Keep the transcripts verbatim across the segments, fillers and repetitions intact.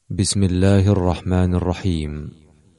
بسم الله الرحمن الرحيم.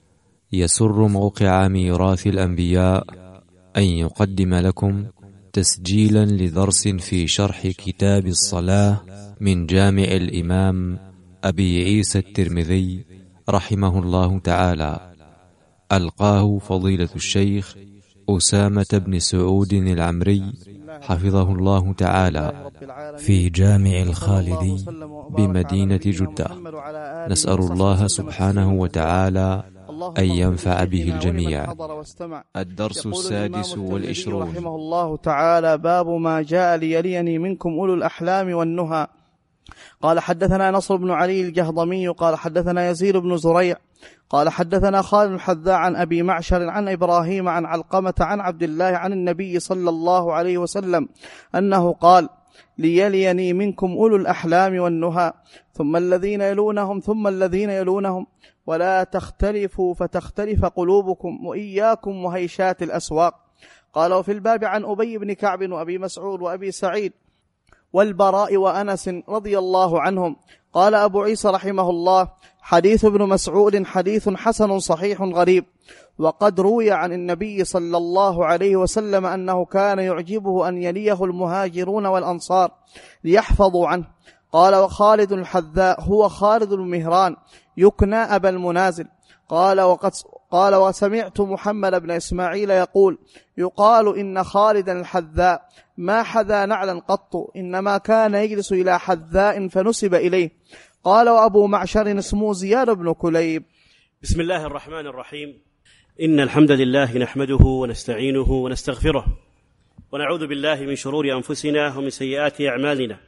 يسر موقع ميراث الأنبياء أن يقدم لكم تسجيلا لدرس في شرح كتاب الصلاة من جامع الإمام أبي عيسى الترمذي رحمه الله تعالى، ألقاه فضيلة الشيخ أسامة بن سعود العمري حفظه الله تعالى في جامع الخالدي بمدينة جدة. نسأل الله سبحانه وتعالى أن ينفع به الجميع. الدرس السادس والعشرون رحمه الله تعالى: باب ما جاء ليليني منكم أولو الأحلام والنهى. قال حدثنا نصر بن علي الجهضمي قال حدثنا يزيد بن زريع قال حدثنا خالد الحذاء عن أبي معشر عن إبراهيم عن علقمة عن عبد الله عن النبي صلى الله عليه وسلم أنه قال: ليليني منكم أولو الأحلام والنهى ثم الذين يلونهم ثم الذين يلونهم ولا تختلفوا فتختلف قلوبكم وإياكم وهيشات الأسواق. قال: وفي الباب عن أبي بن كعب وأبي مسعود وأبي سعيد والبراء وأنس رضي الله عنهم. قال أبو عيسى رحمه الله: حديث ابن مسعود حديث حسن صحيح غريب، وقد روي عن النبي صلى الله عليه وسلم أنه كان يعجبه أن يليه المهاجرون والأنصار ليحفظوا عنه. قال: وخالد الحذاء هو خالد المهران يكنى أبا المنازل. قال: وقد قال وسمعت محمد بن إسماعيل يقول: يقال إن خالد الحذاء ما حذا نعلا قط، إنما كان يجلس إلى حذاء فنسب إليه. قال: وأبو معشر اسمه زياد بن كليب. بسم الله الرحمن الرحيم. إن الحمد لله نحمده ونستعينه ونستغفره، ونعوذ بالله من شرور أنفسنا ومن سيئات أعمالنا.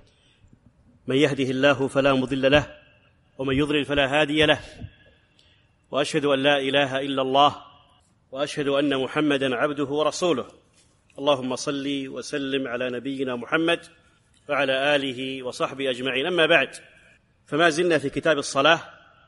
من يهده الله فلا مضل له، ومن يضلل فلا هادي له، وأشهد أن لا إله إلا الله، وأشهد أن محمدا عبده ورسوله. اللهم صل وسلم على نبينا محمد وعلى آله وصحبه أجمعين. أما بعد، فما زلنا في كتاب الصلاة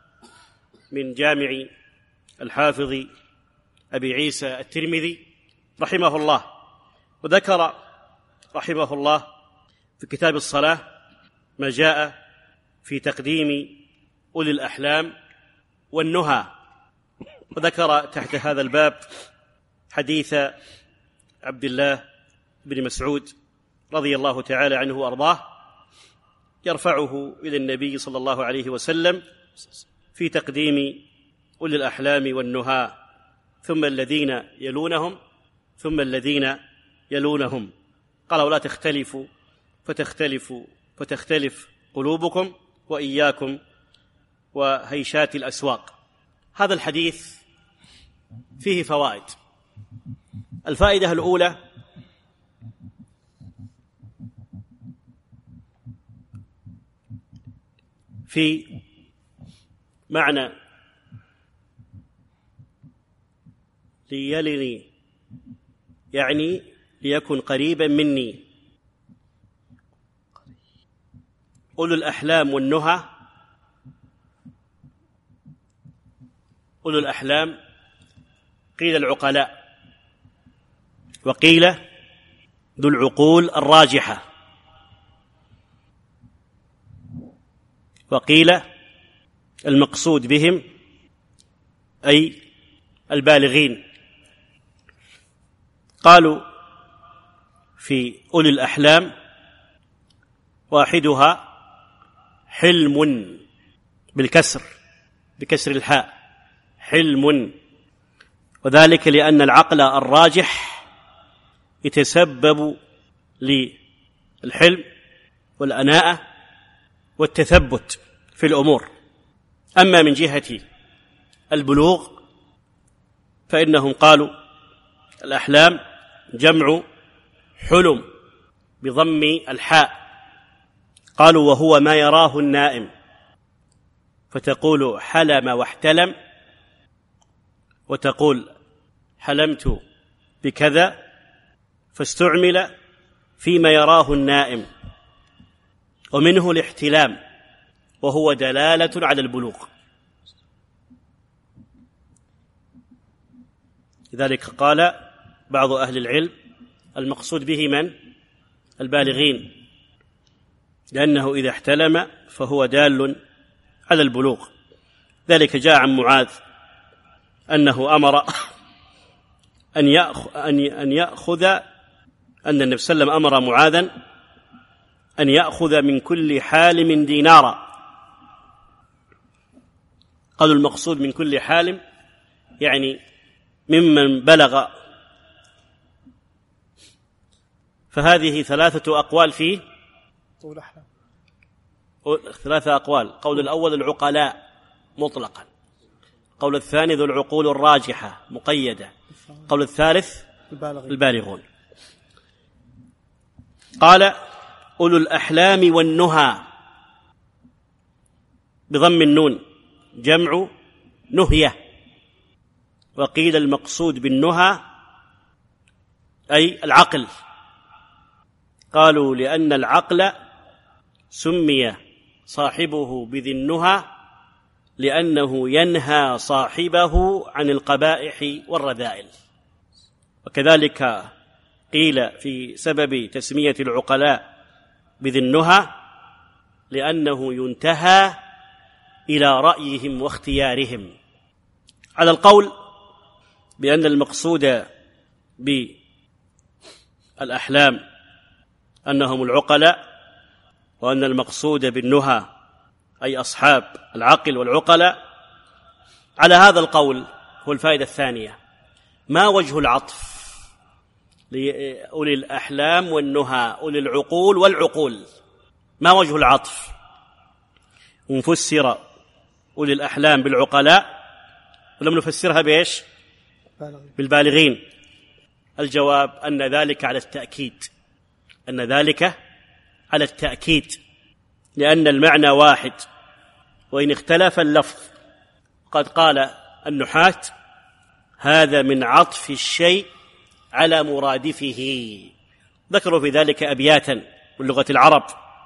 من جامع الحافظ أبي عيسى الترمذي رحمه الله. وذكر رحمه الله في كتاب الصلاة ما جاء في تقديم أولي الأحلام والنهى، وذكر تحت هذا الباب حديث عبد الله بن مسعود رضي الله تعالى عنه وأرضاه يرفعه إلى النبي صلى الله عليه وسلم في تقديم أولي الأحلام والنهى ثم الذين يلونهم ثم الذين يلونهم. قال: ولا تختلفوا فتختلفوا فتختلف قلوبكم وإياكم وهيشات الأسواق. هذا الحديث فيه فوائد. الفائدة الأولى: في معنى ليلني، يعني ليكن قريبا مني. أولو الأحلام والنهى، أولو الأحلام قيل العقلاء، وقيل ذو العقول الراجحة، وقيل المقصود بهم أي البالغين. قالوا في أولي الأحلام: واحدها حلم بالكسر بكسر الحاء، حلم، وذلك لأن العقل الراجح يتسبب للحلم والأناءة والتثبت في الأمور. أما من جهة البلوغ فإنهم قالوا الأحلام جمع حلم بضم الحاء. قالوا: وهو ما يراه النائم، فتقول حلم واحتلم، وتقول حلمت بكذا، فاستعمل فيما يراه النائم. ومنه الاحتلام، وهو دلالة على البلوغ. لذلك قال بعض أهل العلم: المقصود به من؟ البالغين، لأنه إذا احتلم فهو دال على البلوغ. ذلك جاء عن معاذ أنه أمر أن يأخذ أن يأخذ أن النبي صلى الله عليه وسلم أمر معاذا أن يأخذ من كل حالم دينارا. قالوا المقصود من كل حالم يعني ممن بلغ. فهذه ثلاثة أقوال فيه، ثلاثة أقوال. قول الأول العقلاء مطلقا، قول الثاني ذو العقول الراجحة مقيدة، قول الثالث البالغون. قال أولو الأحلام والنهى بضم النون جمع نهية، وقيل المقصود بالنهى أي العقل. قالوا لأن العقل سمي صاحبه بذي النهى لأنه ينهى صاحبه عن القبائح والرذائل. وكذلك قيل في سبب تسمية العقلاء بذي النهى لأنه ينتهى إلى رأيهم واختيارهم، على القول بأن المقصود بالأحلام أنهم العقلاء، وأن المقصود بالنهى أي أصحاب العقل والعقلاء. على هذا القول هو الفائدة الثانية: ما وجه العطف لأولي الأحلام والنهى، أولي العقول والعقول؟ ما وجه العطف؟ ونفسر أولي الأحلام بالعقلاء ولم نفسرها بإيش؟ بالبالغين. الجواب أن ذلك على التأكيد، أن ذلك على التأكيد، لأن المعنى واحد وإن اختلف اللفظ. قد قال النحاة هذا من عطف الشيء على مرادفه، ذكروا في ذلك أبياتا من لغة العرب.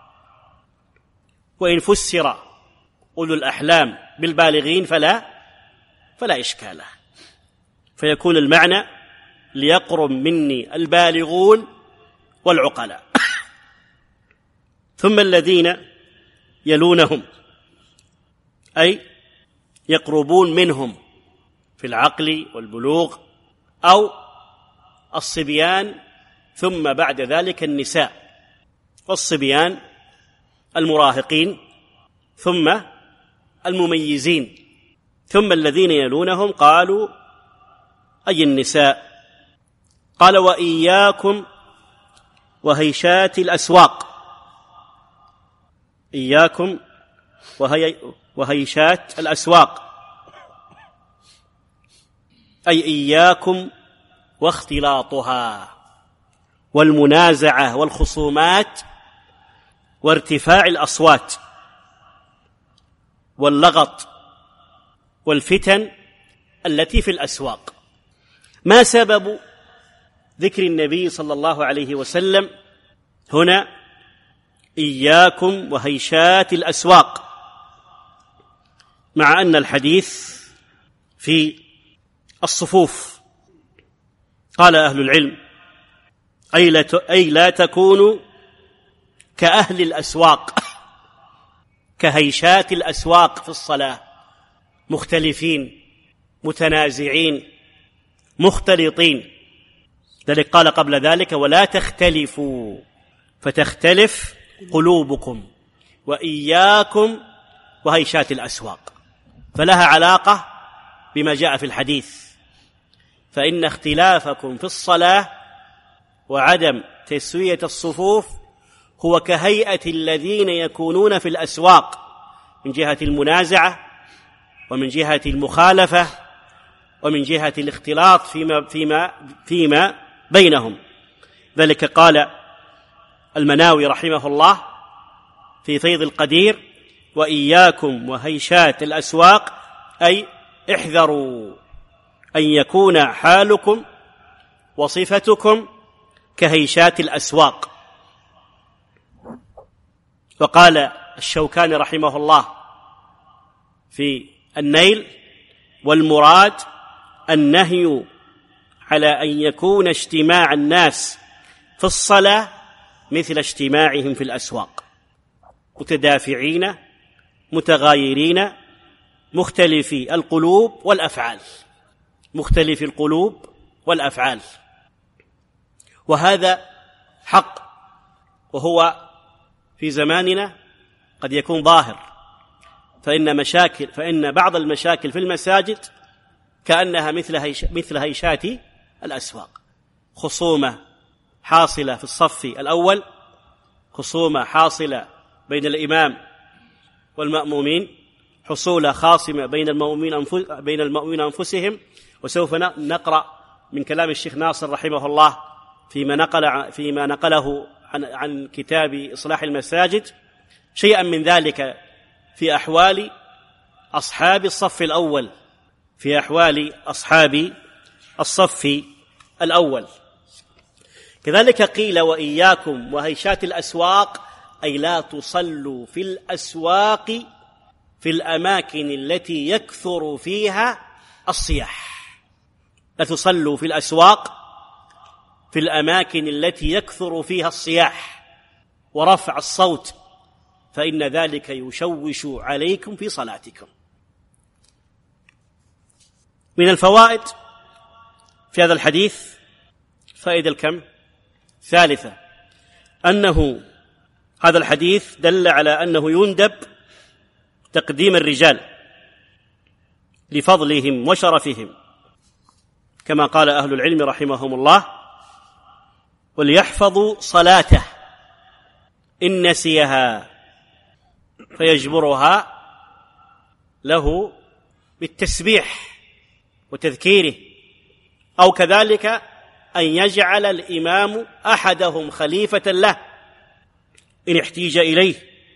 وإن فسر أولو الأحلام بالبالغين فلا فلا إشكال، فيكون المعنى ليقرب مني البالغون والعقلاء ثم الذين يلونهم، أي يقربون منهم في العقل والبلوغ، أو الصبيان، ثم بعد ذلك النساء، والصبيان المراهقين، ثم المميزين، ثم الذين يلونهم. قالوا أي النساء؟ قال وإياكم وهيشات الأسواق. إياكم وهي وهيشات الأسواق أي إياكم واختلاطها والمنازعة والخصومات وارتفاع الأصوات واللغط والفتن التي في الأسواق. ما سبب ذكر النبي صلى الله عليه وسلم هنا إياكم وهيشات الأسواق، مع أن الحديث في الصفوف؟ قال أهل العلم أي لا تكونوا كأهل الأسواق، كهيشات الأسواق في الصلاة، مختلفين متنازعين مختلطين. ذلك قال قبل ذلك ولا تختلفوا فتختلف قلوبكم، وإياكم وهيشات الأسواق، فلها علاقة بما جاء في الحديث. فإن اختلافكم في الصلاة وعدم تسوية الصفوف هو كهيئة الذين يكونون في الأسواق من جهة المنازعة ومن جهة المخالفة ومن جهة الاختلاط فيما, فيما, فيما بينهم. ذلك قال المناوي رحمه الله في فيض القدير وإياكم وهيشات الأسواق، أي احذروا أن يكون حالكم وصفتكم كهيشات الأسواق. وقال الشوكاني رحمه الله في النيل والمراد النهي على أن يكون اجتماع الناس في الصلاة مثل اجتماعهم في الأسواق، متدافعين متغايرين مختلفي القلوب والأفعال مختلف القلوب والأفعال وهذا حق، وهو في زماننا قد يكون ظاهر، فإن مشاكل فإن بعض المشاكل في المساجد كأنها مثل هيش مثل هيشات الأسواق، خصومة حاصلة في الصف الأول، خصومة حاصلة بين الإمام والمأمومين، حصول خاصمة بين المأمومين أنفس بين المأمومين أنفسهم. وسوف نقرأ من كلام الشيخ ناصر رحمه الله فيما نقل فيما نقله عن عن كتاب إصلاح المساجد شيئا من ذلك في أحوال أصحاب الصف الأول في أحوال أصحاب الصف الأول. كذلك قيل وإياكم وهيشات الأسواق، أي لا تصلوا في الأسواق في الأماكن التي يكثر فيها الصياح، لا تصلوا في الأسواق في الأماكن التي يكثر فيها الصياح ورفع الصوت، فإن ذلك يشوش عليكم في صلاتكم. من الفوائد في هذا الحديث فائدة الكم ثالثة، أنه هذا الحديث دل على أنه يندب تقديم الرجال لفضلهم وشرفهم، كما قال أهل العلم رحمهم الله: وليحفظوا صلاته إن نسيها فيجبرها له بالتسبيح وتذكيره، أو كذلك أن يجعل الإمام أحدهم خليفة له إن احتيج إليه.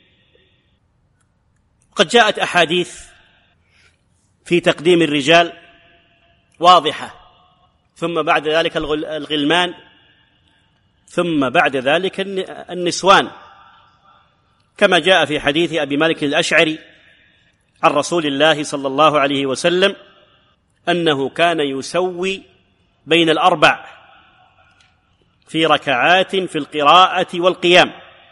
قد جاءت أحاديث في تقديم الرجال واضحة، ثم بعد ذلك الغلمان، ثم بعد ذلك النسوان، كما جاء في حديث أبي مالك الأشعري عن رسول الله صلى الله عليه وسلم أنه كان يسوي بين الأربع في ركعات في القراءة والقيام،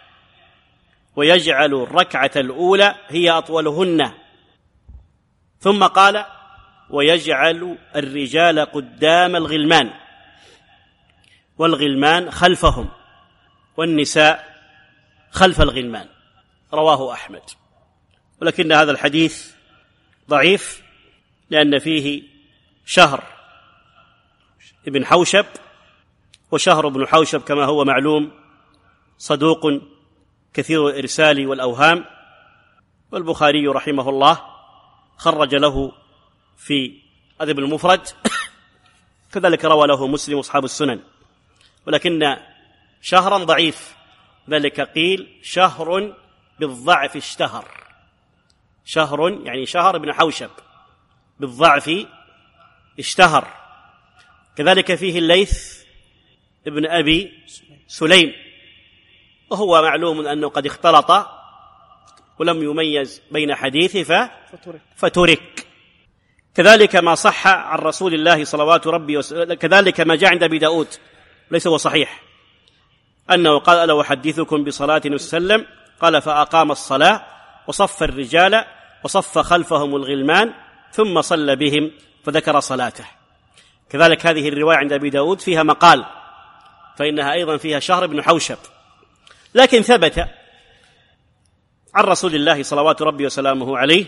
ويجعل الركعة الأولى هي أطولهن، ثم قال: ويجعل الرجال قدام الغلمان والغلمان خلفهم والنساء خلف الغلمان. رواه أحمد. ولكن هذا الحديث ضعيف لأن فيه شهر ابن حوشب، وشهر ابن حوشب كما هو معلوم صدوق كثير الإرسال والأوهام، والبخاري رحمه الله خرج له في أدب المفرد، كذلك روى له مسلم أصحاب السنن، ولكن شهرا ضعيف، ذلك قيل شهر بالضعف اشتهر، شهر يعني شهر ابن حوشب بالضعف اشتهر. كذلك فيه الليث ابن أبي سليم، وهو معلوم أنه قد اختلط ولم يميز بين حديثه فترك. كذلك ما صح عن رسول الله صلوات ربي وسلم، كذلك ما جاء عند أبي داود ليس هو صحيح، أنه قال: ألا أحدثكم بصلاة وسلم؟ قال: فأقام الصلاة وصف الرجال وصف خلفهم الغلمان ثم صلى بهم فذكر صلاته. كذلك هذه الرواية عند أبي داود فيها مقال، فإنها أيضا فيها شهر بن حوشب، لكن ثبت عن رسول الله صلوات ربي وسلامه عليه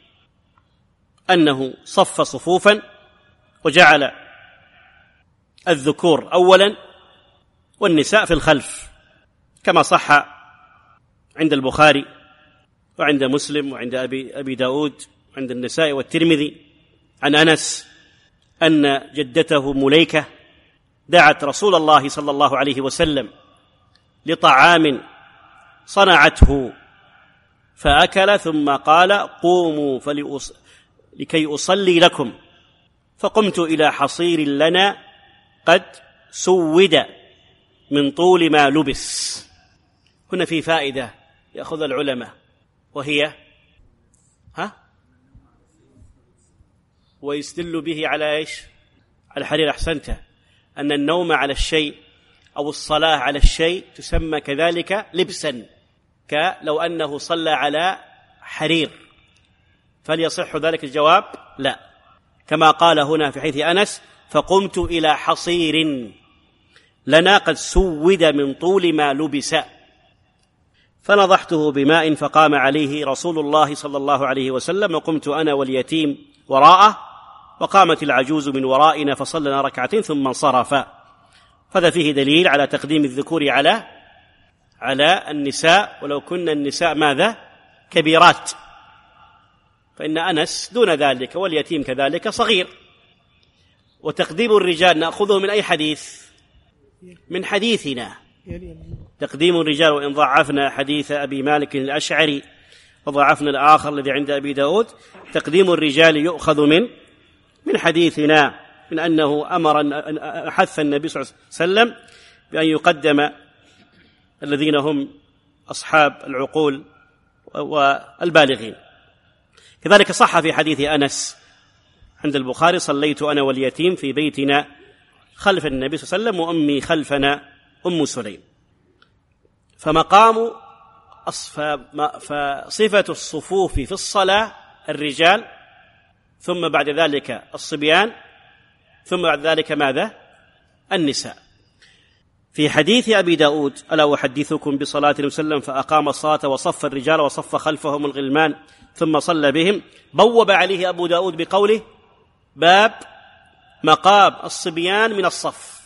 أنه صف صفوفا وجعل الذكور أولا والنساء في الخلف، كما صح عند البخاري وعند مسلم وعند أبي, أبي داود وعند النساء والترمذي عن أنس أن جدته مليكة دعت رسول الله صلى الله عليه وسلم لطعام صنعته فأكل، ثم قال: قوموا فلأص... لكي أصلي لكم، فقمت إلى حصير لنا قد سود من طول ما لبس. هنا في فائدة يأخذ العلماء، وهي ها ويستدل به على إيش؟ على الحرير. أحسنت، أن النوم على الشيء أو الصلاة على الشيء تسمى كذلك لبسا، كلو أنه صلى على حرير، فهل يصح ذلك؟ الجواب لا، كما قال هنا في حديث أنس: فقمت إلى حصير لنا قد سود من طول ما لبس فنضحته بماء فقام عليه رسول الله صلى الله عليه وسلم، وقمت أنا واليتيم وراءه، وقامت العجوز من ورائنا فصلنا ركعتين ثم انصرفا. هذا فيه دليل على تقديم الذكور على على النساء، ولو كن النساء ماذا؟ كبيرات، فإن أنس دون ذلك واليتيم كذلك صغير. وتقديم الرجال نأخذه من أي حديث؟ من حديثنا. تقديم الرجال، وإن ضعفنا حديث أبي مالك الأشعري وضعفنا الآخر الذي عند أبي داود، تقديم الرجال يؤخذ من من حديثنا، من أنه أمر حث النبي صلى الله عليه وسلم بأن يقدم الذين هم أصحاب العقول والبالغين. كذلك صح في حديث أنس عند البخاري: صليت أنا واليتيم في بيتنا خلف النبي صلى الله عليه وسلم وأمي خلفنا أم سليم. فمقام فصفة الصفوف في الصلاة الرجال، ثم بعد ذلك الصبيان، ثم بعد ذلك ماذا؟ النساء. في حديث أبي داود: ألا أحدثكم بصلاة وسلم فأقام الصلاة وصف الرجال وصف خلفهم الغلمان ثم صلى بهم، بوب عليه أبو داود بقوله: باب مقام الصبيان من الصف.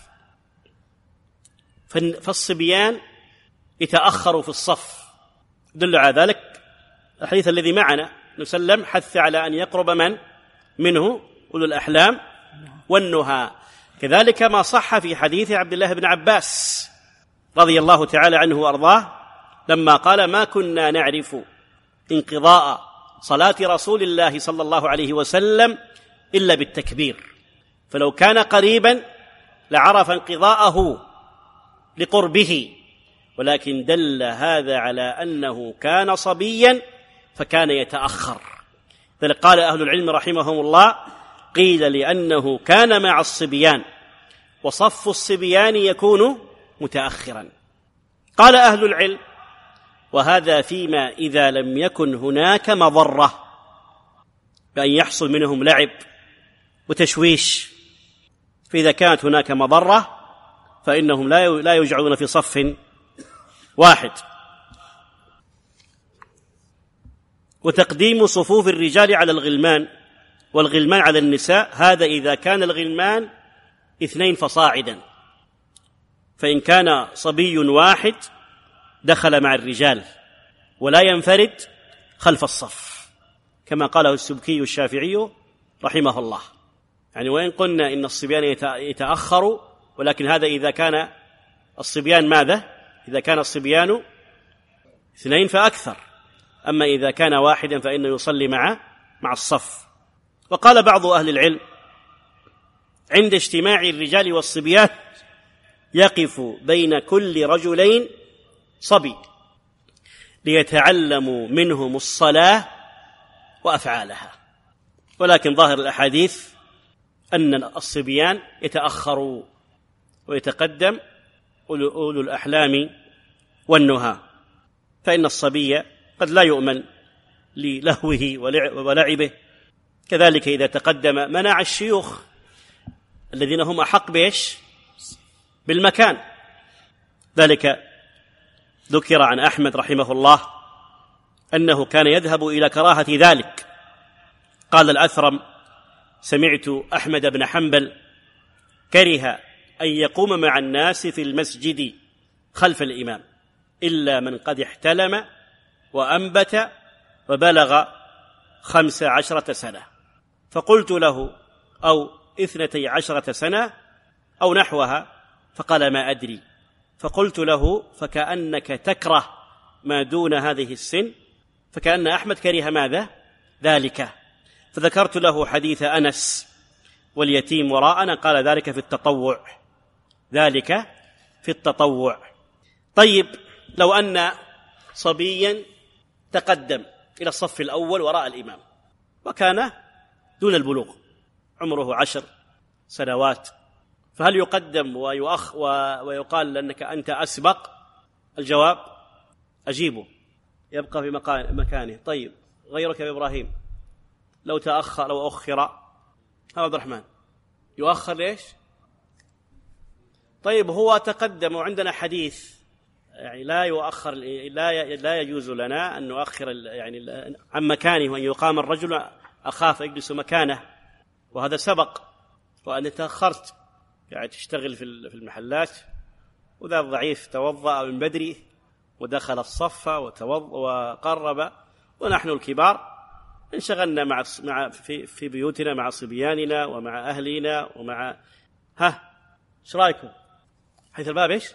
فالصبيان يتأخر في الصف، دل على ذلك الحديث الذي معنا نسلم حث على أن يقرب من منه أولو الأحلام والنهى. كذلك ما صح في حديث عبد الله بن عباس رضي الله تعالى عنه وأرضاه لما قال: ما كنا نعرف انقضاء صلاة رسول الله صلى الله عليه وسلم إلا بالتكبير، فلو كان قريبا لعرف انقضاءه لقربه، ولكن دل هذا على أنه كان صبيا فكان يتأخر. ذلك قال أهل العلم رحمهم الله: قيل لأنه كان مع الصبيان وصف الصبيان يكون متأخرا. قال أهل العلم: وهذا فيما إذا لم يكن هناك مضرة بأن يحصل منهم لعب وتشويش، فإذا كانت هناك مضرة فإنهم لا يجعلون في صف واحد. وتقديم صفوف الرجال على الغلمان والغلمان على النساء، هذا إذا كان الغلمان اثنين فصاعدا، فإن كان صبي واحد دخل مع الرجال ولا ينفرد خلف الصف، كما قاله السبكي الشافعي رحمه الله. يعني وإن قلنا إن الصبيان يتأخروا، ولكن هذا إذا كان الصبيان ماذا؟ إذا كان الصبيان اثنين فأكثر، أما إذا كان واحدا فإنه يصلي مع مع الصف. وقال بعض أهل العلم: عند اجتماع الرجال والصبيان يقف بين كل رجلين صبي ليتعلموا منهم الصلاة وأفعالها، ولكن ظاهر الأحاديث أن الصبيان يتأخروا ويتقدم أولو الأحلام والنهى، فإن الصبي قد لا يؤمن للهوه ولعبه. كذلك إذا تقدم منع الشيوخ الذين هم أحق بإيش؟ بالمكان. ذلك ذكر عن أحمد رحمه الله أنه كان يذهب إلى كراهة ذلك. قال الأثرم: سمعت أحمد بن حنبل كره أن يقوم مع الناس في المسجد خلف الإمام إلا من قد احتلم وأنبت وبلغ خمس عشرة سنة. فقلت له: أو اثنتي عشرة سنة أو نحوها؟ فقال: ما أدري. فقلت له: فكأنك تكره ما دون هذه السن. فكأن أحمد كره ماذا؟ ذلك. فذكرت له حديث أنس واليتيم وراءنا، قال: ذلك في التطوع، ذلك في التطوع. طيب، لو أن صبيا تقدم إلى الصف الأول وراء الإمام وكان دون البلوغ، عمره عشر سنوات، فهل يقدم ويؤخ ويقال لأنك أنت أسبق؟ الجواب: أجيبه، يبقى في مكانه. طيب، غيرك يا إبراهيم لو تأخر لو أخر عبد الرحمن يؤخر ليش؟ طيب هو تقدم وعندنا حديث يعني لا يؤخر لا لا يجوز لنا أن نؤخر يعني عن مكانه وأن يقام الرجل أخاف يجلس مكانه، وهذا سبق. وأن تأخرت يعني تشتغل في المحلات وذا الضعيف توضأ من بدري ودخل الصف وتوضأ وقرب، ونحن الكبار انشغلنا مع مع في في بيوتنا مع صبياننا ومع أهلنا ومع ها ايش رايكم؟ حيث الباب ايش؟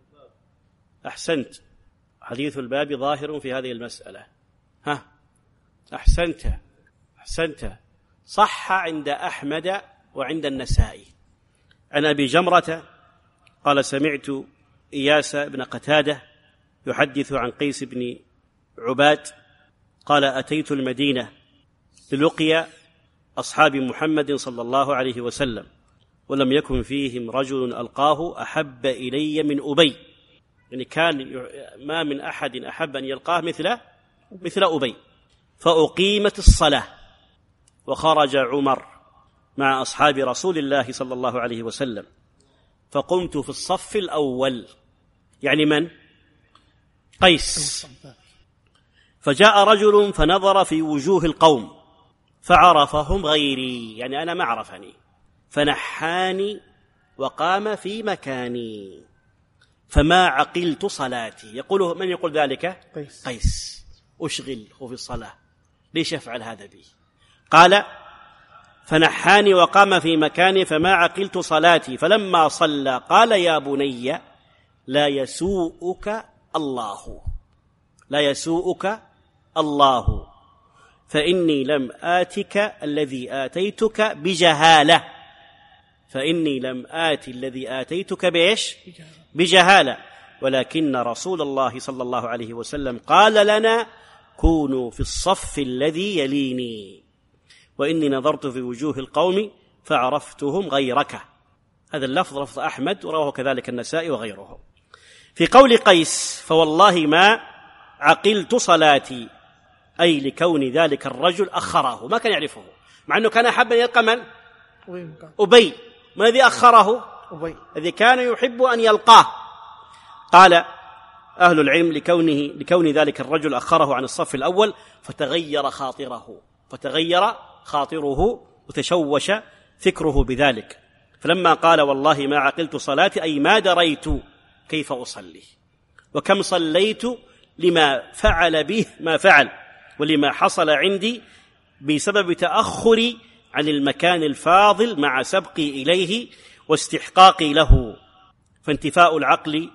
أحسنت، حديث الباب ظاهر في هذه المسألة. ها أحسنت أحسنت صح عند أحمد وعند النسائي عن أبي جمرة قال سمعت إياس بن قتادة يحدث عن قيس بن عباد قال أتيت المدينة للقي أصحاب محمد صلى الله عليه وسلم ولم يكن فيهم رجل ألقاه أحب إلي من أبي، يعني كان ما من أحد أحب أن يلقاه مثل مثل أبي. فأقيمت الصلاة وخرج عمر مع أصحاب رسول الله صلى الله عليه وسلم فقمت في الصف الأول، يعني من؟ قيس. فجاء رجل فنظر في وجوه القوم فعرفهم غيري، يعني أنا ما عرفني، فنحاني وقام في مكاني فما عقلت صلاتي. يقول من يقول ذلك؟ قيس. قيس أشغل هو في الصلاة، ليش يفعل هذا بي؟ قال فنحاني وقام في مكاني فما عقلت صلاتي، فلما صلى قال يا بني لا يسوءك الله لا يسوءك الله فإني لم آتك الذي آتيتك بجهالة فإني لم آت الذي آتيتك بإيش؟ بجهالة، ولكن رسول الله صلى الله عليه وسلم قال لنا كونوا في الصف الذي يليني وإني نظرت في وجوه القوم فعرفتهم غيرك. هذا اللفظ لفظ أحمد ورواه كذلك النسائي وغيره. في قول قيس فوالله ما عقلت صلاتي، أي لكون ذلك الرجل أخره، ما كان يعرفه، مع أنه كان أحب أن يلقى من؟ أبي. ما الذي أخره؟ أبي الذي كان يحب أن يلقاه. قال أهل العلم لكونه لكون ذلك الرجل أخره عن الصف الأول فتغير خاطره فتغير خاطره وتشوش فكره بذلك، فلما قال والله ما عقلت صلاتي أي ما دريت كيف أصلي وكم صليت لما فعل به ما فعل ولما حصل عندي بسبب تأخري عن المكان الفاضل مع سبقي إليه واستحقاقي له، فانتفاء العقل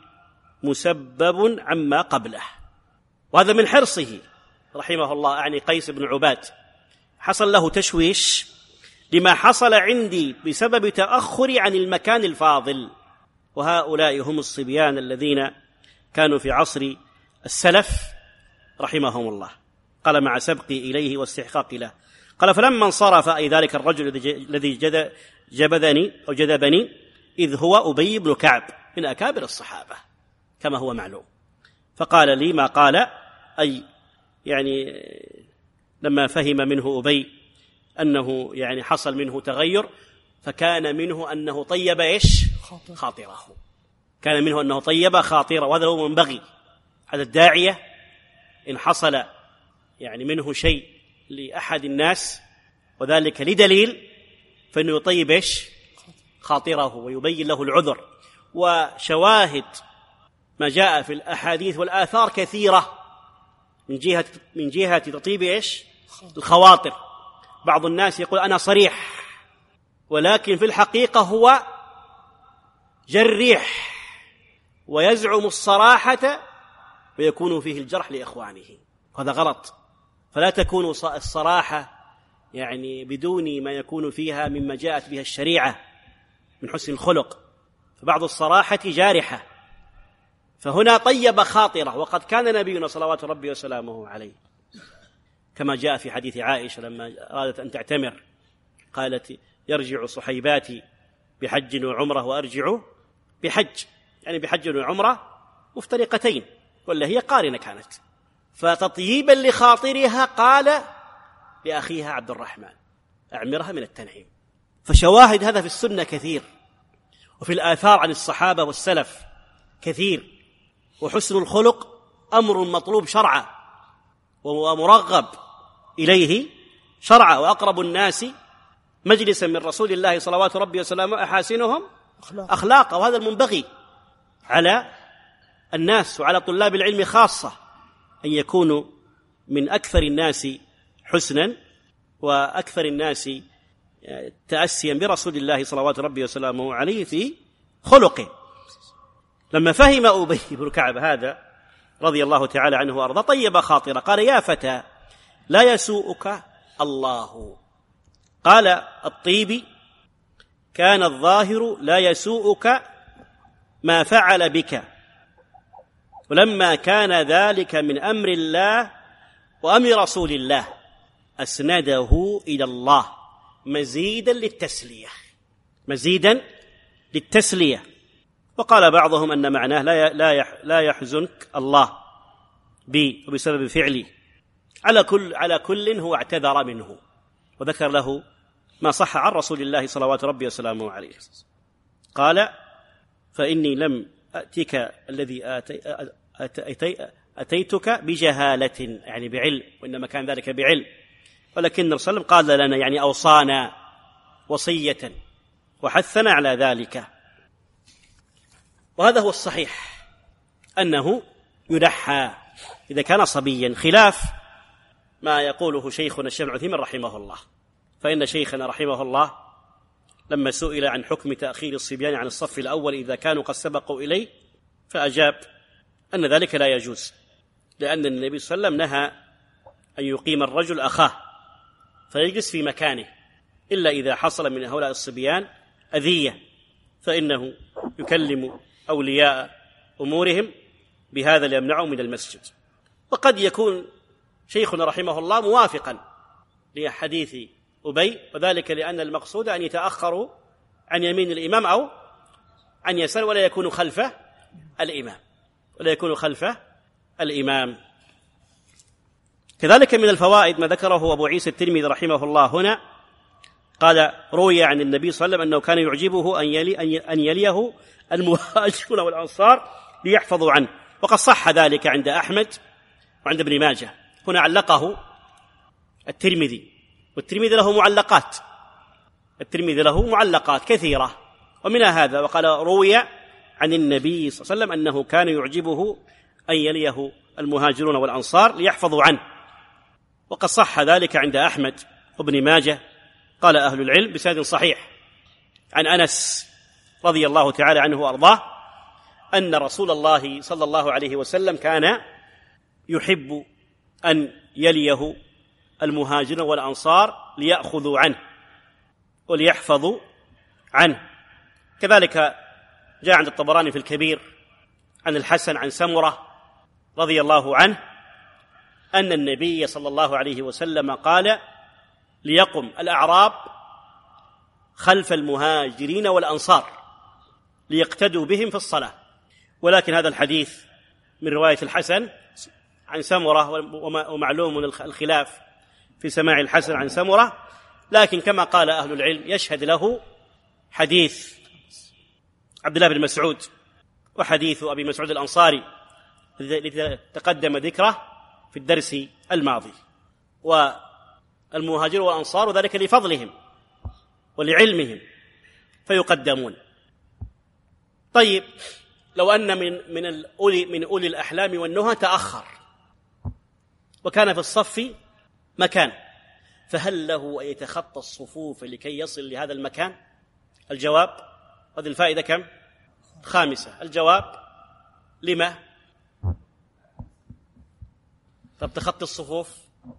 مسبب عما قبله. وهذا من حرصه رحمه الله، يعني قيس بن عباد حصل له تشويش لما حصل عندي بسبب تأخري عن المكان الفاضل. وهؤلاء هم الصبيان الذين كانوا في عصر السلف رحمهم الله. قال مع سبقي إليه واستحقاقي له. قال فلما انصرف أي ذلك الرجل الذي جبذني أو جذبني إذ هو أبي بن كعب من أكابر الصحابة كما هو معلوم، فقال لي ما قال، أي يعني لما فهم منه أبي أنه يعني حصل منه تغير فكان منه أنه طيب إيش؟ خاطره، كان منه أنه طيب خاطره، وهذا هو منبغي. هذا الداعية إن حصل يعني منه شيء لأحد الناس وذلك لدليل فإنه يطيب إيش؟ خاطره ويبين له العذر. وشواهد ما جاء في الأحاديث والآثار كثيرة من جهة من جهة تطيب إيش؟ الخواطر. بعض الناس يقول أنا صريح، ولكن في الحقيقة هو جريح ويزعم الصراحة ويكون فيه الجرح لإخوانه، هذا غلط. فلا تكون الصراحة يعني بدون ما يكون فيها مما جاءت بها الشريعة من حسن الخلق، فبعض الصراحة جارحة. فهنا طيب خاطرة، وقد كان نبينا صلوات ربي وسلامه عليه كما جاء في حديث عائشة لما أرادت أن تعتمر قالت يرجع صحيباتي بحج وعمرة وأرجع بحج، يعني بحج وعمرة مفترقتين، ولا هي قارنة كانت، فتطييبا لخاطرها قال لأخيها عبد الرحمن أعمرها من التنعيم. فشواهد هذا في السنة كثير، وفي الآثار عن الصحابة والسلف كثير. وحسن الخلق أمر مطلوب شرعا ومرغب إليه شرعا، وأقرب الناس مجلسا من رسول الله صلوات ربي وسلامه أحاسنهم أخلاقا. وهذا المنبغي على الناس وعلى طلاب العلم خاصة، أن يكونوا من أكثر الناس حسنا وأكثر الناس تأسيا برسول الله صلوات ربي وسلامه عليه في خلقه. لما فهم أبي بن كعب هذا رضي الله تعالى عنه وأرضاه طيب خاطره، قال: يا فتى لا يسوءك الله. قال الطيبي: كان الظاهر لا يسوءك ما فعل بك، ولما كان ذلك من أمر الله وأمر رسول الله أسنده إلى الله مزيدا للتسلية مزيدا للتسلية. وقال بعضهم أن معناه لا يحزنك الله بي وبسبب فعلي. على كل على كل هو اعتذر منه وذكر له ما صح عن رسول الله صلوات ربي وسلامه عليه. قال: فإني لم أتيك الذي آتي أتي أتيتك بجهالة، يعني بعلم، وإنما كان ذلك بعلم، ولكن الرسول صلى الله عليه وسلم قال لنا، يعني أوصانا وصية وحثنا على ذلك. وهذا هو الصحيح، أنه ينحى إذا كان صبيا، خلاف ما يقوله شيخنا الشيخ ابن عثيمين رحمه الله. فإن شيخنا رحمه الله لما سئل عن حكم تأخير الصبيان عن الصف الأول إذا كانوا قد سبقوا إليه، فأجاب أن ذلك لا يجوز، لأن النبي صلى الله عليه وسلم نهى أن يقيم الرجل أخاه فيجلس في مكانه إلا إذا حصل من هؤلاء الصبيان أذية، فإنه يكلم أولياء أمورهم بهذا ليمنعهم من المسجد. وقد يكون شيخنا رحمه الله موافقا لحديث أبي، وذلك لأن المقصود أن يتأخروا عن يمين الإمام أو عن يسار، ولا يكون خلفه الإمام ولا يكون خلفه الإمام. كذلك من الفوائد ما ذكره أبو عيسى الترمذي رحمه الله هنا، قال: روي عن النبي صلى الله عليه وسلم أنه كان يعجبه أن, يلي أن يليه المهاجرون والأنصار ليحفظوا عنه، وقد صح ذلك عند أحمد وعند ابن ماجه. هنا علقه الترمذي، والترمذي له معلقات الترمذي له معلقات كثيرة، ومنها هذا. وقال: روي عن النبي صلى الله عليه وسلم أنه كان يعجبه أن يليه المهاجرون والأنصار ليحفظوا عنه، وقد صح ذلك عند أحمد وابن ماجه. قال أهل العلم بسند صحيح عن أنس رضي الله تعالى عنه وأرضاه أن رسول الله صلى الله عليه وسلم كان يحب أن يليه المهاجرون والأنصار ليأخذوا عنه وليحفظوا عنه. كذلك جاء عند الطبراني في الكبير عن الحسن عن سمرة رضي الله عنه أن النبي صلى الله عليه وسلم قال: ليقم الأعراب خلف المهاجرين والأنصار ليقتدوا بهم في الصلاة. ولكن هذا الحديث من رواية الحسن عن سمرة، ومعلوم الخلاف في سماع الحسن عن سمرة، لكن كما قال أهل العلم يشهد له حديث عبد الله بن مسعود وحديث أبي مسعود الأنصاري الذي تقدم ذكره في الدرس الماضي. والمهاجر والأنصار وذلك لفضلهم ولعلمهم فيقدمون. طيب، لو أن من من الأولي من أولي الأحلام والنهى تأخر وكان في الصف مكان، فهل له أن يتخطى الصفوف لكي يصل لهذا المكان؟ الجواب، هذه الفائدة كم؟ خامسة. الجواب: لما؟ طب تخطي الصفوف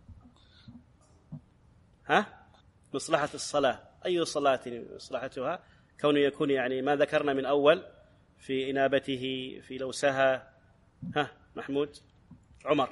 ها؟ مصلحة الصلاة. أي صلاة مصلحتها؟ كونه يكون يعني ما ذكرنا من أول في إنابته في لوسها. ها محمود عمر،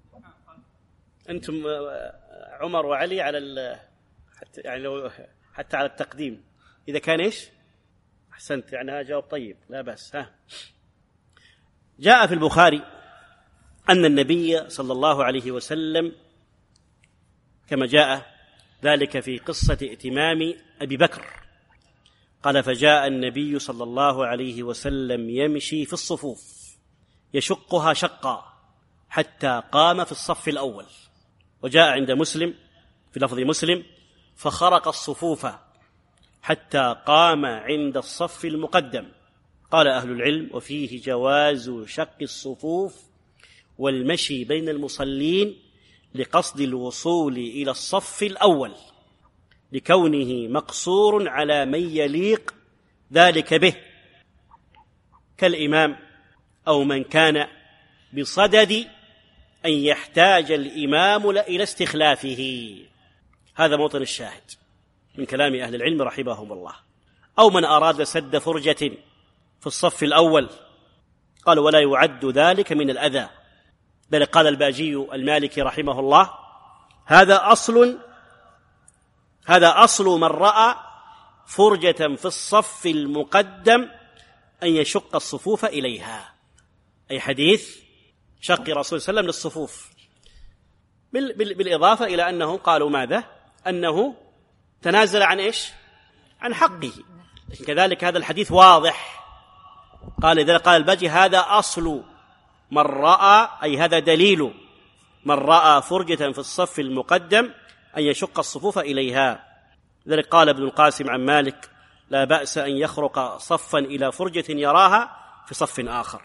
أنتم عمر وعلي على حتى يعني لو حتى على التقديم إذا كان إيش؟ أحسنت، يعني هذا جواب طيب لا بأس. ها جاء في البخاري أن النبي صلى الله عليه وسلم كما جاء ذلك في قصة ائتمام أبي بكر قال: فجاء النبي صلى الله عليه وسلم يمشي في الصفوف يشقها شقا حتى قام في الصف الأول. وجاء عند مسلم في لفظ مسلم: فخرق الصفوف حتى قام عند الصف المقدم. قال أهل العلم: وفيه جواز شق الصفوف والمشي بين المصلين لقصد الوصول إلى الصف الأول لكونه مقصور على من يليق ذلك به كالإمام أو من كان بصدد أن يحتاج الإمام إلى استخلافه. هذا موطن الشاهد من كلام أهل العلم رحمهم الله. أو من أراد سد فرجة في الصف الأول قال: ولا يعد ذلك من الأذى، بل قال الباجي المالكي رحمه الله: هذا أصل هذا أصل من رأى فرجة في الصف المقدم أن يشق الصفوف إليها، أي حديث شق رسول الله صلى الله عليه وسلم للصفوف، بالإضافة إلى أنهم قالوا ماذا؟ أنه تنازل عن إيش؟ عن حقه. لكن كذلك هذا الحديث واضح. قال إذا قال الباجي: هذا أصل من رأى، أي هذا دليل من رأى فرجة في الصف المقدم أن يشق الصفوف إليها. لذلك قال ابن القاسم عن مالك: لا بأس أن يخرق صفا إلى فرجة يراها في صف آخر.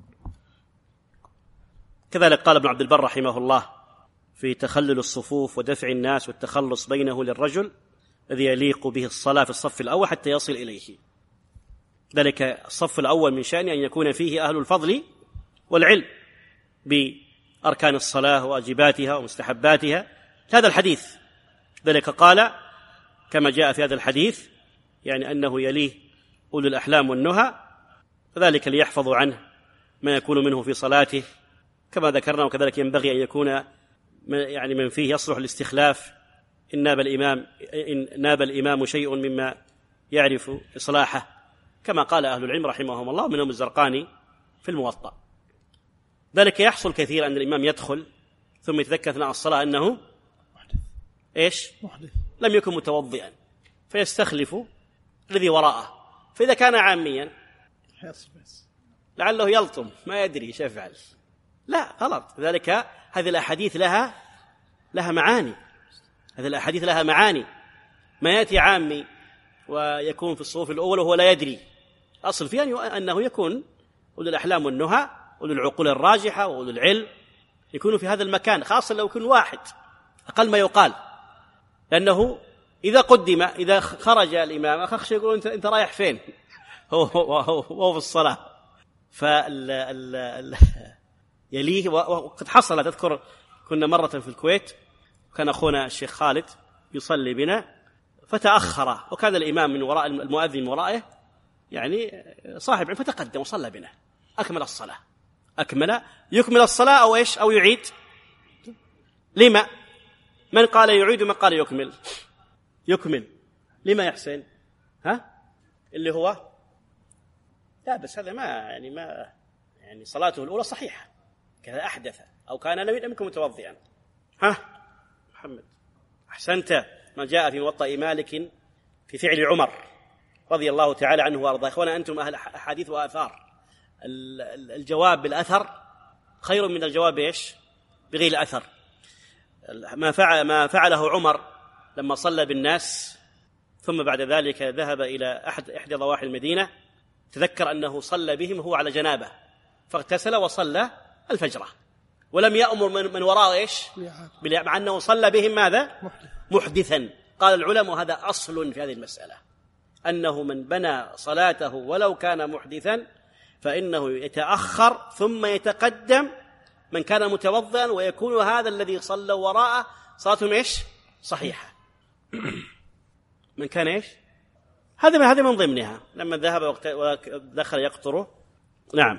كذلك قال ابن عبد البر رحمه الله في تخلل الصفوف ودفع الناس والتخلص بينه للرجل الذي يليق به الصلاة في الصف الأول حتى يصل إليه. ذلك الصف الأول من شأنه أن يكون فيه أهل الفضل والعلم بأركان الصلاة وواجباتها ومستحباتها. هذا الحديث ذلك قال كما جاء في هذا الحديث يعني أنه يليه أولو الأحلام والنهى، فذلك ليحفظوا عنه ما يكون منه في صلاته كما ذكرنا. وكذلك ينبغي أن يكون يعني من فيه يصلح الاستخلاف إن ناب الإمام إن ناب الإمام شيء مما يعرف إصلاحه، كما قال أهل العلم رحمهم الله منهم الزرقاني في الموطأ. ذلك يحصل كثيرا أن الإمام يدخل ثم يتذكر أثناء الصلاة أنه محدث. إيش؟ محدث. لم يكن متوضئا فيستخلف الذي وراءه، فإذا كان عاميا لعله يلطم ما يدري ايش يفعل. لا غلط. ذلك هذه الأحاديث لها لها معاني هذه الأحاديث لها معاني. ما يأتي عامي ويكون في الصفوف الأول وهو لا يدري، أصل فيه أنه يكون أولو الأحلام والنهى أولو العقول الراجحة وأولو العلم يكونوا في هذا المكان، خاصة لو يكون واحد أقل ما يقال، لأنه إذا قدم إذا خرج الإمام أخشى يقول أنت أنت رايح فين هو هو في الصلاة. فال يليه. وقد حصل تذكر كنا مرة في الكويت وكان أخونا الشيخ خالد يصلي بنا فتأخر وكان الإمام من وراء المؤذن من ورائه يعني صاحب علم فتقدم وصلى بنا أكمل الصلاة أكمل يكمل الصلاة أو إيش أو يعيد. لما من قال يعيد ومن قال يكمل يكمل لما يحسن ها اللي هو لا بس هذا ما يعني ما يعني صلاته الأولى صحيحة كذا أحدث أو كان لم يكن متوضئا. ها محمد أحسنت. ما جاء في موطأ مالك في فعل عمر رضي الله تعالى عنه وأرضاه. إخوانا أنتم أهل أحاديث وآثار، الجواب بالأثر خير من الجواب إيش بغير الأثر. ما فعل ما فعله عمر لما صلى بالناس ثم بعد ذلك ذهب إلى أحد إحدى ضواحي المدينة، تذكر أنه صلى بهم وهو على جنابه فاغتسل وصلى الفجر ولم يأمر من, من وراء إيش مع أنه صلى بهم ماذا محدثا. قال العلماء هذا أصل في هذه المسألة، أنه من بنى صلاته ولو كان محدثا فإنه يتأخر ثم يتقدم من كان متوضئا ويكون هذا الذي صلى وراءه صلاتهم إيش صحيحة. من كان إيش هذا من هذا من ضمنها لما ذهب ودخل يقطره. نعم.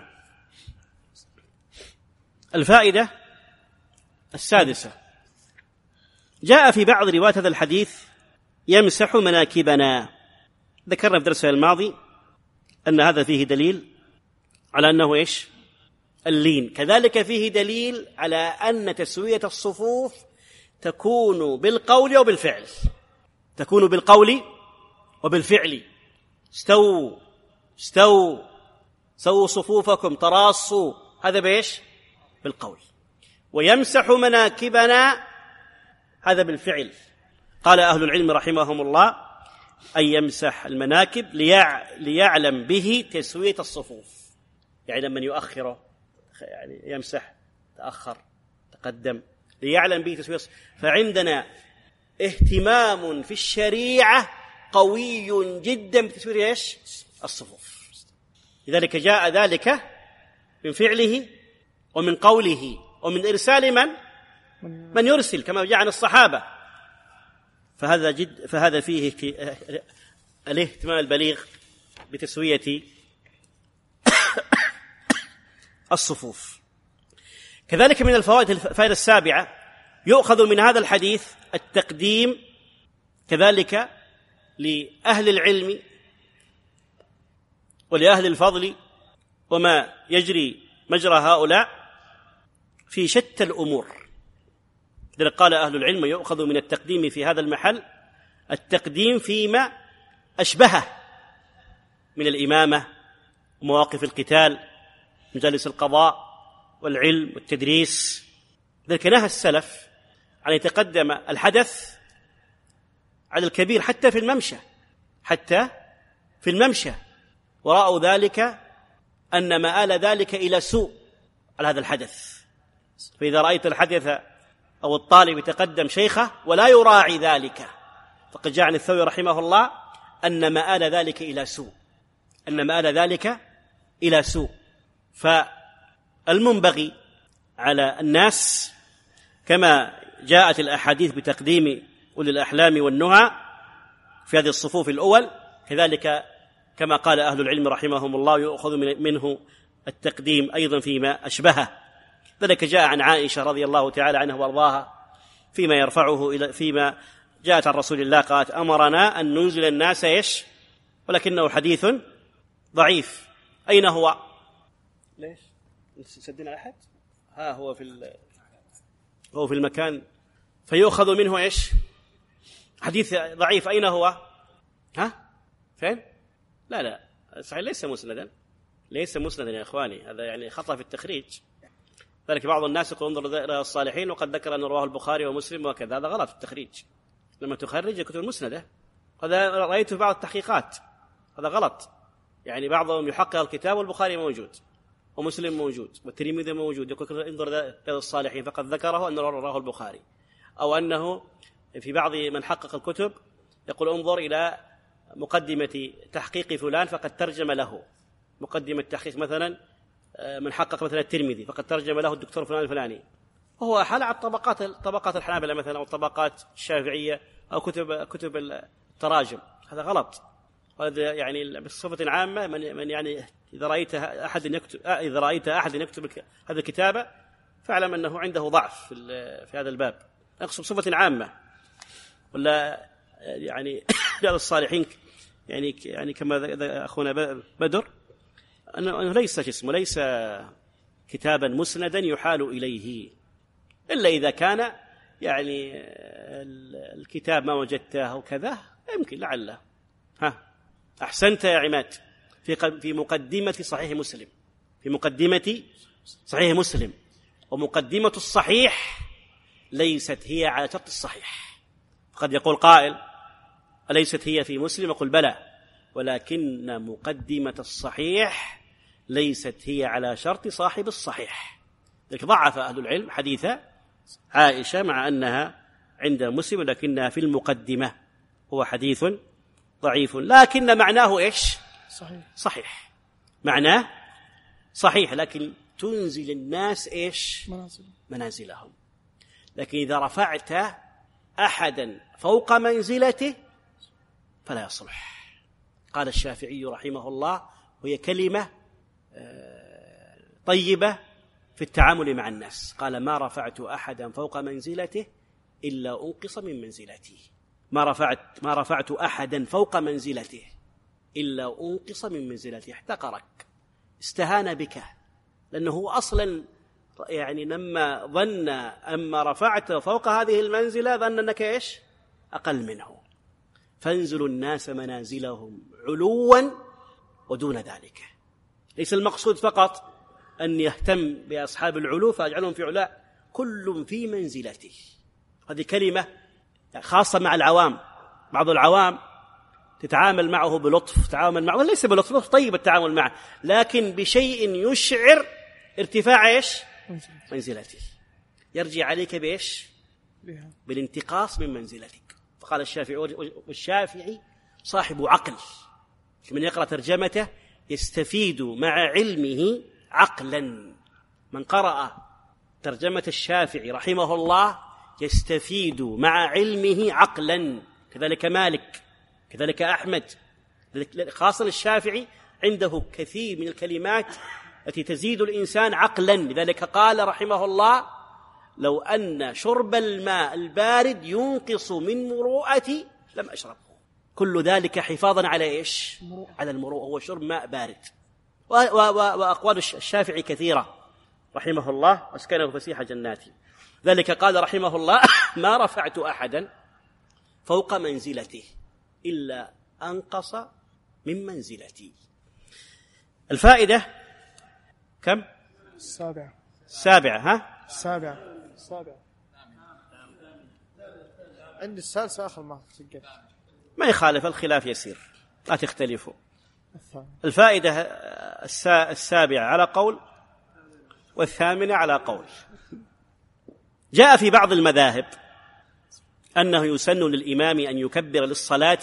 الفائدة السادسة جاء في بعض روايات هذا الحديث يمسح مناكبنا. ذكرنا في درسنا الماضي أن هذا فيه دليل على أنه إيش اللين. كذلك فيه دليل على أن تسوية الصفوف تكون بالقول وبالفعل، تكون بالقول وبالفعل. استووا استووا سووا صفوفكم تراصوا، هذا بإيش؟ بالقول. ويمسح مناكبنا، هذا بالفعل. قال أهل العلم رحمهم الله أن يمسح المناكب ليع... ليعلم به تسوية الصفوف، يعني من يؤخره يعني يمسح تأخر تقدم ليعلم به تسوية الصفوف. فعندنا اهتمام في الشريعة قوي جدا بتسوية إيش؟ الصفوف. لذلك جاء ذلك من فعله ومن قوله ومن إرسال من من يرسل كما جاء عن الصحابة. فهذا جد فهذا فيه الاهتمام البليغ بتسوية الصفوف. كذلك من الفوائد الفائدة السابعة يؤخذ من هذا الحديث التقديم كذلك لأهل العلم ولأهل الفضل وما يجري مجرى هؤلاء في شتى الأمور. لذلك قال أهل العلم يؤخذ من التقديم في هذا المحل التقديم فيما أشبهه من الإمامة ومواقف القتال، مجالس القضاء والعلم والتدريس. لذلك نهى السلف أن يتقدم الحدث على الكبير حتى في الممشى، حتى في الممشى، ورأوا ذلك أن مآل ذلك إلى سوء على هذا الحدث. فإذا رأيت الحدث أو الطالب يتقدم شيخه ولا يراعي ذلك فقد جاء عن الثوري رحمه الله أن مآل ذلك إلى سوء، أن مآل ذلك إلى سوء. فالمنبغي على الناس كما جاءت الأحاديث بتقديم أولي الأحلام والنهى في هذه الصفوف الأول، كذلك كما قال أهل العلم رحمهم الله يؤخذ منه التقديم أيضا فيما أشبهه. ذلك جاء عن عائشة رضي الله تعالى عنها وارضاها فيما يرفعه إلى فيما جاءت عن رسول الله قالت أمرنا أن ننزل الناس إيش، ولكنه حديث ضعيف. أين هو؟ ليش سدنا أحد؟ ها هو في هو في المكان فيؤخذ منه إيش؟ حديث ضعيف. أين هو؟ ها فين؟ لا لا صحيح ليس مسندا، ليس مسندا يا إخواني، هذا يعني خطأ في التخريج. ذلك بعض الناس يقول انظر إلى الصالحين وقد ذكر أن رواه البخاري ومسلم وكذا، هذا غلط في التخريج. لما تخرج الكتب المسندة هذا رأيته في بعض التحقيقات، هذا غلط. يعني بعضهم يحقق الكتاب والبخاري موجود ومسلم موجود والترمذي موجود، يقول انظر إلى الصالحين فقد ذكره أن رواه البخاري، أو أنه في بعض من حقق الكتب يقول انظر إلى مقدمة تحقيق فلان فقد ترجم له، مقدمة تحقيق مثلا من حقق مثلا الترمذي فقد ترجم له الدكتور فلان الفلاني، وهو حال على طبقات طبقات الحنابلة مثلا أو طبقات الشافعية أو كتب كتب التراجم. هذا غلط. هذا يعني بصفة عامة من من يعني إذا رأيت أحد يكتب إذا رأيت أحد يكتب هذا الكتابة فاعلم أنه عنده ضعف في في هذا الباب. أقصد بصفة عامة. ولا يعني بعض الصالحين يعني يعني كما أخونا بدر أنه ليس اسمه ليس كتابا مسندا يحال إليه، إلا إذا كان يعني الكتاب ما وجدته وكذا يمكن لعله. ها أحسنت يا عماد في في مقدمة صحيح مسلم، في مقدمة صحيح مسلم، ومقدمة الصحيح ليست هي على شرط الصحيح. قد يقول قائل أليست هي في مسلم؟ أقول بلى، ولكن مقدمة الصحيح ليست هي على شرط صاحب الصحيح. لذلك ضعف أهل العلم حديث عائشة مع أنها عند مسلم لكنها في المقدمة هو حديث ضعيف، لكن معناه إيش؟ صحيح. صحيح معناه صحيح، لكن تنزل الناس إيش؟ منازل. منازلهم. لكن إذا رفعت أحدا فوق منزلته فلا يصلح. قال الشافعي رحمه الله وهي كلمة طيبة في التعامل مع الناس، قال ما رفعت أحدا فوق منزلته إلا أنقص من منزلته. ما رفعت ما رفعت أحدا فوق منزلته إلا أنقص من منزلته. احتقرك، استهان بك، لأنه هو أصلا يعني لما ظن أما رفعت فوق هذه المنزلة ظن أنك إيش أقل منه. فانزلوا الناس منازلهم علوا ودون ذلك. ليس المقصود فقط أن يهتم بأصحاب العلو فأجعلهم في علاء، كل في منزلته. هذه كلمة خاصة مع العوام. بعض العوام تتعامل معه بلطف، تتعامل معه ليس بلطف، لطف طيب التعامل معه، لكن بشيء يشعر ارتفاع إيش منزلته. يرجع عليك بإيش بالانتقاص من منزلتك. فقال الشافعي، والشافعي صاحب عقل، من يقرأ ترجمته يستفيد مع علمه عقلا. من قرأ ترجمة الشافعي رحمه الله يستفيد مع علمه عقلا. كذلك مالك، كذلك أحمد، خاصة الشافعي عنده كثير من الكلمات التي تزيد الإنسان عقلا. لذلك قال رحمه الله: لو أن شرب الماء البارد ينقص من مروءتي لم أشربه. كل ذلك حفاظا على إيش؟ على المروءة، هو شرب ماء بارد. وأقوال الشافعي كثيرة رحمه الله، أسكنه فسيح جناتي. ذلك قال رحمه الله: ما رفعت أحدا فوق منزلته إلا أنقص من منزلتي. الفائدة كم؟ السابعة. السابعة. ها؟ السابعة. السابعة. عندي السادسة آخر ما تسجل. ما يخالف، الخلاف يسير، لا تختلفوا. الفائدة السابعة على قول، والثامنة على قول. جاء في بعض المذاهب أنه يسن للإمام أن يكبر للصلاة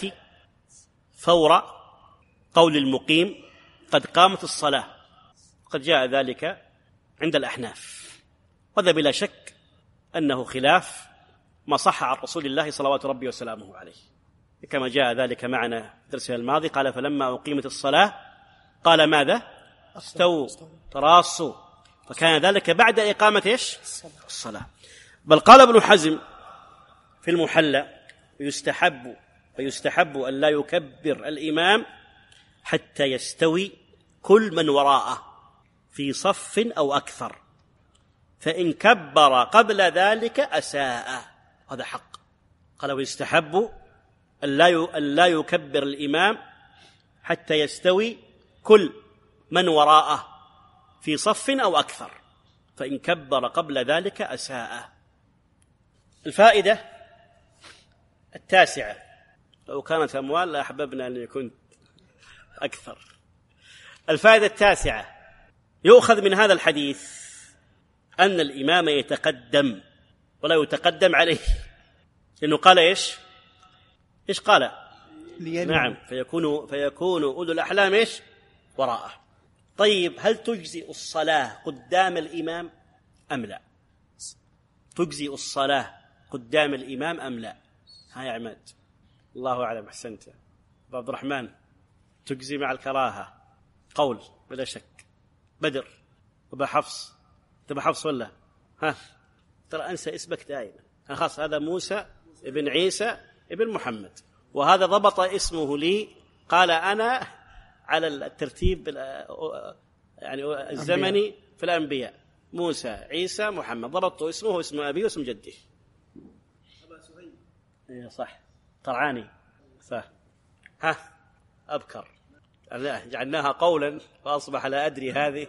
فور قول المقيم قد قامت الصلاة. قد جاء ذلك عند الأحناف، وهذا بلا شك أنه خلاف ما صح عن رسول الله صلوات ربي وسلامه عليه، كما جاء ذلك معنا في درسنا الماضي. قال: فلما أقيمت الصلاة قال ماذا؟ استووا تراصوا. فكان ذلك بعد إقامة إيش؟ الصلاة. بل قال ابن حزم في المحلى: ويستحب ويستحب أن لا يكبر الإمام حتى يستوي كل من وراءه في صف أو أكثر، فإن كبر قبل ذلك أساء. هذا حق. قال: ويستحب أن لا يكبر الإمام حتى يستوي كل من وراءه في صف أو أكثر، فإن كبر قبل ذلك أساء. الفائدة التاسعة، لو كانت أموال لأحببنا أن يكون أكثر. الفائدة التاسعة، يؤخذ من هذا الحديث أن الإمام يتقدم ولا يتقدم عليه، لأنه قال إيش؟ إيش قال؟ نعم، فيكون, فيكون أولو الأحلام إيش؟ وراءه. طيب، هل تجزئ الصلاة قدام الإمام أم لا؟ تجزئ الصلاة قدام الإمام أم لا؟ ها يا عماد، الله أعلم. أحسنت عبد الرحمن. تجزي مع الكراهة، قول بلا شك. بدر وبا حفص، تبا حفص ولا؟ ها، ترى أنسى اسمك دائما. خلاص، هذا موسى ابن عيسى ابن محمد، وهذا ضبط اسمه لي، قال أنا على الترتيب يعني الزمني في الأنبياء: موسى عيسى محمد. ضبطت اسمه واسم أبيه واسم جده. إيه صح، طرعاني صح. ها، أبكر، جعلناها قولا فأصبح لا أدري هذه.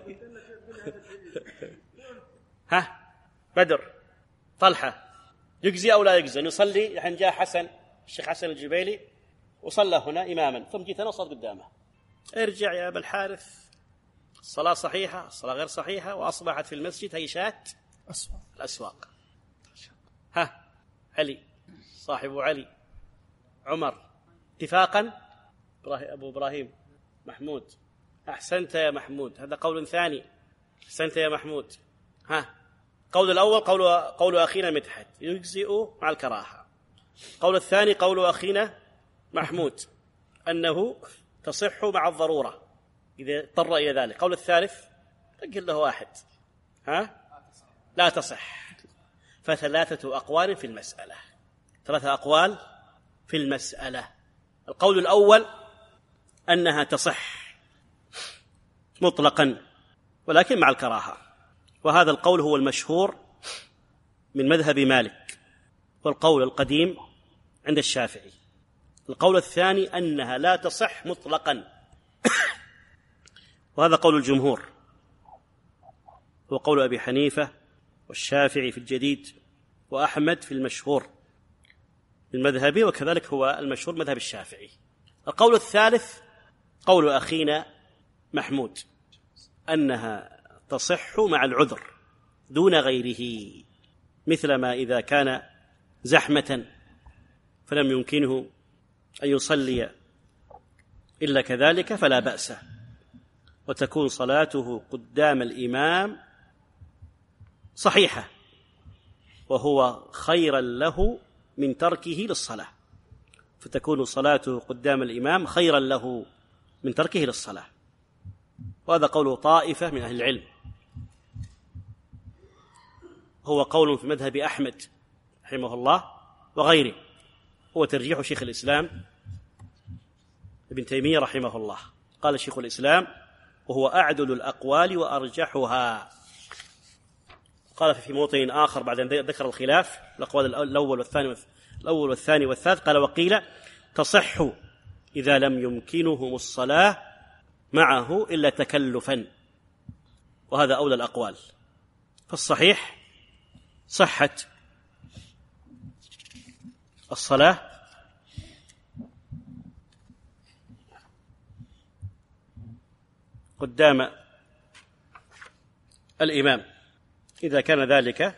ها، بدر، طلحة، يجزي أو لا يجزي؟ نصلي الحين جاء حسن، الشيخ حسن الجبيلي، وصلى هنا إماما، ثم جيت أنا وصلت قدامه. ارجع يا أبا الحارث، الصلاة صحيحة، الصلاة غير صحيحة، وأصبحت في المسجد هيشات الأسواق. ها، علي صاحب علي، عمر، اتفاقا أبو إبراهيم محمود. أحسنت يا محمود، هذا قول ثاني. أحسنت يا محمود. ها، قول الأول قول, قول أخينا مدحت يجزئ مع الكراهة. قول الثاني قول أخينا محمود أنه تصح مع الضرورة إذا اضطر إلى ذلك. قول الثالث قل له واحد، ها، لا تصح. فثلاثة أقوال في المسألة، ثلاثة أقوال في المسألة. القول الأول أنها تصح مطلقا ولكن مع الكراهة. وهذا القول هو المشهور من مذهب مالك، والقول القديم عند الشافعي. القول الثاني أنها لا تصح مطلقا، وهذا قول الجمهور، هو قول أبي حنيفة والشافعي في الجديد وأحمد في المشهور المذهبي، وكذلك هو المشهور مذهب الشافعي. القول الثالث قول أخينا محمود، أنها تصح مع العذر دون غيره، مثل ما إذا كان زحمة فلم يمكنه أن يصلي إلا كذلك فلا بأس، وتكون صلاته قدام الإمام صحيحة، وهو خيرا له من تركه للصلاة، فتكون صلاته قدام الإمام خيرا له من تركه للصلاة. وهذا قول طائفة من أهل العلم، هو قول في مذهب أحمد رحمه الله وغيره، هو ترجيح شيخ الإسلام ابن تيمية رحمه الله. قال شيخ الإسلام: وهو أعدل الأقوال وأرجحها. قال في موطن آخر بعد أن ذكر الخلاف الأقوال الأول والثاني الأول والثاني والثالث، قال: وقيل تصح إذا لم يمكنهم الصلاة معه إلا تكلفا، وهذا أولى الأقوال. فالصحيح صحة الصلاة قدام الإمام إذا كان ذلك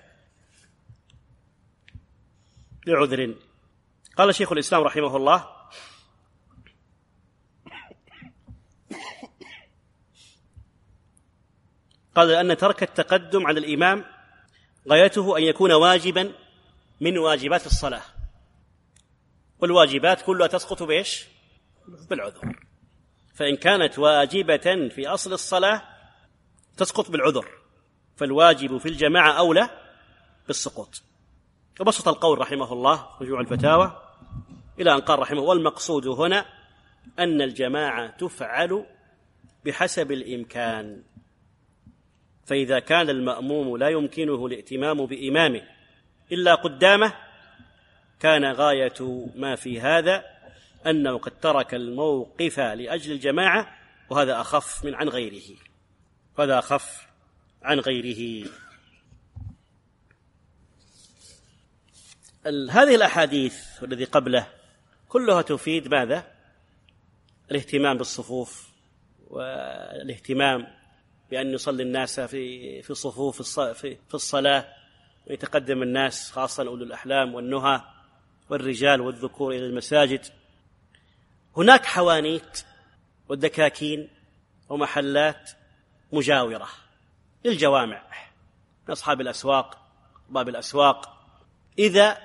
لعذر. قال شيخ الإسلام رحمه الله: قال أن ترك التقدم على الإمام غايته أن يكون واجبا من واجبات الصلاة، والواجبات كلها تسقط بإيش؟ بالعذر. فإن كانت واجبة في أصل الصلاة تسقط بالعذر، فالواجب في الجماعة أولى بالسقوط. وبسط القول رحمه الله رجوع الفتاوى إلى أن قال رحمه: والمقصود هنا أن الجماعة تفعل بحسب الإمكان، فإذا كان المأموم لا يمكنه الائتمام بإمامه إلا قدامه كان غاية ما في هذا أنه قد ترك الموقف لأجل الجماعة، وهذا أخف من عن غيره وهذا أخف عن غيره. هذه الأحاديث والذي قبله كلها تفيد ماذا؟ الاهتمام بالصفوف، والاهتمام بأن يصلي الناس في في صفوف في الصلاة، ويتقدم الناس خاصة أولو الأحلام والنهى والرجال والذكور إلى المساجد. هناك حوانيت والدكاكين ومحلات مجاورة للجوامع من أصحاب الأسواق باب الأسواق، إذا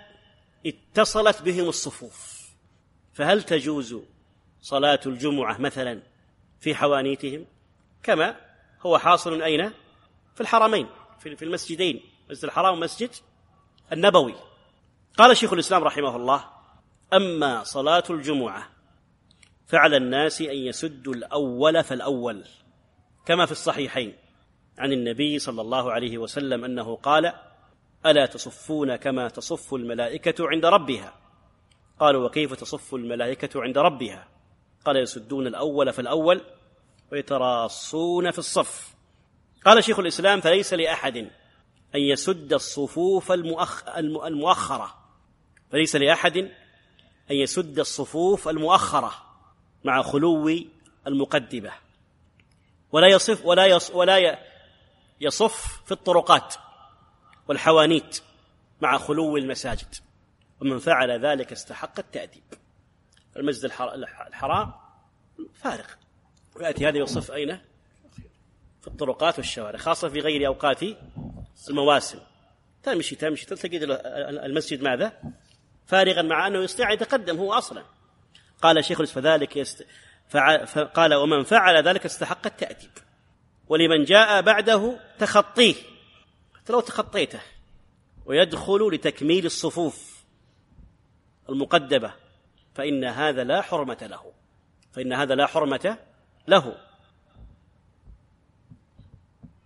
اتصلت بهم الصفوف فهل تجوز صلاة الجمعة مثلا في حوانيتهم كما هو حاصل أين؟ في الحرمين، في المسجدين، مسجد الحرام ومسجد النبوي. قال شيخ الإسلام رحمه الله: أما صلاة الجمعة فعلى الناس أن يسدوا الأول فالأول، كما في الصحيحين عن النبي صلى الله عليه وسلم أنه قال: ألا تصفون كما تصف الملائكة عند ربها؟ قالوا: وكيف تصف الملائكة عند ربها؟ قال: يسدون الأول فالأول ويتراصون في الصف. قال شيخ الإسلام: فليس لأحد أن يسد الصفوف المؤخ... المؤخرة فليس لأحد أن يسد الصفوف المؤخرة مع خلو المقدمة، ولا يصف ولا يص... ولا يصف في الطرقات والحوانيت مع خلو المساجد، ومن فعل ذلك استحق التأديب. المسجد الحرام فارغ، ويأتي هذا يصف أين؟ في الطرقات والشوارع، خاصة في غير أوقات المواسم. تمشي تمشي تلتقي المسجد ماذا؟ فارغا، مع أنه يستطيع أن يتقدم هو أصلا. قال شيخ الإسلام: فذلك يست... فع... قال: ومن فعل ذلك استحق التأديب، ولمن جاء بعده تخطيه، حتى لو تخطيته، ويدخل لتكميل الصفوف المقدمة، فإن هذا لا حرمة له فإن هذا لا حرمة له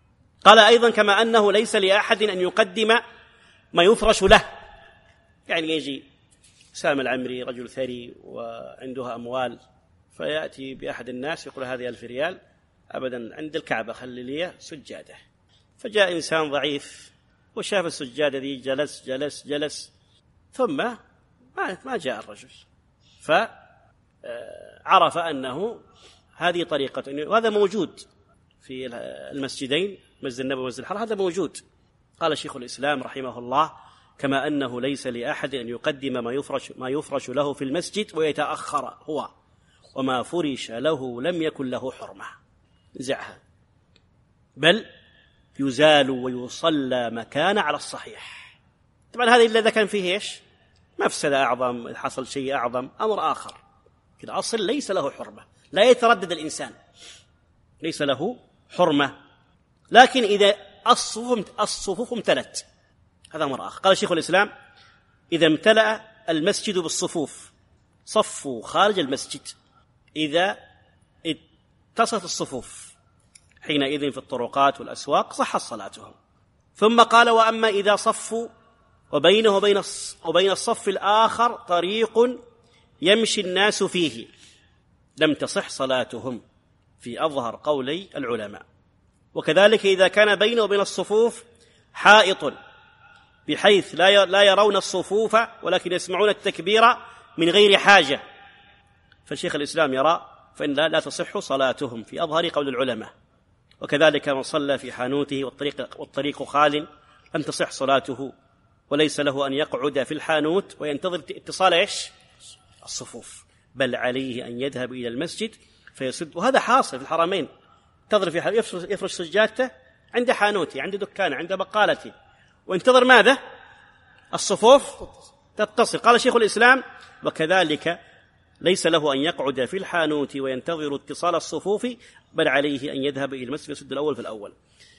قال أيضا كما أنه ليس لأحد أن يقدم ما يفرش له، يعني يجي سام العمري رجل ثري وعنده أموال فيأتي بأحد الناس يقول هذه ألف ريال، أبدا عند الكعبة خلي لي سجادة. فجاء إنسان ضعيف وشاف السجادة ذي، جلس جلس جلس ثم ما ما جاء الرجل، فعرف أنه هذه طريقة، وهذا موجود في المسجدين، مسجد النبوي ومسجد الحرام، هذا موجود. قال شيخ الإسلام رحمه الله كما أنه ليس لأحد أن يقدم ما يفرش, ما يفرش له في المسجد ويتأخر هو، وما فرش له لم يكن له حرمة نزعها، بل يزال ويصلى مكان على الصحيح. طبعا هذا إلا إذا كان فيه إيش؟ مفسدة أعظم، حصل شيء أعظم، أمر آخر. كده أصل ليس له حرمة، لا يتردد الإنسان، ليس له حرمة. لكن إذا الصفوف امتلت هذا أمر آخر. قال شيخ الإسلام إذا امتلأ المسجد بالصفوف صفوا خارج المسجد، إذا اتصلت الصفوف حينئذ في الطرقات والأسواق صحت صلاتهم. ثم قال وأما إذا صفوا وبينه وبين وبين الصف الآخر طريق يمشي الناس فيه لم تصح صلاتهم، في أظهر قولي العلماء. وكذلك إذا كان بينه وبين الصفوف حائط بحيث لا يرون الصفوف ولكن يسمعون التكبير من غير حاجة، فالشيخ الإسلام يرى فإن لا, لا تصح صلاتهم، في أظهر قول العلماء. وكذلك من صلى في حانوته والطريق, والطريق خال لم تصح صلاته، وليس له أن يقعد في الحانوت وينتظر اتصال إيش؟ الصفوف، بل عليه أن يذهب إلى المسجد فيسد. وهذا حاصل في الحرمين، انتظر في يفرش سجادته عند حانوته، عند دكانه، عند بقالته، وانتظر ماذا؟ الصفوف تتصل. قال شيخ الإسلام وكذلك ليس له أن يقعد في الحانوت وينتظر اتصال الصفوف، بل عليه أن يذهب إلى المسجد يسد الأول في الأول.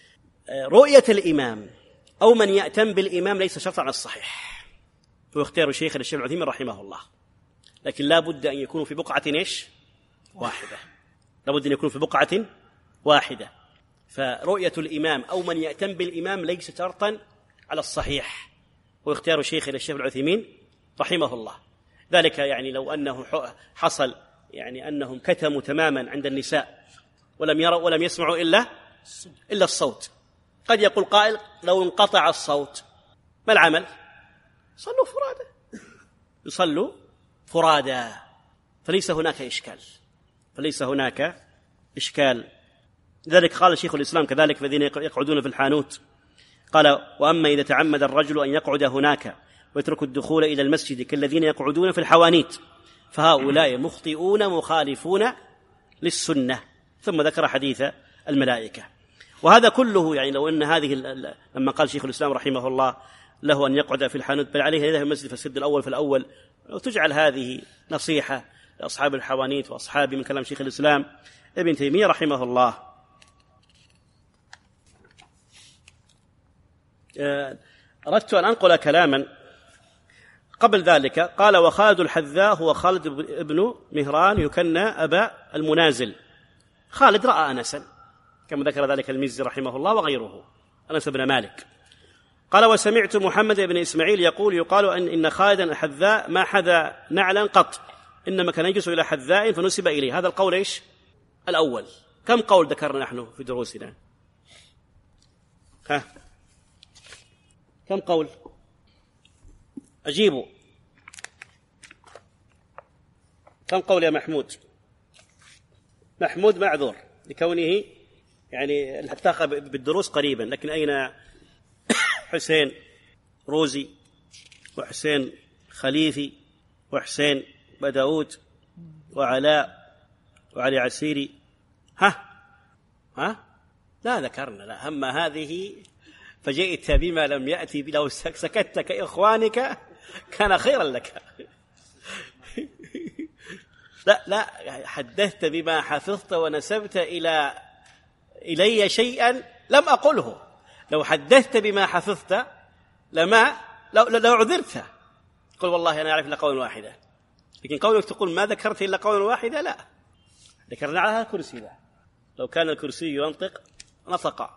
رؤية الإمام أو من يأتم بالإمام ليس شرطا على الصحيح، ويختار شيخ الشيخ العثيمين رحمه الله، لكن لا بد أن يكونوا في بقعة إيش؟ واحدة، لا بد أن يكونوا في بقعة واحدة. فرؤية الإمام أو من يأتم بالإمام ليس شرطا على الصحيح، ويختار شيخ الشيخ العثيمين رحمه الله. ذلك يعني لو أنه حصل يعني أنهم كتموا تماما عند النساء ولم يروا ولم يسمعوا إلا إلا الصوت، قد يقول قائل لو انقطع الصوت ما العمل؟ صلوا فرادى، يصلوا فرادى، فليس هناك إشكال، فليس هناك إشكال. لذلك قال شيخ الإسلام كذلك الذين يقعدون في الحانوت، قال وأما إذا تعمد الرجل أن يقعد هناك ويترك الدخول إلى المسجد كالذين يقعدون في الحوانيت فهؤلاء مخطئون مخالفون للسنة. ثم ذكر حديث الملائكة. وهذا كله يعني لو أن هذه لما قال شيخ الإسلام رحمه الله له أن يقعد في الحانوت بل عليه يذهب المسجد في السد الأول في الأول، لو تجعل هذه نصيحة لأصحاب الحوانيت وأصحاب من كلام شيخ الإسلام ابن تيمية رحمه الله. أردت أن أنقل كلاما قبل ذلك. قال وخالد الحذاء هو خالد ابن مهران يكنى أبا المنازل. خالد رأى أنسا كما ذكر ذلك المزي رحمه الله وغيره، أنس بن مالك. قال وسمعت محمد بن إسماعيل يقول يقال أن إن خالدا الحذاء ما حذا نعلا قط، إنما كان يجلس إلى حذاء فنسب إليه. هذا القول إيش؟ الأول. كم قول ذكرنا نحن في دروسنا؟ ها كم قول؟ أجيبوا. كم قول يا محمود؟ محمود معذور لكونه يعني التقى بالدروس قريبا، لكن أين حسين روزي وحسين خليفي وحسين بداود وعلاء وعلي عسيري؟ ها ها لا ذكرنا. لا هم هذه فجئت بما لم يأتي، لو سكت كإخوانك كان خيرا لك. لا لا حدثت بما حفظت ونسبت إلى إلي شيئا لم أقله. لو حدثت بما حفظت لما لو, لو عذرت، قل والله أنا أعرف إلا قولا واحدا، لكن قولك تقول ما ذكرت إلا قولا واحدا، لا ذكرنا على الكرسي. لا لو كان الكرسي ينطق نطق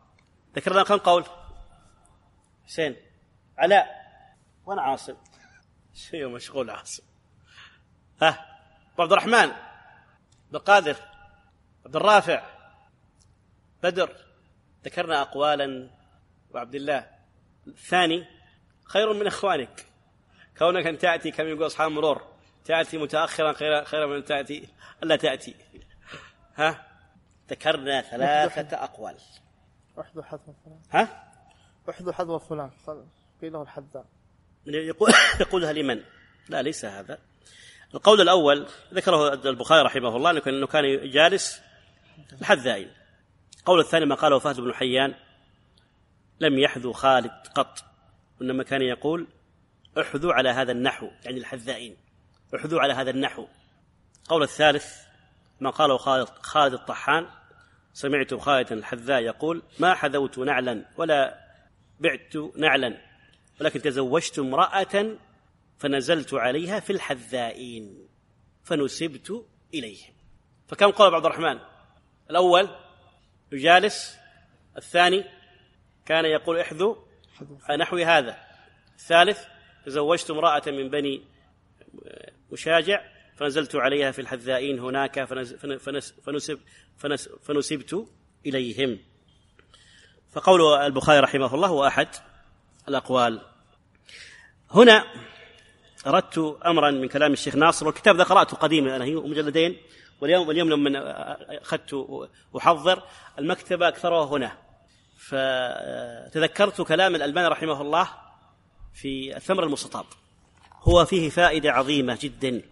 ذكرنا كم قول؟ حسين، علاء، وأنا عاصم. شيء مشغول عاصم. ها، عبد الرحمن، بالقادر، عبد الرافع، بدر. ذكرنا أقوالا. وعبد الله الثاني خير من إخوانك، كونك أن تأتي كما يقول أصحاب مرور، تأتي متأخرا خير خير من تأتي ألا تأتي. ها، ذكرنا ثلاثة أقوال. أحد حذف فلان. ها، أحد حذف فلان قيل له الحذاء. يقول يقولها لمن؟ لا، ليس هذا. القول الأول ذكره البخاري رحمه الله أنه كان جالس الحذائين. القول الثاني ما قاله فهد بن حيان لم يحذو خالد قط، إنما كان يقول احذوا على هذا النحو، يعني الحذائين احذوا على هذا النحو. القول الثالث ما قاله خالد, خالد الطحان، سمعت خالد الحذاء يقول ما حذوت نعلا ولا بعت نعلا، ولكن تزوجت امرأة فنزلت عليها في الحذائين فنسبت إليهم. فكم قال عبد الرحمن؟ الأول يجالس، الثاني كان يقول احذو نحو هذا، الثالث تزوجت امرأة من بني مشاجع فنزلت عليها في الحذائين هناك فنسب فنسبت إليهم. فقول البخاري رحمه الله هو أحد الأقوال. هنا أردت أمرا من كلام الشيخ ناصر، والكتاب ذا قرأته قديما أنا، هي مجلدين، واليوم واليوم لما أخذت أحضر المكتبة أكثرها هنا، فتذكرت كلام الألباني رحمه الله في الثمر المستطاب، هو فيه فائدة عظيمة جدا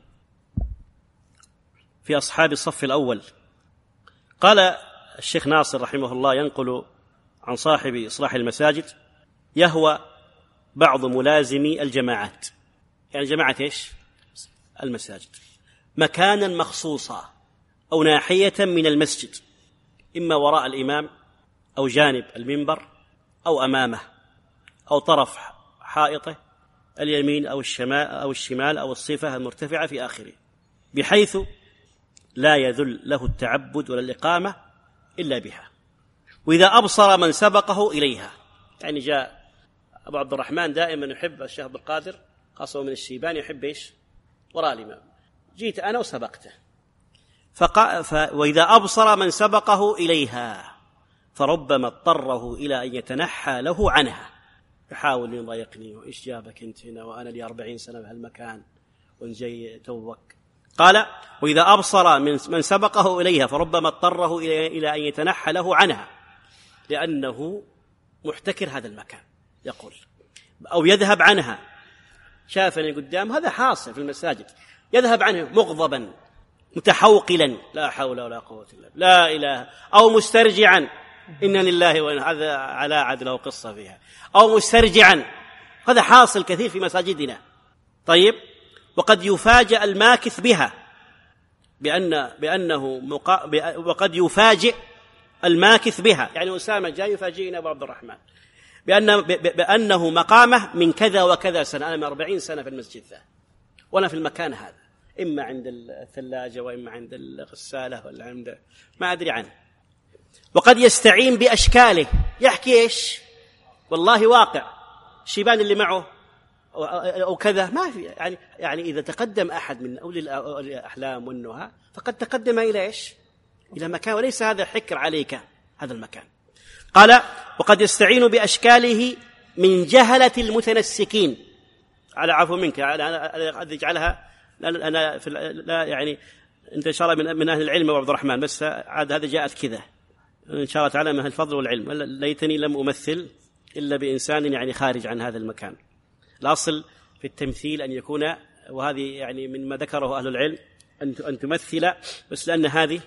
في أصحاب الصف الأول. قال الشيخ ناصر رحمه الله ينقل عن صاحب إصلاح المساجد يهوى بعض ملازمي الجماعات، يعني جماعة إيش؟ المساجد، مكانا مخصوصا أو ناحية من المسجد، إما وراء الإمام أو جانب المنبر أو أمامه أو طرف حائطه اليمين أو الشمال أو الشمال أو الصفة المرتفعة في آخره، بحيث لا يذل له التعبد ولا الإقامة إلا بها. وإذا أبصر من سبقه إليها، يعني جاء أبو عبد الرحمن دائما يحب الشيخ عبد القادر خاصة من الشيبان، يحب إيش؟ وراء الإمام، جيت أنا وسبقته، فق... ف... وإذا أبصر من سبقه إليها فربما اضطره إلى أن يتنحى له عنها، يحاول يضايقني، وإيش جابك أنت هنا وأنا لي أربعين سنة بهالمكان ونجي توك. قال وإذا أبصر من, من سبقه إليها فربما اضطره إلى... إلى أن يتنحى له عنها لأنه محتكر هذا المكان، يقول، أو يذهب عنها، شافني قدام، هذا حاصل في المساجد، يذهب عنه مغضبا متحوقلا، لا حول ولا قوة إلا بالله، لا إله، أو مسترجعا، إن لله وإنا، هذا على عد له قصة فيها، أو مسترجعا، هذا حاصل كثير في مساجدنا. طيب، وقد يفاجأ الماكث بها بأن بأنه مقا... وقد يفاجئ الماكث بها، يعني أسامة جاي يفاجئنا أبو عبد الرحمن بأن بأنه مقامه من كذا وكذا سنة، أنا من أربعين سنة في المسجد ذا وأنا في المكان هذا، إما عند الثلاجة وإما عند الغسالة ولا عند ما أدري عنه. وقد يستعين بأشكاله، يحكي إيش؟ والله واقع الشيبان اللي معه أو كذا، ما في يعني يعني إذا تقدم أحد من أولي الأحلام والنهى فقد تقدم إلى إيش؟ إلى مكان، وليس هذا حكر عليك هذا المكان. قال وقد يستعين بأشكاله من جهلة المتنسكين، على عفو منك، أنا أجعلها أنا في لا يعني أنت إن شاء الله من من أهل العلم وعبد الرحمن، بس عاد هذا جاءت كذا إن شاء الله تعالى من أهل الفضل والعلم، ليتني لم أمثل إلا بإنسان يعني خارج عن هذا المكان. الأصل في التمثيل أن يكون، وهذه يعني من ما ذكره أهل العلم، أن أن تمثل، بس لأن هذه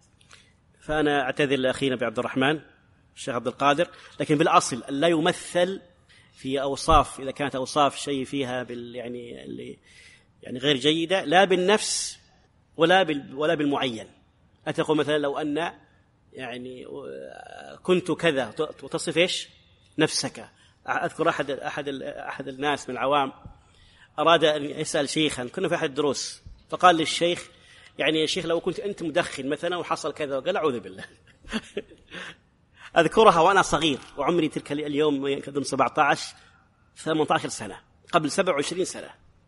فأنا أعتذر لأخينا بعبد الرحمن الشيخ عبد القادر، لكن بالأصل لا يمثل في أوصاف، إذا كانت أوصاف شيء فيها بال يعني اللي يعني غير جيدة، لا بالنفس ولا بال ولا بالمعين. لا تقول مثلا لو أن يعني كنت كذا وتصف إيش نفسك. أذكر أحد أحد أحد الناس من العوام أراد أن يسأل شيخا، كنا في أحد الدروس، فقال للشيخ يعني يا شيخ لو كنت أنت مدخن مثلا وحصل كذا، وقال أعوذ بالله أذكرها وأنا صغير وعمري تلك اليوم يمكن سبعة عشر ثمانية عشر سنة، قبل سبع وعشرين سنة،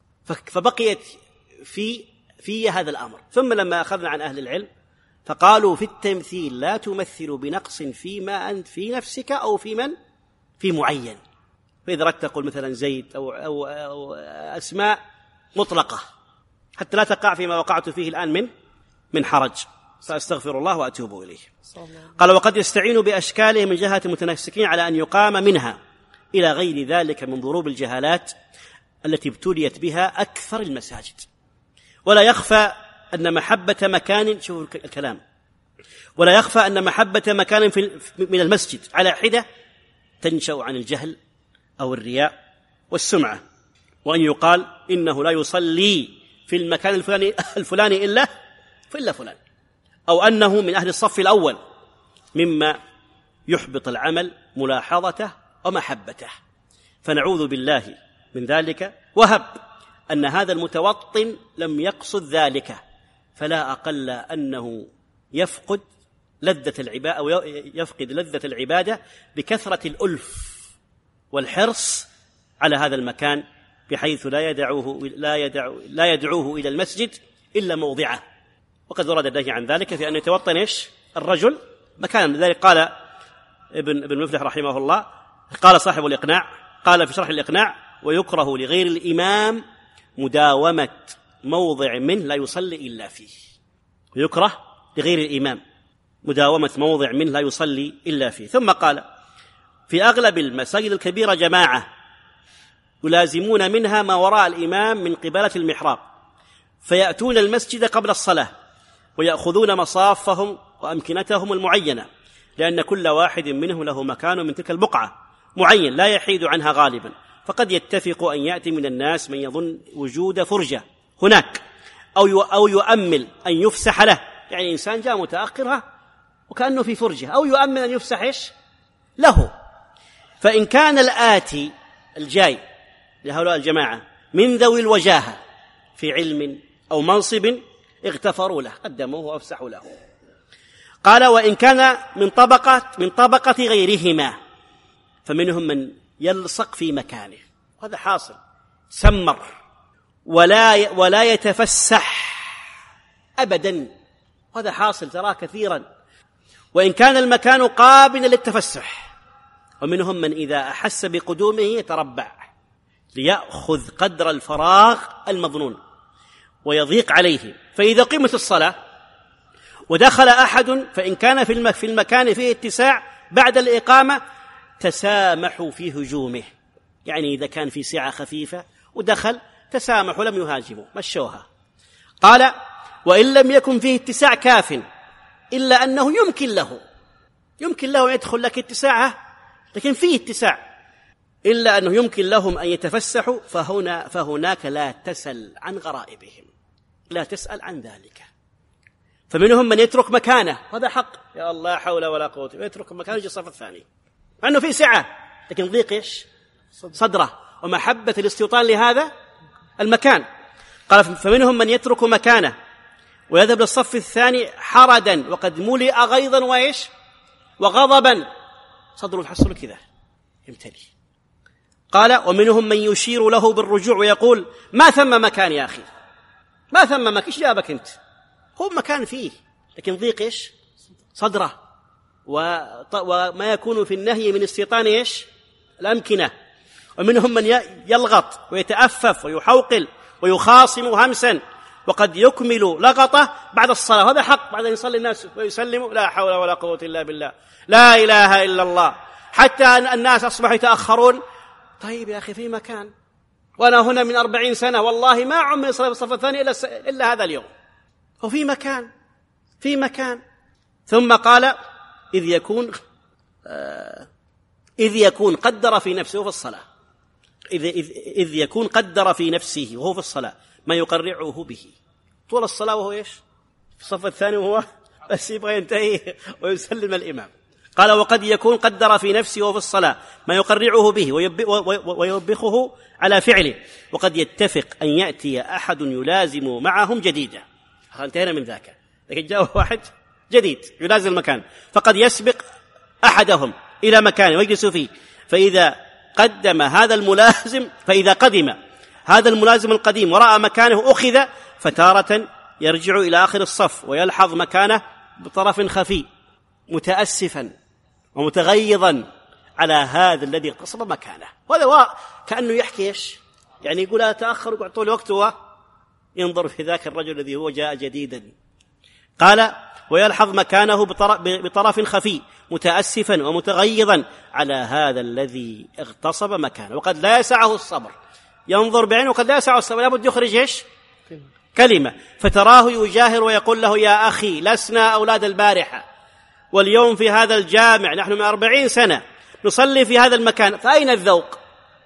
فبقيت في في هذا الأمر. ثم لما أخذنا عن أهل العلم فقالوا في التمثيل لا تمثل بنقص فيما أنت في نفسك أو في من في معين. فإذا أردت تقول مثلا زيد أو, أو, أو أسماء مطلقة حتى لا تقع فيما وقعت فيه الآن من من حرج، فأستغفر الله وأتوب إليه. قال وقد يستعين بأشكاله من جهة المتنسكين على أن يقام منها إلى غير ذلك من ضروب الجهالات التي ابتليت بها أكثر المساجد. ولا يخفى أن محبة مكان، شوفوا الكلام، ولا يخفى أن محبة مكان في من المسجد على حدة تنشأ عن الجهل أو الرياء والسمعة، وأن يقال إنه لا يصلي في المكان الفلاني, الفلاني إلا إلا فلان، أو أنه من أهل الصف الأول، مما يحبط العمل ملاحظته ومحبته. فنعوذ بالله من ذلك. وهب أن هذا المتوطن لم يقصد ذلك، فلا أقل أنه يفقد لذة العبادة أو يفقد لذة العبادة بكثرة الألف والحرص على هذا المكان، بحيث لا يدعوه لا يدعو لا يدعوه إلى المسجد إلا موضعه. وقد ورد النهي عن ذلك في أن يتوطن إيش الرجل مكان. لذلك قال ابن ابن مفلح رحمه الله، قال صاحب الإقناع، قال في شرح الإقناع: ويكره لغير الإمام مداومة موضع من لا يصلي إلا فيه. ويكره لغير الإمام مداومة موضع من لا يصلي إلا فيه. ثم قال: في أغلب المساجد الكبيرة جماعة يلازمون منها ما وراء الإمام من قبالة المحراب، فيأتون المسجد قبل الصلاة ويأخذون مصافهم وأمكنتهم المعينة، لأن كل واحد منهم له مكان من تلك البقعة معين لا يحيد عنها غالبا، فقد يتفق أن يأتي من الناس من يظن وجود فرجة هناك أو أو يؤمل أن يفسح له، يعني إنسان جاء متأخرها وكأنه في فرجة، أو يؤمل أن يفسح إيش له. فإن كان الآتي الجاي لهؤلاء الجماعة من ذوي الوجاهة في علم أو منصب اغتفروا له، قدموه وأفسحوا له. قال: وإن كان من طبقة من طبقة غيرهما فمنهم من يلصق في مكانه، هذا حاصل، سمر ولا ولا يتفسح أبدا، هذا حاصل تراه كثيرا. وإن كان المكان قابلا للتفسح، ومنهم من إذا أحس بقدومه يتربع ليأخذ قدر الفراغ المظنون ويضيق عليه. فإذا قيمت الصلاة ودخل أحد فإن كان في المكان فيه اتساع بعد الإقامة تسامحوا في هجومه، يعني إذا كان في سعة خفيفة ودخل تسامحوا لم يهاجموا، مشوها. قال: وإن لم يكن فيه اتساع كاف، إلا أنه يمكن له يمكن له أن يدخل لك اتساعه، لكن فيه اتساع، إلا أنه يمكن لهم أن يتفسحوا، فهنا فهناك لا تسأل عن غرائبهم، لا تسأل عن ذلك. فمنهم من يترك مكانه، هذا حق، يا الله حول ولا قوة، يترك مكانه يجي الصف الثاني مع أنه في سعة، لكن ضيق إيش صدره ومحبة الاستيطان لهذا المكان. قال: فمنهم من يترك مكانه ويذهب للصف الثاني حردا وقد ملئ غيظا وإيش وغضبا، صدره الحصل كذا يمتلي. قال: ومنهم من يشير له بالرجوع ويقول: ما ثم مكان يا أخي، ما ثم مكان، إيش جابك أنت؟ هو مكان فيه لكن ضيق إيش صدره وما يكون في النهي من استيطان إيش الأمكنة. ومنهم من يلغط ويتأفف ويحوقل ويخاصم همسا وقد يكمل لغطه بعد الصلاة، هذا حق، بعد أن يصلي الناس ويسلموا لا حول ولا قوة إلا بالله، لا إله إلا الله، حتى أن الناس أصبحوا يتأخرون. طيب يا أخي في مكان، وأنا هنا من أربعين سنة والله ما عمري صلي في الصف الثاني إلا, إلا هذا اليوم، وفي مكان في مكان. ثم قال: إذ يكون آه إذ يكون قدر في نفسه في الصلاة إذ, إذ, إذ يكون قدر في نفسه وهو في الصلاة ما يقرعه به طول الصلاة، وهو إيش في الصف الثاني وهو بس يبغى ينتهي ويسلم الإمام. قال: وقد يكون قدر في نفسه وهو في الصلاة ما يقرعه به ويوبخه على فعله، وقد يتفق أن يأتي أحد يلازم معهم جديدا. انتهينا من ذاك، لكن جاء واحد جديد يلازم المكان، فقد يسبق أحدهم إلى مكانه ويجلس فيه، فإذا قدم هذا الملازم فإذا قدم هذا الملازم القديم ورأى مكانه أخذ، فتارة يرجع إلى آخر الصف ويلحظ مكانه بطرف خفي متأسفا ومتغيظا على هذا الذي اغتصب مكانه. وهذا كأنه يحكي إيش يعني، يقول أتأخر وقعد طول وقته ينظر في ذاك الرجل الذي هو جاء جديدا. قال ويلحظ مكانه بطرف خفي متأسفا ومتغيظا على هذا الذي اغتصب مكانه، وقد لا يسعه الصبر، ينظر بعينه وقد لا يسعه الصبر، لابد يخرج إيش كلمة، فتراه يجاهر ويقول له يا أخي لسنا أولاد البارحة، واليوم في هذا الجامع نحن من أربعين سنة نصلي في هذا المكان، فأين الذوق؟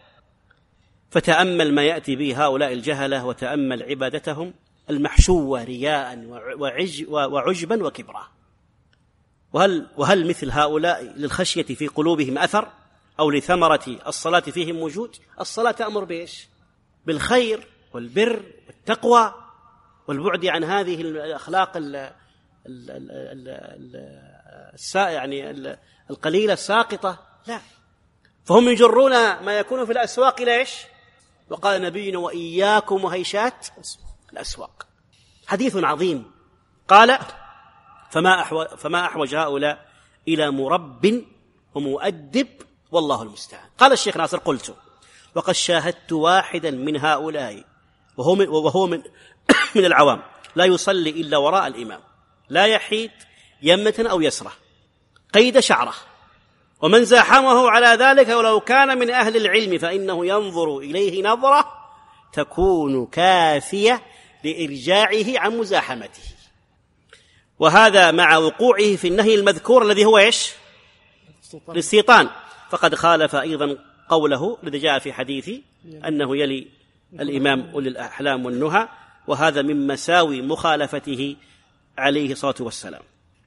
فتأمل ما يأتي به هؤلاء الجهلة، وتأمل عبادتهم المحشوة رياء وعجبا وكبرا. وهل, وهل مثل هؤلاء للخشية في قلوبهم أثر أو لثمرة الصلاة فيهم وجود؟ الصلاة تأمر بإيش؟ بالخير والبر والتقوى والبعد عن هذه الأخلاق ال ال ال ال يعني القليلة الساقطة، لا، فهم يجرون ما يكون في الأسواق إلى إيش؟ وقال نبينا وإياكم وهيشات الأسواق. حديث عظيم. قال فما أحوج, فما أحوج هؤلاء إلى مرب ومؤدب والله المستعان. قال الشيخ ناصر قلت وقد شاهدت واحدا من هؤلاء وهو من, وهو من, من العوام لا يصلي إلا وراء الإمام، لا يحيد يمة أو يسرة قيد شعره، ومن زاحمه على ذلك ولو كان من أهل العلم فإنه ينظر إليه نظرة تكون كافية لإرجاعه عن مزاحمته، وهذا مع وقوعه في النهي المذكور الذي هو إيش؟ الاستيطان. فقد خالف أيضا قوله الذي جاء في حديث أنه يلي الإمام أولي الأحلام والنهى، وهذا من مساوي مخالفته عليه الصلاة والسلام.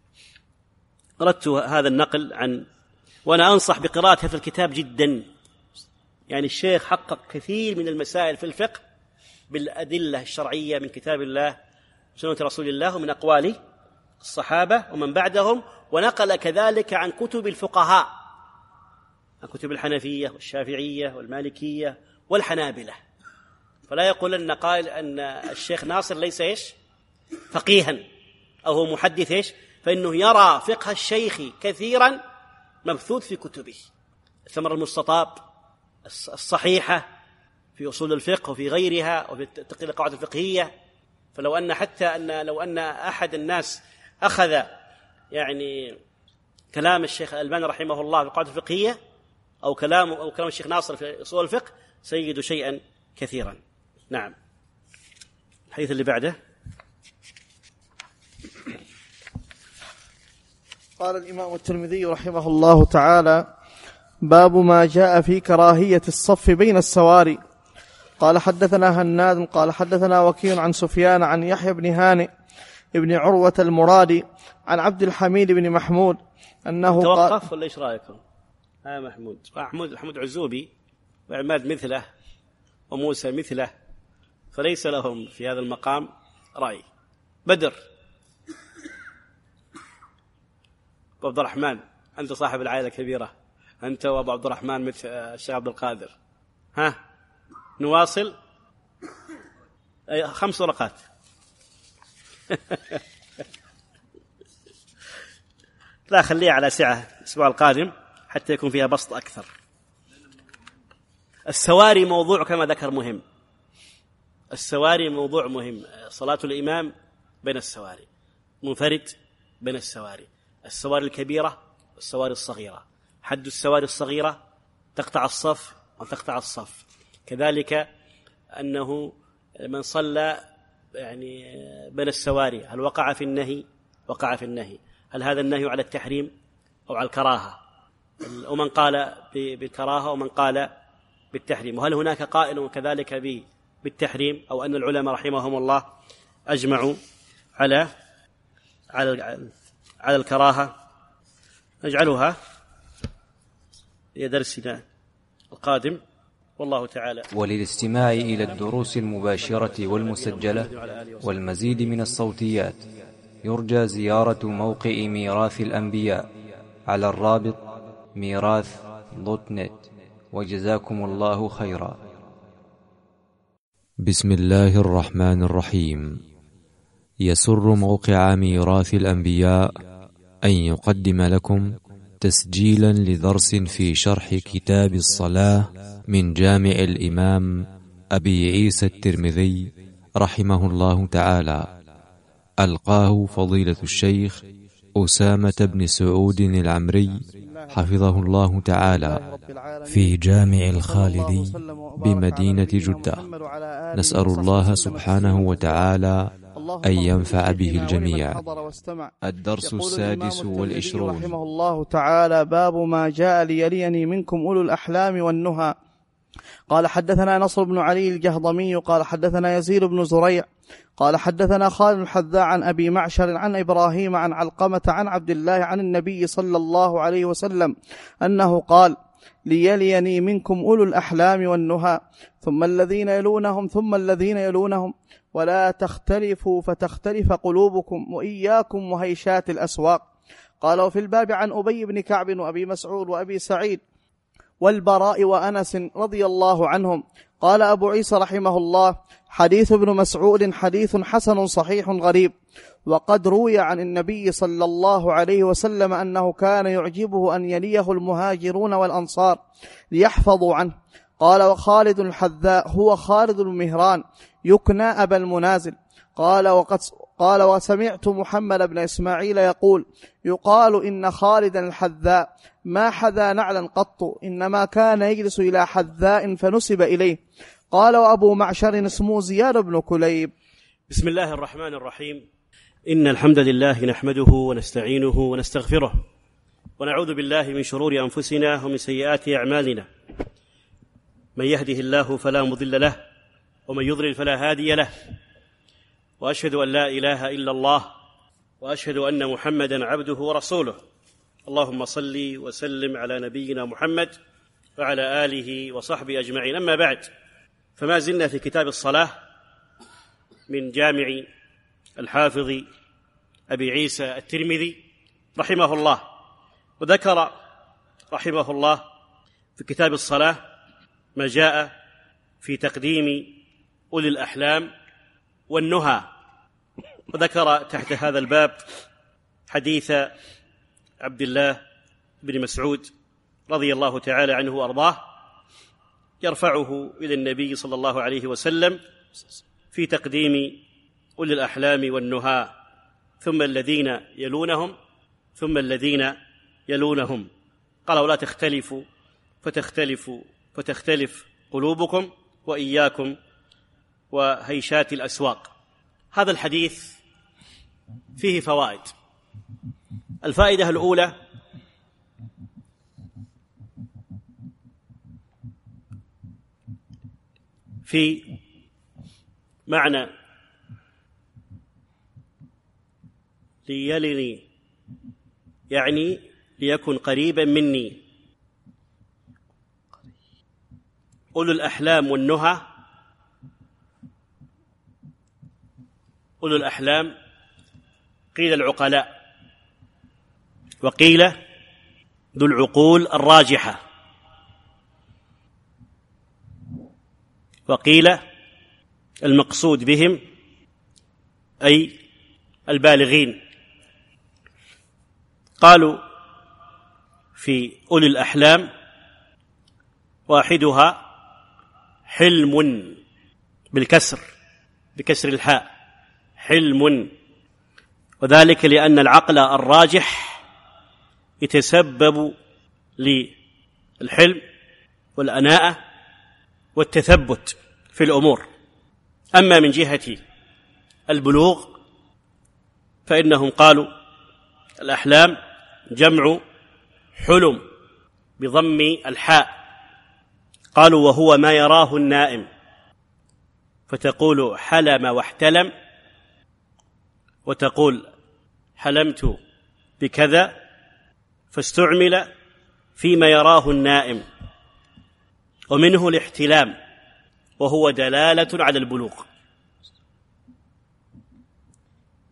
أردت هذا النقل عن، وأنا أنصح بقراءة هذا الكتاب جدا، يعني الشيخ حقق كثير من المسائل في الفقه بالأدلة الشرعية من كتاب الله وسنة رسول الله ومن أقوال الصحابة ومن بعدهم، ونقل كذلك عن كتب الفقهاء، عن كتب الحنفية والشافعية والمالكية والحنابلة. فلا يقول أن قائل أن الشيخ ناصر ليس إيش فقيها أو هو محدث إيش، فإنه يرى فقه الشيخ كثيرا مبثوث في كتبه، الثمر المستطاب، الصحيحة في أصول الفقه وفي غيرها وفي تقرير القواعد الفقهية. فلو أن حتى أن لو أن أحد الناس أخذ يعني كلام الشيخ الألباني رحمه الله في القواعد الفقهية أو كلام أو كلام الشيخ ناصر في أصول الفقه سيجد شيئا كثيرا. نعم. الحديث اللي بعده. قال الإمام الترمذي رحمه الله تعالى: باب ما جاء في كراهية الصف بين السواري. قال حدثنا هناد قال حدثنا وكيع عن سفيان عن يحيى بن هانئ ابن عروة المرادي عن عبد الحميد بن محمود أنه توقف قال ولا إيش رأيكم؟ ها محمود محمود محمود عزوبي وعماد مثله وموسى مثله، فليس لهم في هذا المقام رأي. بدر أبو عبد الرحمن، أنت صاحب العائلة الكبيرة، أنت وأبو عبد الرحمن مثل الشيخ عبد القادر. ها نواصل خمس ورقات. لا خليها على سعة الأسبوع القادم حتى يكون فيها بسط أكثر. السواري موضوع كما ذكر مهم، السواري موضوع مهم. صلاة الإمام بين السواري، منفرد بين السواري، السواري الكبيرة والسواري الصغيرة، حد السواري الصغيرة تقطع الصف أو تقطع الصف، كذلك أنه من صلى يعني بين السواري هل وقع في النهي؟ وقع في النهي، هل هذا النهي على التحريم أو على الكراهة؟ ومن قال بالكراهة ومن قال بالتحريم، وهل هناك قائل كذلك بالتحريم أو أن العلماء رحمهم الله أجمعوا على على على الكراهة؟ نجعلها لدرسنا القادم والله تعالى. وللاستماع إلى الدروس المباشرة والمسجلة والمزيد من الصوتيات يرجى زيارة موقع ميراث الأنبياء على الرابط ميراث دوت نت. وجزاكم الله خيرا. بسم الله الرحمن الرحيم. يسر موقع ميراث الأنبياء أن يقدم لكم تسجيلا لدرس في شرح كتاب الصلاة من جامع الإمام أبي عيسى الترمذي رحمه الله تعالى، ألقاه فضيلة الشيخ أسامة بن سعود العمري حفظه الله تعالى في جامع الخالدي بمدينة جدة. نسأل الله سبحانه وتعالى أن ينفع به الجميع. الدرس السادس والعشرون. رحمه الله تعالى: باب ما جاء ليليني منكم أولو الأحلام والنهى. قال حدثنا نصر بن علي الجهضمي قال حدثنا يزيد بن زريع قال حدثنا خالد الحذاء عن أبي معشر عن إبراهيم عن علقمة عن عبد الله عن النبي صلى الله عليه وسلم أنه قال: ليليني منكم أولو الأحلام والنهى ثم الذين يلونهم ثم الذين يلونهم ولا تختلفوا فتختلف قلوبكم وإياكم وهيشات الأسواق. قال: وفي الباب عن أبي بن كعب وأبي مسعود وأبي سعيد والبراء وأنس رضي الله عنهم. قال أبو عيسى رحمه الله: حديث ابن مسعود حديث حسن صحيح غريب، وقد روي عن النبي صلى الله عليه وسلم أنه كان يعجبه أن يليه المهاجرون والأنصار ليحفظوا عنه. قال: وخالد الحذاء هو خالد المهران يكنى أبا المنازل. قال: وقد قال وسمعت محمد بن إسماعيل يقول: يقال إن خالد الحذاء ما حذا نعلا قط، إنما كان يجلس إلى حذاء فنسب إليه. قال: وأبو معشر اسمه زياد بن كليب. بسم الله الرحمن الرحيم. إن الحمد لله نحمده ونستعينه ونستغفره، ونعوذ بالله من شرور أنفسنا ومن سيئات أعمالنا. من يهده الله فلا مضل له، ومن يضلل فلا هادي له، وأشهد أن لا إله إلا الله، وأشهد أن محمدا عبده ورسوله. اللهم صل وسلم على نبينا محمد وعلى آله وصحبه أجمعين. أما بعد، فما زلنا في كتاب الصلاة من جامع الحافظ أبي عيسى الترمذي رحمه الله. وذكر رحمه الله في كتاب الصلاة ما جاء في تقديم أولي الأحلام والنهى، وذكر تحت هذا الباب حديث عبد الله بن مسعود رضي الله تعالى عنه وأرضاه يرفعه إلى النبي صلى الله عليه وسلم في تقديم أولي الأحلام والنهى، ثم الذين يلونهم ثم الذين يلونهم. قال: ولا تختلفوا فتختلفوا فتختلف قلوبكم وإياكم وهيشات الأسواق. هذا الحديث فيه فوائد. الفائدة الأولى: في معنى ليلني، يعني ليكن قريبا مني. أولو الأحلام والنهى، أولو الأحلام قيل العقلاء، وقيل ذو العقول الراجحة، وقيل المقصود بهم أي البالغين. قالوا في أولي الأحلام واحدها حلم بالكسر بكسر الحاء، حلم، وذلك لأن العقل الراجح يتسبب للحلم والأناءة والتثبت في الأمور. أما من جهة البلوغ فإنهم قالوا الأحلام جمع حلم بضم الحاء. قالوا: وهو ما يراه النائم، فتقول حلم واحتلم، وتقول حلمت بكذا، فاستعمل فيما يراه النائم. ومنه الاحتلام، وهو دلالة على البلوغ.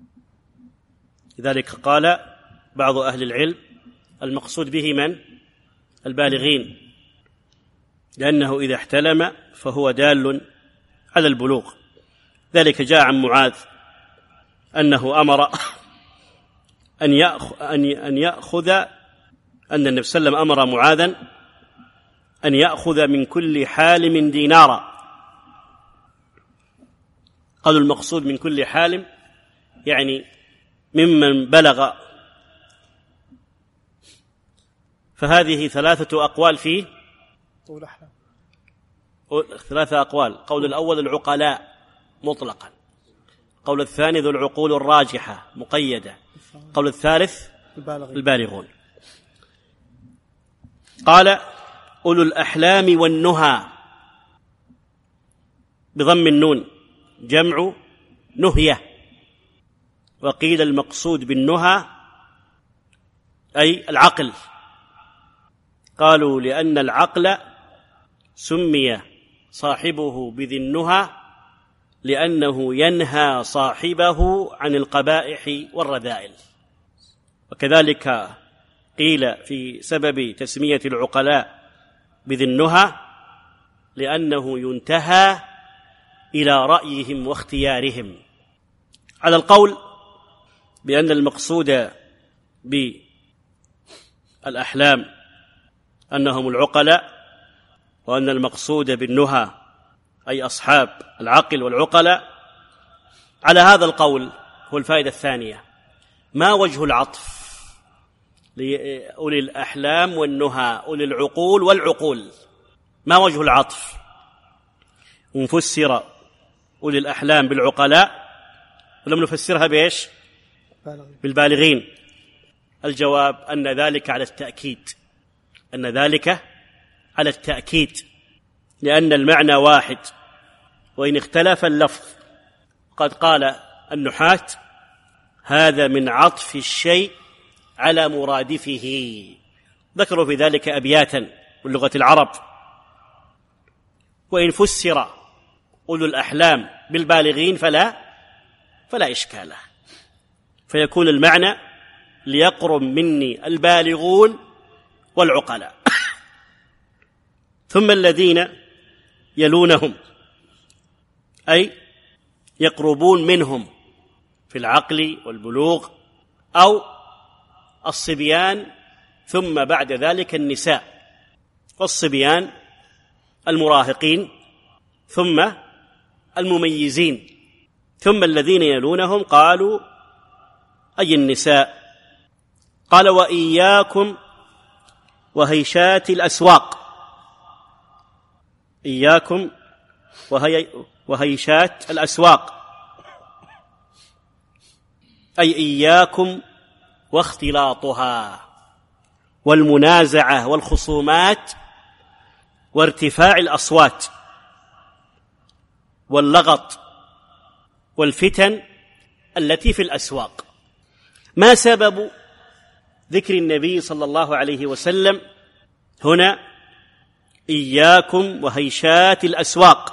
لذلك قال بعض أهل العلم: المقصود به من؟ البالغين، لأنه إذا احتلم فهو دال على البلوغ. ذلك جاء عن معاذ أنه أمر أن يأخذ أن يأخذ أن النبي صلى الله عليه وسلم أمر معاذا أن يأخذ من كل حالم دينارا. قالوا المقصود من كل حالم يعني ممن بلغ. فهذه ثلاثة أقوال فيه، ثلاثة أقوال. قول الأول العقلاء مطلقا، قول الثاني ذو العقول الراجحة مقيدة، قول الثالث البالغون. قال أولو الأحلام والنهى بضم النون، جمع نهية. وقيل المقصود بالنهى أي العقل. قالوا لأن العقل سمي صاحبه بذي النهى لأنه ينهى صاحبه عن القبائح والرذائل. وكذلك قيل في سبب تسمية العقلاء بذي النهى لأنه ينتهى إلى رأيهم واختيارهم، على القول بأن المقصود بالأحلام أنهم العقلاء، وأن المقصود بالنهى أي أصحاب العقل والعقلاء. على هذا القول هو الفائدة الثانية: ما وجه العطف لأولي الأحلام والنهى، أولي العقول والعقول؟ ما وجه العطف؟ ونفسر أولي الأحلام بالعقلاء ولم نفسرها بإيش؟ بالبالغين. الجواب أن ذلك على التأكيد، أن ذلك على التأكيد، لأن المعنى واحد وإن اختلف اللفظ. قد قال النحاة هذا من عطف الشيء على مرادفه، ذكروا في ذلك أبياتا من لغة العرب. وإن فسر أولو الأحلام بالبالغين فلا فلا إشكال، فيكون المعنى ليقرب مني البالغون والعقلاء ثم الذين يلونهم، أي يقربون منهم في العقل والبلوغ، أو الصبيان ثم بعد ذلك النساء، والصبيان المراهقين ثم المميزين، ثم الذين يلونهم قالوا أي النساء. قال وإياكم وهيشات الأسواق، إياكم وهي وهيشات الأسواق أي إياكم واختلاطها والمنازعة والخصومات وارتفاع الأصوات واللغط والفتن التي في الأسواق. ما سبب ذكر النبي صلى الله عليه وسلم هنا إياكم وهيشات الأسواق،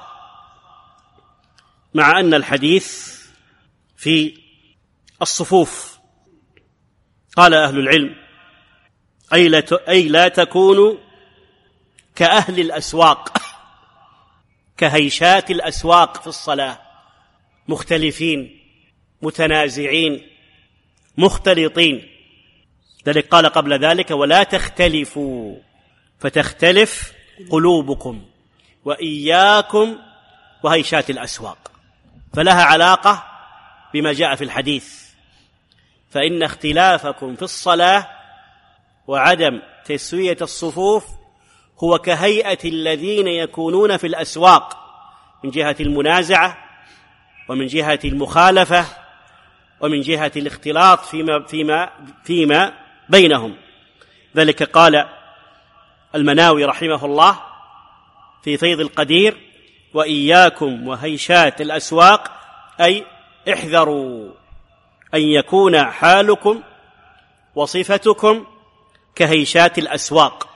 مع أن الحديث في الصفوف؟ قال أهل العلم أي لا تكونوا كأهل الأسواق، كهيشات الأسواق في الصلاة، مختلفين متنازعين مختلطين. ذلك قال قبل ذلك ولا تختلفوا فتختلف قلوبكم، وإياكم وهيشات الأسواق، فلها علاقة بما جاء في الحديث. فإن اختلافكم في الصلاة وعدم تسوية الصفوف هو كهيئة الذين يكونون في الأسواق من جهة المنازعة ومن جهة المخالفة ومن جهة الاختلاط فيما, فيما, فيما بينهم. ذلك قال المناوي رحمه الله في فيض القدير وإياكم وهيشات الأسواق أي احذروا أن يكون حالكم وصفتكم كهيشات الأسواق.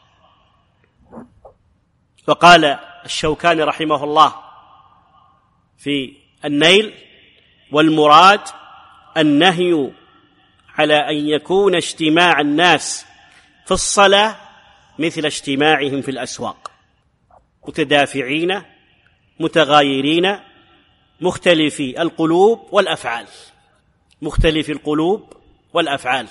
وقال الشوكاني رحمه الله في النيل والمراد النهي على أن يكون اجتماع الناس في الصلاة مثل اجتماعهم في الأسواق، متدافعين متغايرين مختلفي القلوب والأفعال، مختلفي القلوب والأفعال.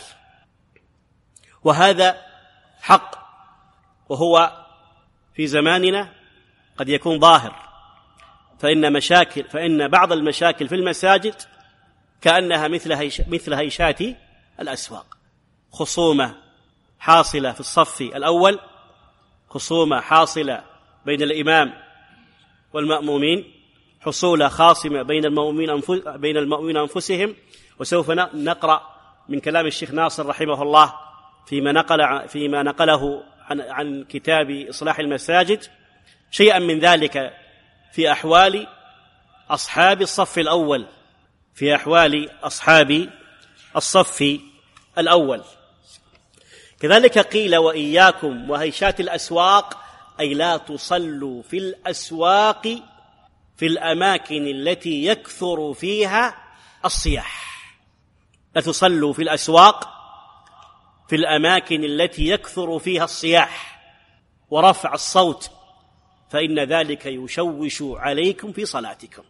وهذا حق، وهو في زماننا قد يكون ظاهر، فإن مشاكل فإن بعض المشاكل في المساجد كأنها مثل هيش مثل هيشات الأسواق، خصومة حاصلة في الصف الأول، خصومة حاصلة بين الإمام والمأمومين، حصول خاصمة بين المؤمنين أنفس بين المؤمنين أنفسهم. وسوف نقرأ من كلام الشيخ ناصر رحمه الله فيما نقل فيما نقله عن عن كتاب إصلاح المساجد شيئا من ذلك في أحوال أصحاب الصف الأول، في أحوال أصحاب الصف الأول. كذلك قيل: وإياكم وهيشات الأسواق، أي لا تصلوا في الأسواق في الأماكن التي يكثر فيها الصياح. لا تصلوا في الأسواق في الأماكن التي يكثر فيها الصياح ورفع الصوت، فإن ذلك يشوش عليكم في صلاتكم.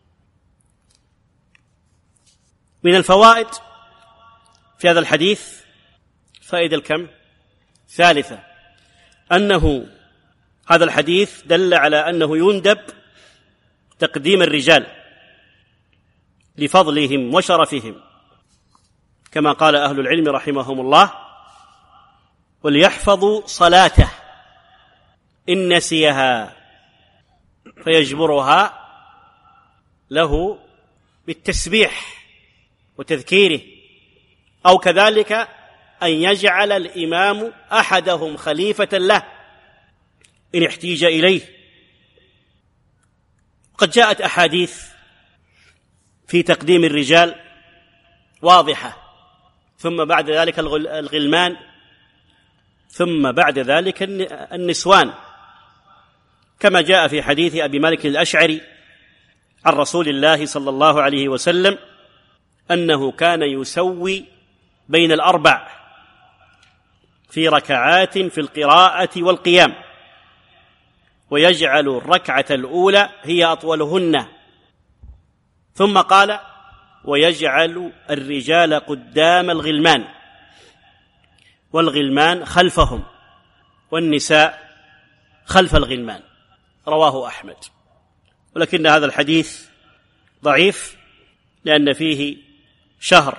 من الفوائد في هذا الحديث فائدة الكم ثالثة، أنه هذا الحديث دل على أنه يندب تقديم الرجال لفضلهم وشرفهم، كما قال أهل العلم رحمهم الله: وليحفظوا صلاته إن نسيها فيجبرها له بالتسبيح وتذكيره، أو كذلك أن يجعل الإمام أحدهم خليفة له إن احتيج إليه. قد جاءت أحاديث في تقديم الرجال واضحة، ثم بعد ذلك الغلمان، ثم بعد ذلك النسوان، كما جاء في حديث أبي مالك الأشعري عن رسول الله صلى الله عليه وسلم أنه كان يسوي بين الأربع في ركعات في القراءة والقيام، ويجعل الركعة الأولى هي أطولهن، ثم قال: ويجعل الرجال قدام الغلمان والغلمان خلفهم والنساء خلف الغلمان. رواه أحمد. ولكن هذا الحديث ضعيف لأن فيه شهر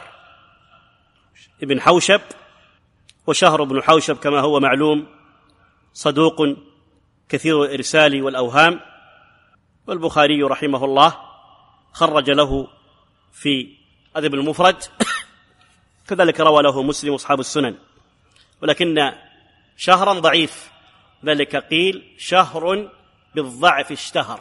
ابن حوشب، وشهر بن حوشب كما هو معلوم صدوق كثير الإرسال والأوهام، والبخاري رحمه الله خرج له في أدب المفرد، كذلك روى له مسلم وأصحاب السنن، ولكن شهرا ضعيف، ذلك قيل شهر بالضعف اشتهر،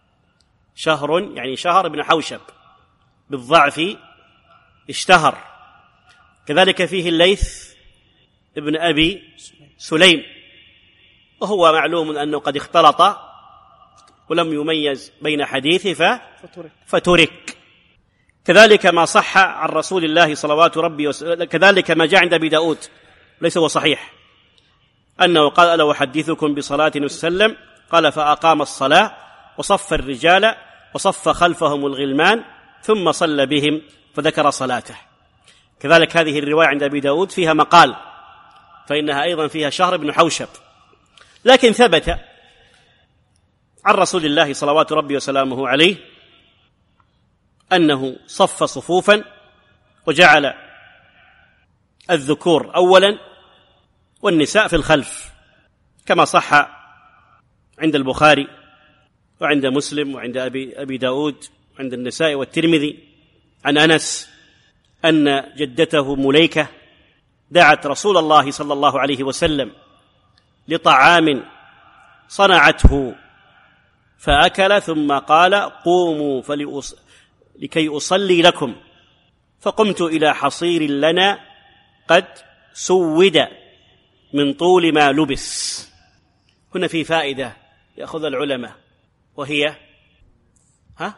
شهر يعني شهر ابن حوشب بالضعف اشتهر. كذلك فيه الليث ابن أبي سليم، وهو معلوم أنه قد اختلط ولم يميز بين حديثه فترك. كذلك ما صح عن رسول الله صلوات ربي وسلم، كذلك ما جاء عند أبي داود ليس هو صحيح، أنه قال: ألا أحدثكم بصلاة وسلم؟ قال: فأقام الصلاة وصف الرجال وصف خلفهم الغلمان ثم صلى بهم فذكر صلاته. كذلك هذه الرواية عند أبي داود فيها مقال، فإنها أيضا فيها شهر بن حوشب، لكن ثبت عن رسول الله صلوات ربي وسلامه عليه أنه صف صفوفا وجعل الذكور أولا والنساء في الخلف، كما صح عند البخاري وعند مسلم وعند أبي, أبي داود وعند النساء والترمذي عن أنس أن جدته مليكة دعت رسول الله صلى الله عليه وسلم لطعام صنعته فأكل، ثم قال: قوموا فلأص... لكي أصلي لكم، فقمت إلى حصير لنا قد سود من طول ما لبس. هنا في فائدة يأخذ العلماء، وهي ها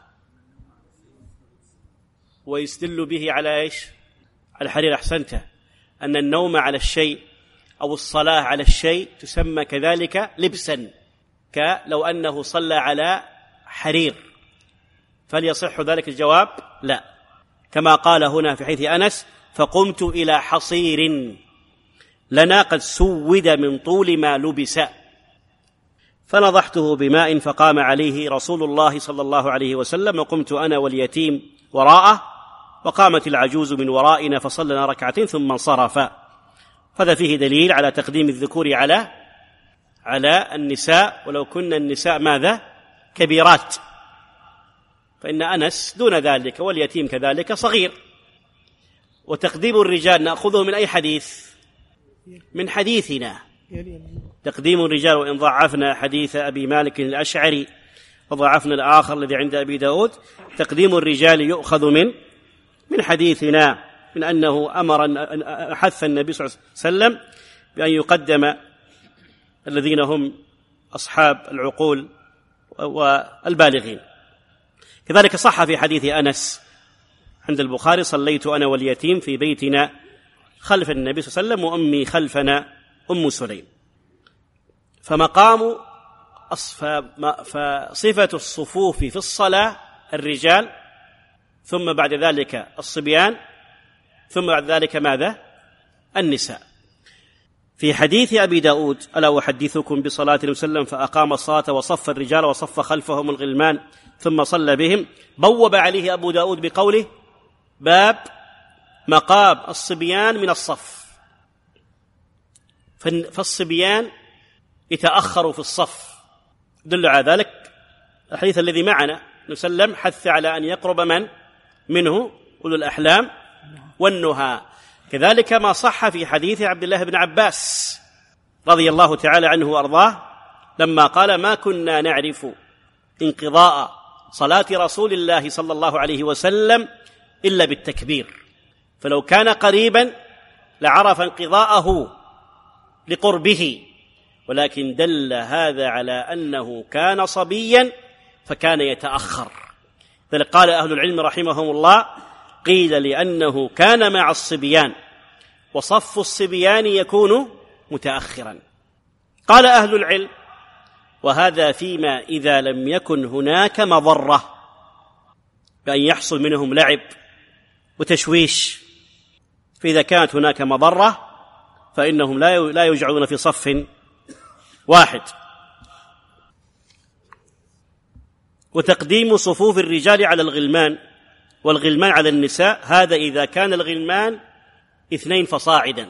ويستدل به على إيش؟ على الحرير. أحسنت، أن النوم على الشيء أو الصلاة على الشيء تسمى كذلك لبسا، كلو أنه صلى على حرير، فهل يصح ذلك؟ الجواب لا، كما قال هنا في حديث أنس: فقمت إلى حصير لنا قد سود من طول ما لبس فنضحته بماء فقام عليه رسول الله صلى الله عليه وسلم، وقمت أنا واليتيم وراءه، وقامت العجوز من ورائنا فصلنا ركعتين ثم انصرف. هذا فيه دليل على تقديم الذكور على على النساء، ولو كن النساء ماذا؟ كبيرات، فإن أنس دون ذلك واليتيم كذلك صغير. وتقديم الرجال نأخذه من أي حديث؟ من حديثنا. تقديم الرجال، وإن ضعفنا حديث أبي مالك الأشعري وضعفنا الآخر الذي عند أبي داود، تقديم الرجال يؤخذ من من حديثنا، من أنه أمر حث النبي صلى الله عليه وسلم بأن يقدم الذين هم أصحاب العقول والبالغين. كذلك صح في حديث أنس عند البخاري: صليت أنا واليتيم في بيتنا خلف النبي صلى الله عليه وسلم وأمي خلفنا أم سليم. فمقام فصفة الصفوف في الصلاة الرجال، ثم بعد ذلك الصبيان، ثم بعد ذلك ماذا؟ النساء. في حديث أبي داود: ألا أحدثكم بصلاة المسلم فأقام الصلاة وصف الرجال وصف خلفهم الغلمان ثم صلى بهم، بوب عليه أبو داود بقوله: باب مقام الصبيان من الصف. فالصبيان يتأخر في الصف، دل على ذلك الحديث الذي معنا نسلم حث على أن يقرب من منه أولو الأحلام والنهى. كذلك ما صح في حديث عبد الله بن عباس رضي الله تعالى عنه وأرضاه لما قال: ما كنا نعرف انقضاء صلاة رسول الله صلى الله عليه وسلم إلا بالتكبير، فلو كان قريبا لعرف انقضاءه لقربه، ولكن دل هذا على أنه كان صبيا فكان يتأخر. ذلك قال أهل العلم رحمهم الله: قيل لأنه كان مع الصبيان وصف الصبيان يكون متأخرا. قال أهل العلم: وهذا فيما إذا لم يكن هناك مضرة بأن يحصل منهم لعب وتشويش، فإذا كانت هناك مضرة فإنهم لا يجعلون في صف واحد. وتقديم صفوف الرجال على الغلمان والغلمان على النساء، هذا إذا كان الغلمان اثنين فصاعدا،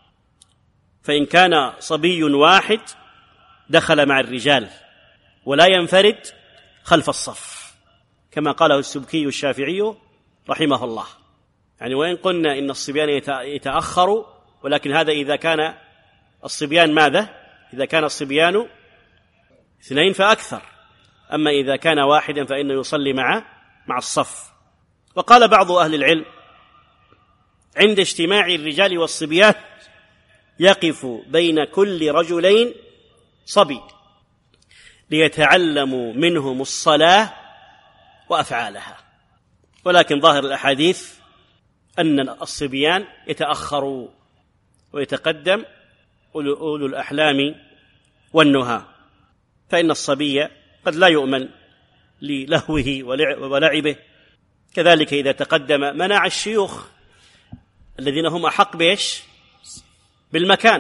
فإن كان صبي واحد دخل مع الرجال ولا ينفرد خلف الصف، كما قاله السبكي الشافعي رحمه الله. يعني وإن قلنا إن الصبيان يتأخروا، ولكن هذا إذا كان الصبيان ماذا؟ إذا كان الصبيان اثنين فأكثر، أما إذا كان واحدا فإنه يصلي مع مع الصف. وقال بعض أهل العلم: عند اجتماع الرجال والصبيان يقف بين كل رجلين صبي ليتعلموا منهم الصلاة وأفعالها، ولكن ظاهر الأحاديث أن الصبيان يتأخروا ويتقدم أولو الأحلام والنهى، فإن الصبي قد لا يؤمن للهوه ولعبه. كذلك إذا تقدم منع الشيوخ الذين هم أحق بإيش؟ بالمكان.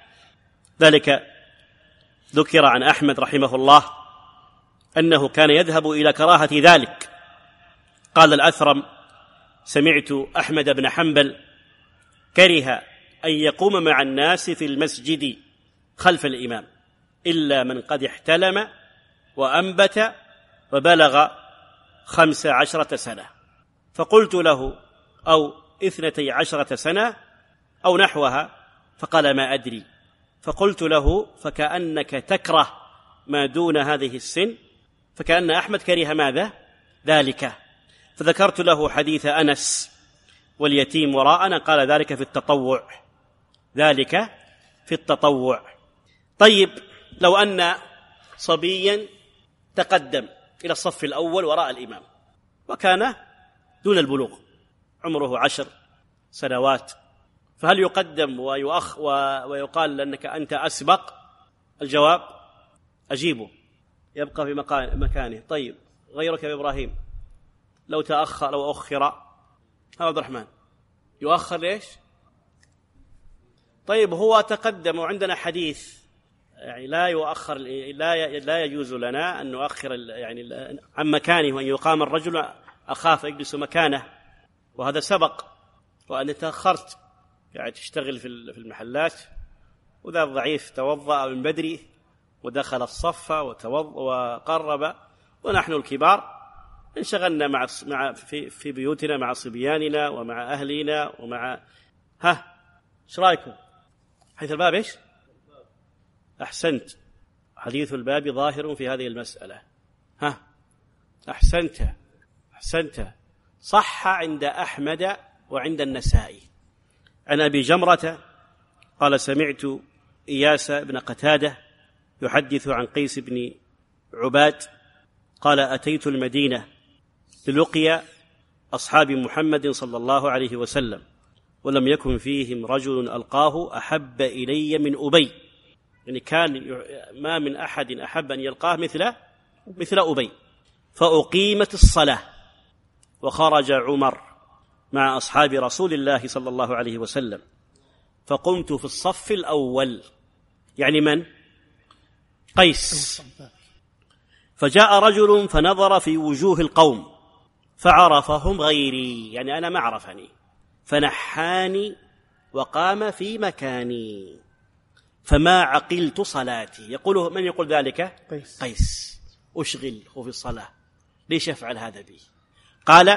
ذلك ذكر عن أحمد رحمه الله أنه كان يذهب إلى كراهة ذلك. قال الأثرم: سمعت أحمد بن حنبل كره أن يقوم مع الناس في المسجد خلف الإمام إلا من قد احتلم وأنبت وبلغ خمس عشرة سنة. فقلت له: أو اثنتي عشرة سنة أو نحوها؟ فقال: ما أدري. فقلت له: فكأنك تكره ما دون هذه السن. فكأن أحمد كره ماذا؟ ذلك. فذكرت له حديث أنس واليتيم وراءنا، قال: ذلك في التطوع، ذلك في التطوع. طيب، لو أن صبيا تقدم إلى الصف الأول وراء الإمام وكان دون البلوغ، عمره عشر سنوات، فهل يقدم ويؤخ ويقال لأنك أنت أسبق؟ الجواب أجيبه، يبقى في مكانه. طيب غيرك يا إبراهيم لو تأخر لو أخر، عبد الرحمن يؤخر ليش؟ طيب هو تقدم وعندنا حديث يعني لا يؤخر، لا لا يجوز لنا أن نؤخر يعني عن مكانه، وأن يقام الرجل أخاف يجلس مكانه، وهذا سبق. وأن تأخرت يعني تشتغل في المحلات، وذا الضعيف توضأ من بدري ودخل الصف وتوضأ وقرب، ونحن الكبار انشغلنا مع مع في في بيوتنا مع صبياننا ومع أهلنا ومع ها ايش رايكم؟ حيث الباب ايش؟ أحسنت، حديث الباب ظاهر في هذه المسألة. ها أحسنت أحسنت صح عند أحمد وعند النسائي عن أبي جمرة قال سمعت إياس بن قتادة يحدث عن قيس بن عباد قال أتيت المدينة للقي أصحاب محمد صلى الله عليه وسلم ولم يكن فيهم رجل ألقاه أحب إلي من أبي، يعني كان ما من أحد أحب أن يلقاه مثل مثل أبي. فأقيمت الصلاة وخرج عمر مع أصحاب رسول الله صلى الله عليه وسلم، فقمت في الصف الأول، يعني من؟ قيس. فجاء رجل فنظر في وجوه القوم فعرفهم غيري، يعني أنا ما عرفني، فنحاني وقام في مكاني فما عقلت صلاتي. يقوله من يقول ذلك؟ قيس. قيس أشغله في الصلاة، ليش يفعل هذا بي؟ قال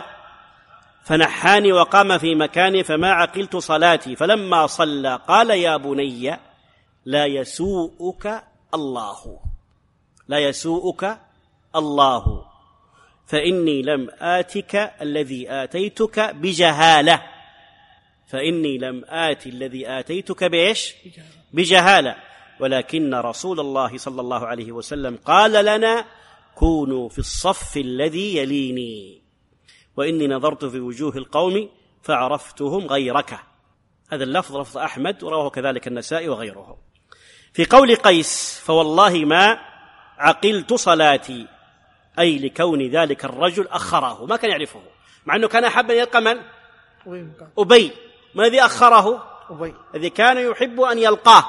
فنحاني وقام في مكاني فما عقلت صلاتي، فلما صلى قال يا بني لا يسوءك الله لا يسوءك الله فإني لم آتك الذي آتيتك بجهالة فإني لم آت الذي آتيتك بإيش؟ بجهالة، ولكن رسول الله صلى الله عليه وسلم قال لنا كونوا في الصف الذي يليني، وإني نظرت في وجوه القوم فعرفتهم غيرك. هذا اللفظ لفظ أحمد ورواه كذلك النسائي وغيره. في قول قيس فوالله ما عقلت صلاتي، أي لكون ذلك الرجل أخره، ما كان يعرفه، مع أنه كان أحب أن يلقى من؟ أبي. ما الذي أخره؟ أبي الذي كان يحب أن يلقاه.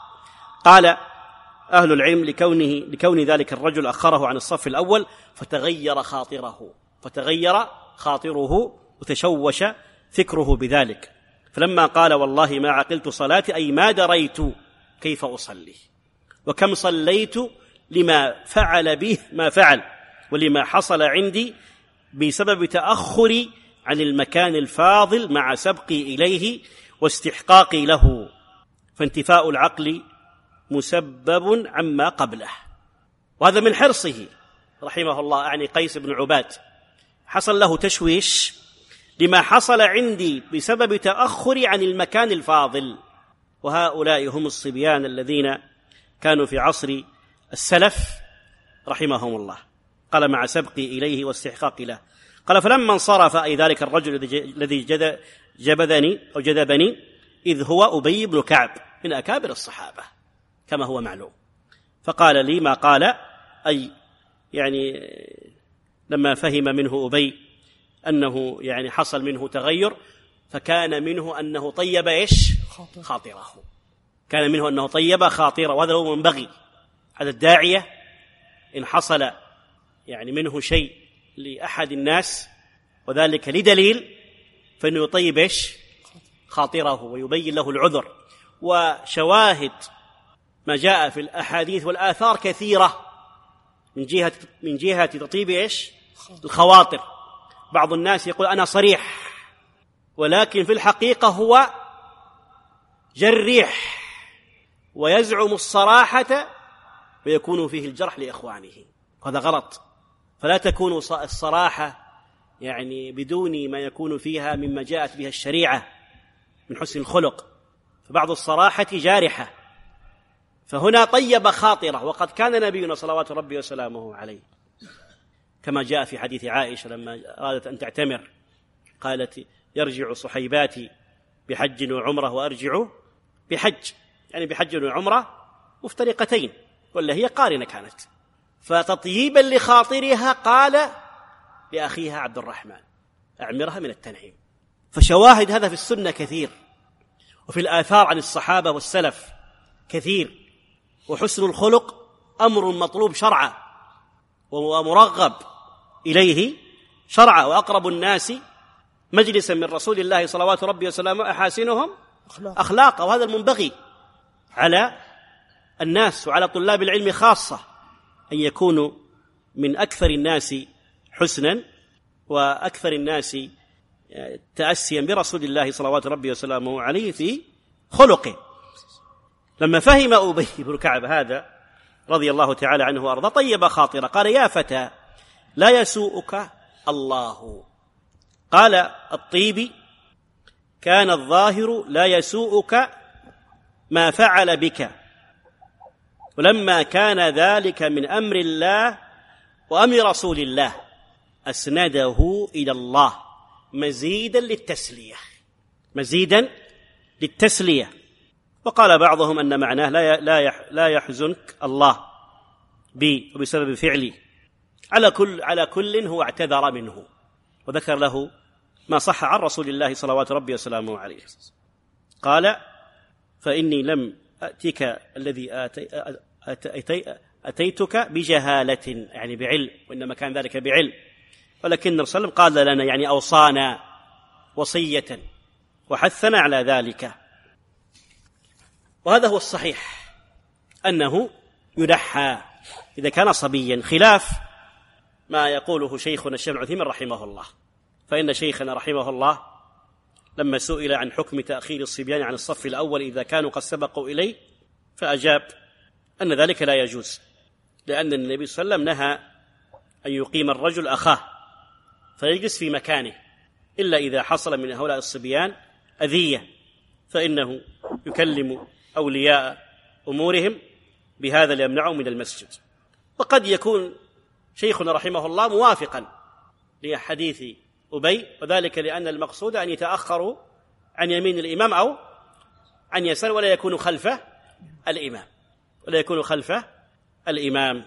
قال أهل العلم لكونه لكون ذلك الرجل أخره عن الصف الأول فتغير خاطره فتغير خاطره وتشوش فكره بذلك، فلما قال والله ما عقلت صلاتي أي ما دريت كيف أصلي وكم صليت لما فعل به ما فعل ولما حصل عندي بسبب تأخري عن المكان الفاضل مع سبقي إليه واستحقاقي له، فانتفاء العقل مسبب عما قبله. وهذا من حرصه رحمه الله، أعني قيس بن عباد، حصل له تشويش لما حصل عندي بسبب تأخري عن المكان الفاضل. وهؤلاء هم الصبيان الذين كانوا في عصر السلف رحمهم الله. قال مع سبقي إليه واستحقاقي له. قال فلما انصرف أي ذلك الرجل الذي جبذني أو جذبني إذ هو أبي بن كعب من أكابر الصحابة كما هو معلوم، فقال لي ما قال، أي يعني لما فهم منه أبي أنه يعني حصل منه تغير، فكان منه أنه طيب إيش؟ خاطره، كان منه أنه طيب خاطره، وهذا هو منبغي. هذا الداعية إن حصل يعني منه شيء لأحد الناس وذلك لدليل فإنه يطيب إيش؟ خاطره ويبين له العذر. وشواهد ما جاء في الأحاديث والآثار كثيرة من جهة من جهة تطيب إيش؟ الخواطر. بعض الناس يقول أنا صريح، ولكن في الحقيقة هو جريح ويزعم الصراحة ويكون فيه الجرح لإخوانه، هذا غلط. فلا تكون الصراحة يعني بدون ما يكون فيها مما جاءت بها الشريعة من حسن الخلق، فبعض الصراحة جارحة. فهنا طيب خاطره، وقد كان نبينا صلوات ربي وسلامه عليه كما جاء في حديث عائشة لما أرادت أن تعتمر قالت يرجع صحيباتي بحج وعمرة وأرجع بحج، يعني بحج وعمرة مفترقتين، ولا هي قارنة كانت. فتطييبا لخاطرها قال لأخيها عبد الرحمن أعمرها من التنعيم. فشواهد هذا في السنة كثير، وفي الآثار عن الصحابة والسلف كثير. وحسن الخلق أمر مطلوب شرعا ومرغب إليه شرعا، وأقرب الناس مجلسا من رسول الله صلوات ربي وسلامه أحاسنهم أخلاقا. وهذا المنبغي على الناس وعلى طلاب العلم خاصة، أن يكونوا من أكثر الناس حسنا وأكثر الناس تأسيا برسول الله صلوات ربي وسلامه عليه في خلقه. لما فهم أبي بن كعب هذا رضي الله تعالى عنه وأرضاه طيب خاطره، قال يا فتى لا يسوءك الله. قال الطيبي كان الظاهر لا يسوءك ما فعل بك، ولما كان ذلك من أمر الله وأمر رسول الله أسنده إلى الله مزيدا للتسلية مزيدا للتسلية. وقال بعضهم أن معناه لا يحزنك الله بي وبسبب فعلي. على كل على كل هو اعتذر منه، وذكر له ما صح عن رسول الله صلوات ربي وسلامه عليه. قال فإني لم أتيك الذي آتي أتي أتيتك بجهالة، يعني بعلم، وإنما كان ذلك بعلم، ولكن الرسول صلى الله عليه وسلم قال لنا يعني أوصانا وصية وحثنا على ذلك. وهذا هو الصحيح أنه ينحى إذا كان صبيا، خلاف ما يقوله شيخنا الشيخ ابن عثيمين رحمه الله. فإن شيخنا رحمه الله لما سئل عن حكم تأخير الصبيان عن الصف الأول إذا كانوا قد سبقوا إليه، فأجاب أن ذلك لا يجوز، لأن النبي صلى الله عليه وسلم نهى أن يقيم الرجل أخاه فيجلس في مكانه إلا إذا حصل من هؤلاء الصبيان أذية، فإنه يكلم أولياء أمورهم بهذا ليمنعهم من المسجد. وقد يكون شيخنا رحمه الله موافقا لحديث أبي، وذلك لأن المقصود أن يتأخروا عن يمين الإمام أو عن يسار، ولا يكون خلفه الإمام ولا يكون خلفه الإمام.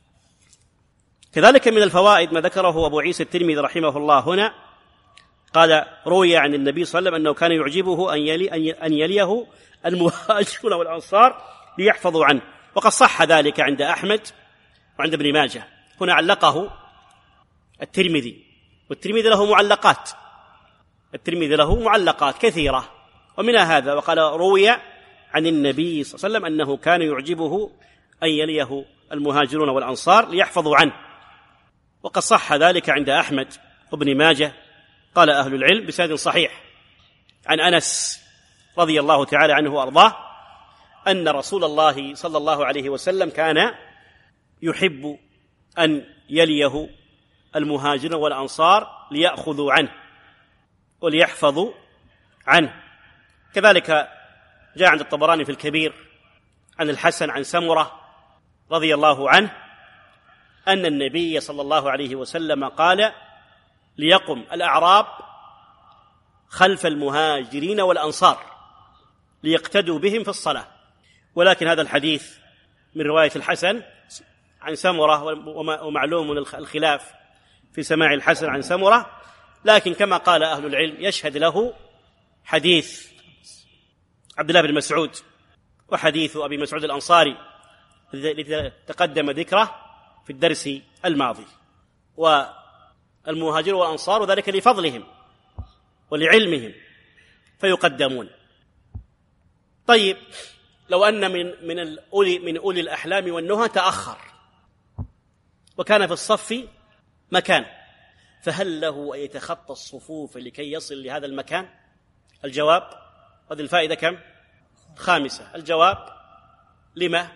كذلك من الفوائد ما ذكره أبو عيسى الترمذي رحمه الله هنا، قال روي عن النبي صلى الله عليه وسلم أنه كان يعجبه أن يلي أن يليه المهاجرون والأنصار ليحفظوا عنه، وقد صح ذلك عند أحمد وعند ابن ماجه. هنا علقه الترمذي، والترمذي له معلقات الترمذي له معلقات كثيرة، ومنها هذا. وقال روي عن النبي صلى الله عليه وسلم أنه كان يعجبه أن يليه المهاجرون والأنصار ليحفظوا عنه، وقد صح ذلك عند أحمد وابن ماجه. قال أهل العلم بسند صحيح عن أنس رضي الله تعالى عنه وأرضاه أن رسول الله صلى الله عليه وسلم كان يحب أن يليه المهاجرون والأنصار ليأخذوا عنه وليحفظوا عنه. كذلك جاء عند الطبراني في الكبير عن الحسن عن سمرة رضي الله عنه أن النبي صلى الله عليه وسلم قال ليقم الأعراب خلف المهاجرين والأنصار ليقتدوا بهم في الصلاة. ولكن هذا الحديث من رواية الحسن عن سمرة، ومعلوم الخلاف في سماع الحسن عن سمرة، لكن كما قال أهل العلم يشهد له حديث عبد الله بن مسعود وحديث أبي مسعود الأنصاري الذي تقدم ذكره في الدرس الماضي. والمهاجر والأنصار ذلك لفضلهم ولعلمهم فيقدمون. طيب لو أن من من الأولي من أولي الأحلام والنهى تأخر وكان في الصف مكان، فهل له أن يتخطى الصفوف لكي يصل لهذا المكان؟ الجواب، هذه الفائدة كم؟ خامسة. الجواب لما؟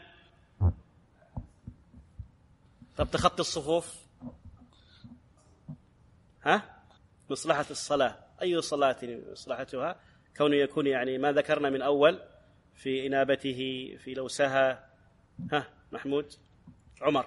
طب تخطي الصفوف ها؟ مصلحة الصلاة. أي صلاة مصلحتها؟ كونه يكون يعني ما ذكرنا من أول في إنابته في لوسها. ها محمود عمر،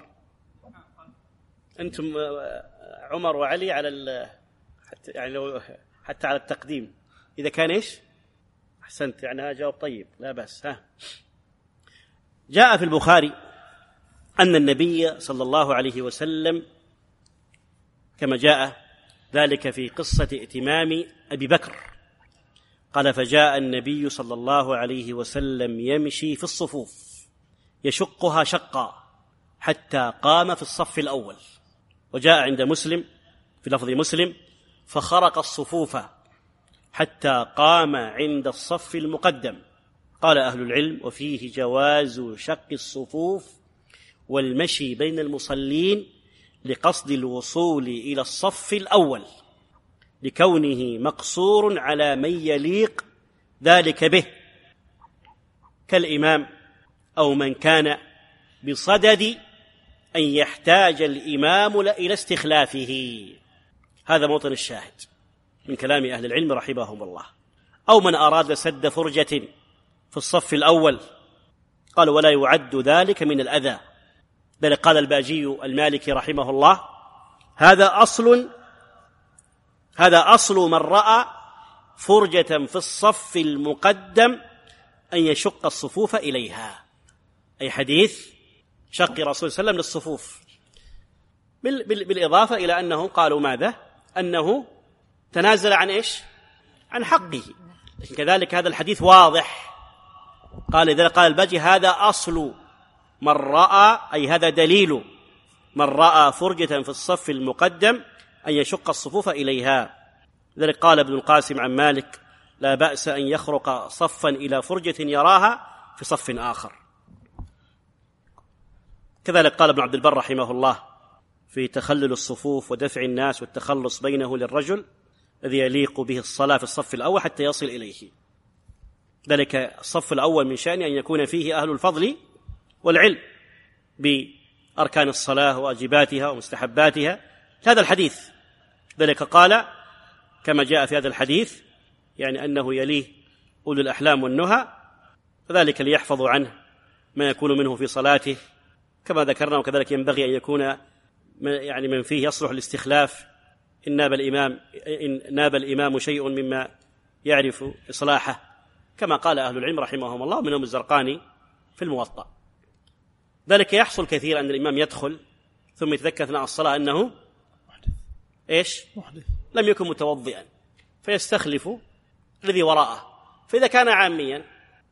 أنتم عمر وعلي على حتى يعني لو حتى على التقديم إذا كان إيش أحسنت، يعني هذا جواب طيب، لا بأس. ها جاء في البخاري أن النبي صلى الله عليه وسلم كما جاء ذلك في قصة ائتمام أبي بكر قال: فجاء النبي صلى الله عليه وسلم يمشي في الصفوف يشقها شقا حتى قام في الصف الأول. وجاء عند مسلم في لفظ مسلم: فخرق الصفوف حتى قام عند الصف المقدم. قال أهل العلم: وفيه جواز شق الصفوف والمشي بين المصلين لقصد الوصول إلى الصف الأول لكونه مقصور على من يليق ذلك به كالإمام أو من كان بصدد أن يحتاج الإمام إلى استخلافه. هذا موطن الشاهد من كلام أهل العلم رحمهم الله. أو من أراد سد فرجة في الصف الأول قال: ولا يعد ذلك من الأذى. بل قال الباجي المالكي رحمه الله: هذا أصل هذا أصل من رأى فرجة في الصف المقدم أن يشق الصفوف إليها، أي حديث شق رسول الله صلى الله عليه وسلم للصفوف، بالإضافة إلى أنه قالوا ماذا؟ أنه تنازل عن إيش؟ عن حقه. لكن كذلك هذا الحديث واضح. قال إذا قال الباجي: هذا أصل من رأى، أي هذا دليل من رأى فرجة في الصف المقدم أن يشق الصفوف إليها. لذلك قال ابن القاسم عن مالك: لا بأس أن يخرق صفا إلى فرجة يراها في صف آخر. كذلك قال ابن عبد البر رحمه الله في تخلل الصفوف ودفع الناس والتخلص بينه للرجل الذي يليق به الصلاة في الصف الأول حتى يصل إليه. ذلك الصف الأول من شأنه أن يكون فيه أهل الفضل والعلم بأركان الصلاة وواجباتها ومستحباتها. هذا الحديث ذلك قال كما جاء في هذا الحديث يعني أنه يليه أولو الأحلام والنهى، فذلك ليحفظوا عنه ما يكون منه في صلاته كما ذكرنا. وكذلك ينبغي أن يكون يعني من فيه يصلح الاستخلاف إن ناب الإمام إن ناب الإمام شيء مما يعرف إصلاحه، كما قال أهل العلم رحمهم الله منهم الزرقاني في الموطأ. ذلك يحصل كثيرا أن الإمام يدخل ثم يتذكر أثناء الصلاة أنه إيش؟ محدث، لم يكن متوضئا، فيستخلف الذي وراءه. فإذا كان عاميا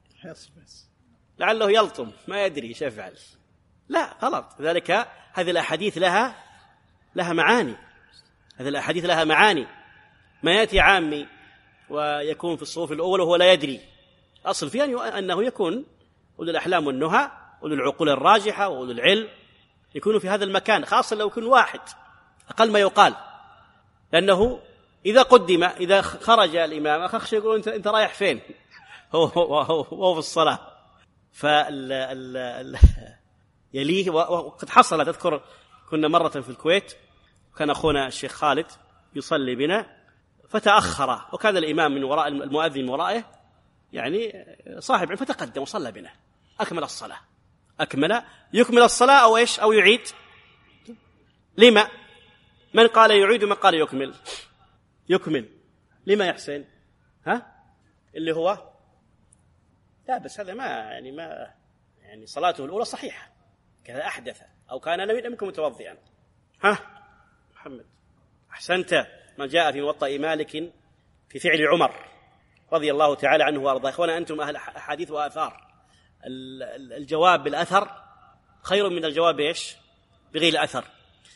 لعله يلطم ما يدري ايش يفعل، لا غلط. ذلك هذه الأحاديث لها لها معاني، هذه الأحاديث لها معاني. ما يأتي عامي ويكون في الصفوف الأول وهو لا يدري، أصل فيها أنه يكون أولو الأحلام والنهى أولو العقول الراجحة وأولو العلم يكونوا في هذا المكان، خاصة لو يكون واحد أقل ما يقال، لأنه إذا قدم إذا خرج الإمام أخشى يقول أنت أنت رايح فين؟ هو هو هو في الصلاة. فال ال يليه. وقد حصل تذكر كنا مرة في الكويت وكان أخونا الشيخ خالد يصلي بنا فتأخر، وكان الإمام من وراء المؤذن من ورائه يعني صاحب، فتقدم وصلى بنا، أكمل الصلاة. أكمل يكمل الصلاة أو إيش أو يعيد؟ لما؟ من قال يعيد ومن قال يكمل؟ يكمل. لما يحسن؟ ها؟ اللي هو لا بس هذا ما يعني ما يعني صلاته الأولى صحيحة، كذا أحدث أو كان لم يكن متوضئا. ها محمد أحسنت. ما جاء في موطأ مالك في فعل عمر رضي الله تعالى عنه وأرضاه. إخوانا أنتم أهل حديث وآثار، الجواب بالأثر خير من الجواب إيش بغير الأثر.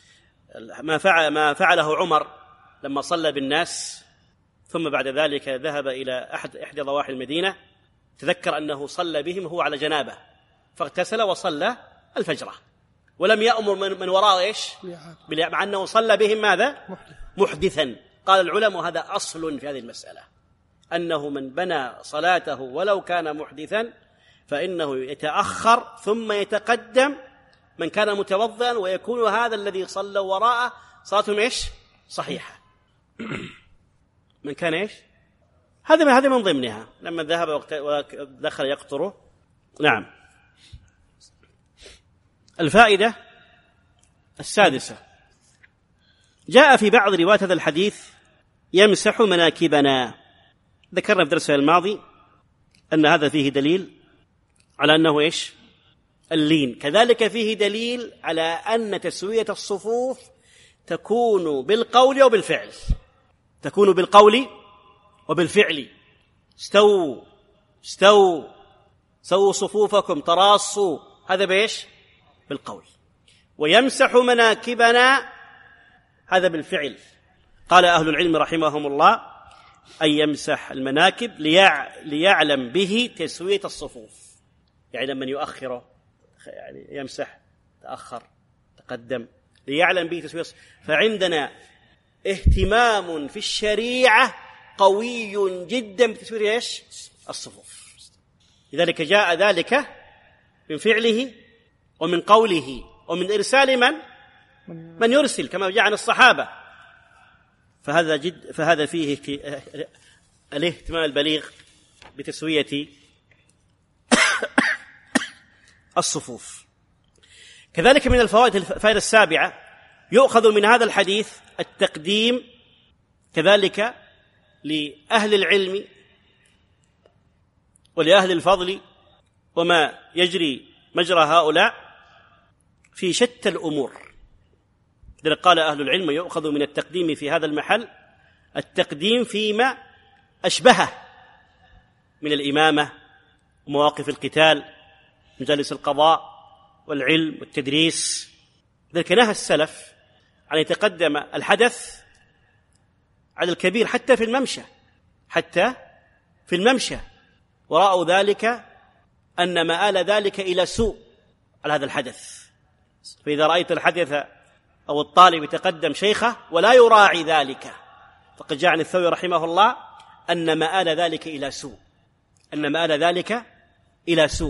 ما فعل ما فعله عمر لما صلى بالناس ثم بعد ذلك ذهب إلى أحد إحدى ضواحي المدينة، تذكر أنه صلى بهم وهو على جنابه فاغتسل وصلى الفجر ولم يأمر من, من وراء إيش مع أنه صلى بهم ماذا محدثا. قال العلماء هذا أصل في هذه المسألة، أنه من بنى صلاته ولو كان محدثا فإنه يتأخر ثم يتقدم من كان متوضئا، ويكون هذا الذي صلى وراءه صلاتهم إيش صحيحة. من كان إيش هذا هذا من ضمنها لما ذهب ودخل يقطره. نعم. الفائدة السادسة، جاء في بعض روايات هذا الحديث يمسح مناكبنا. ذكرنا في درسنا الماضي أن هذا فيه دليل على أنه إيش؟ اللين. كذلك فيه دليل على أن تسوية الصفوف تكون بالقول وبالفعل، تكون بالقول وبالفعل. استووا استووا سووا صفوفكم تراصوا، هذا بإيش؟ بالقول. ويمسح مناكبنا، هذا بالفعل. قال أهل العلم رحمهم الله أن يمسح المناكب ليع... ليعلم به تسوية الصفوف، يعني لمن يؤخره يعني يمسح تأخر تقدم ليعلم به تسوية الصفوف. فعندنا اهتمام في الشريعة قوي جدا بتسوية إيش؟ الصفوف. لذلك جاء ذلك من فعله ومن قوله ومن إرسال من؟ من يرسل، كما جاء عن الصحابة. فهذا جد فهذا فيه الاهتمام البليغ بتسوية الصفوف. كذلك من الفوائد الفائدة السابعة يؤخذ من هذا الحديث التقديم كذلك لأهل العلم ولأهل الفضل وما يجري مجرى هؤلاء في شتى الأمور. لذلك قال أهل العلم يؤخذ من التقديم في هذا المحل التقديم فيما أشبهه من الإمامة ومواقف القتال، مجالس القضاء والعلم والتدريس. لذلك نهى السلف أن يتقدم الحدث على الكبير حتى في الممشى، حتى في الممشى، ورأوا ذلك أن مآل ذلك إلى سوء على هذا الحدث. فإذا رأيت الحدث أو الطالب يتقدم شيخه ولا يراعي ذلك فقد جاء عن الثوري رحمه الله أن مآل ذلك إلى سوء، أن مآل ذلك إلى سوء.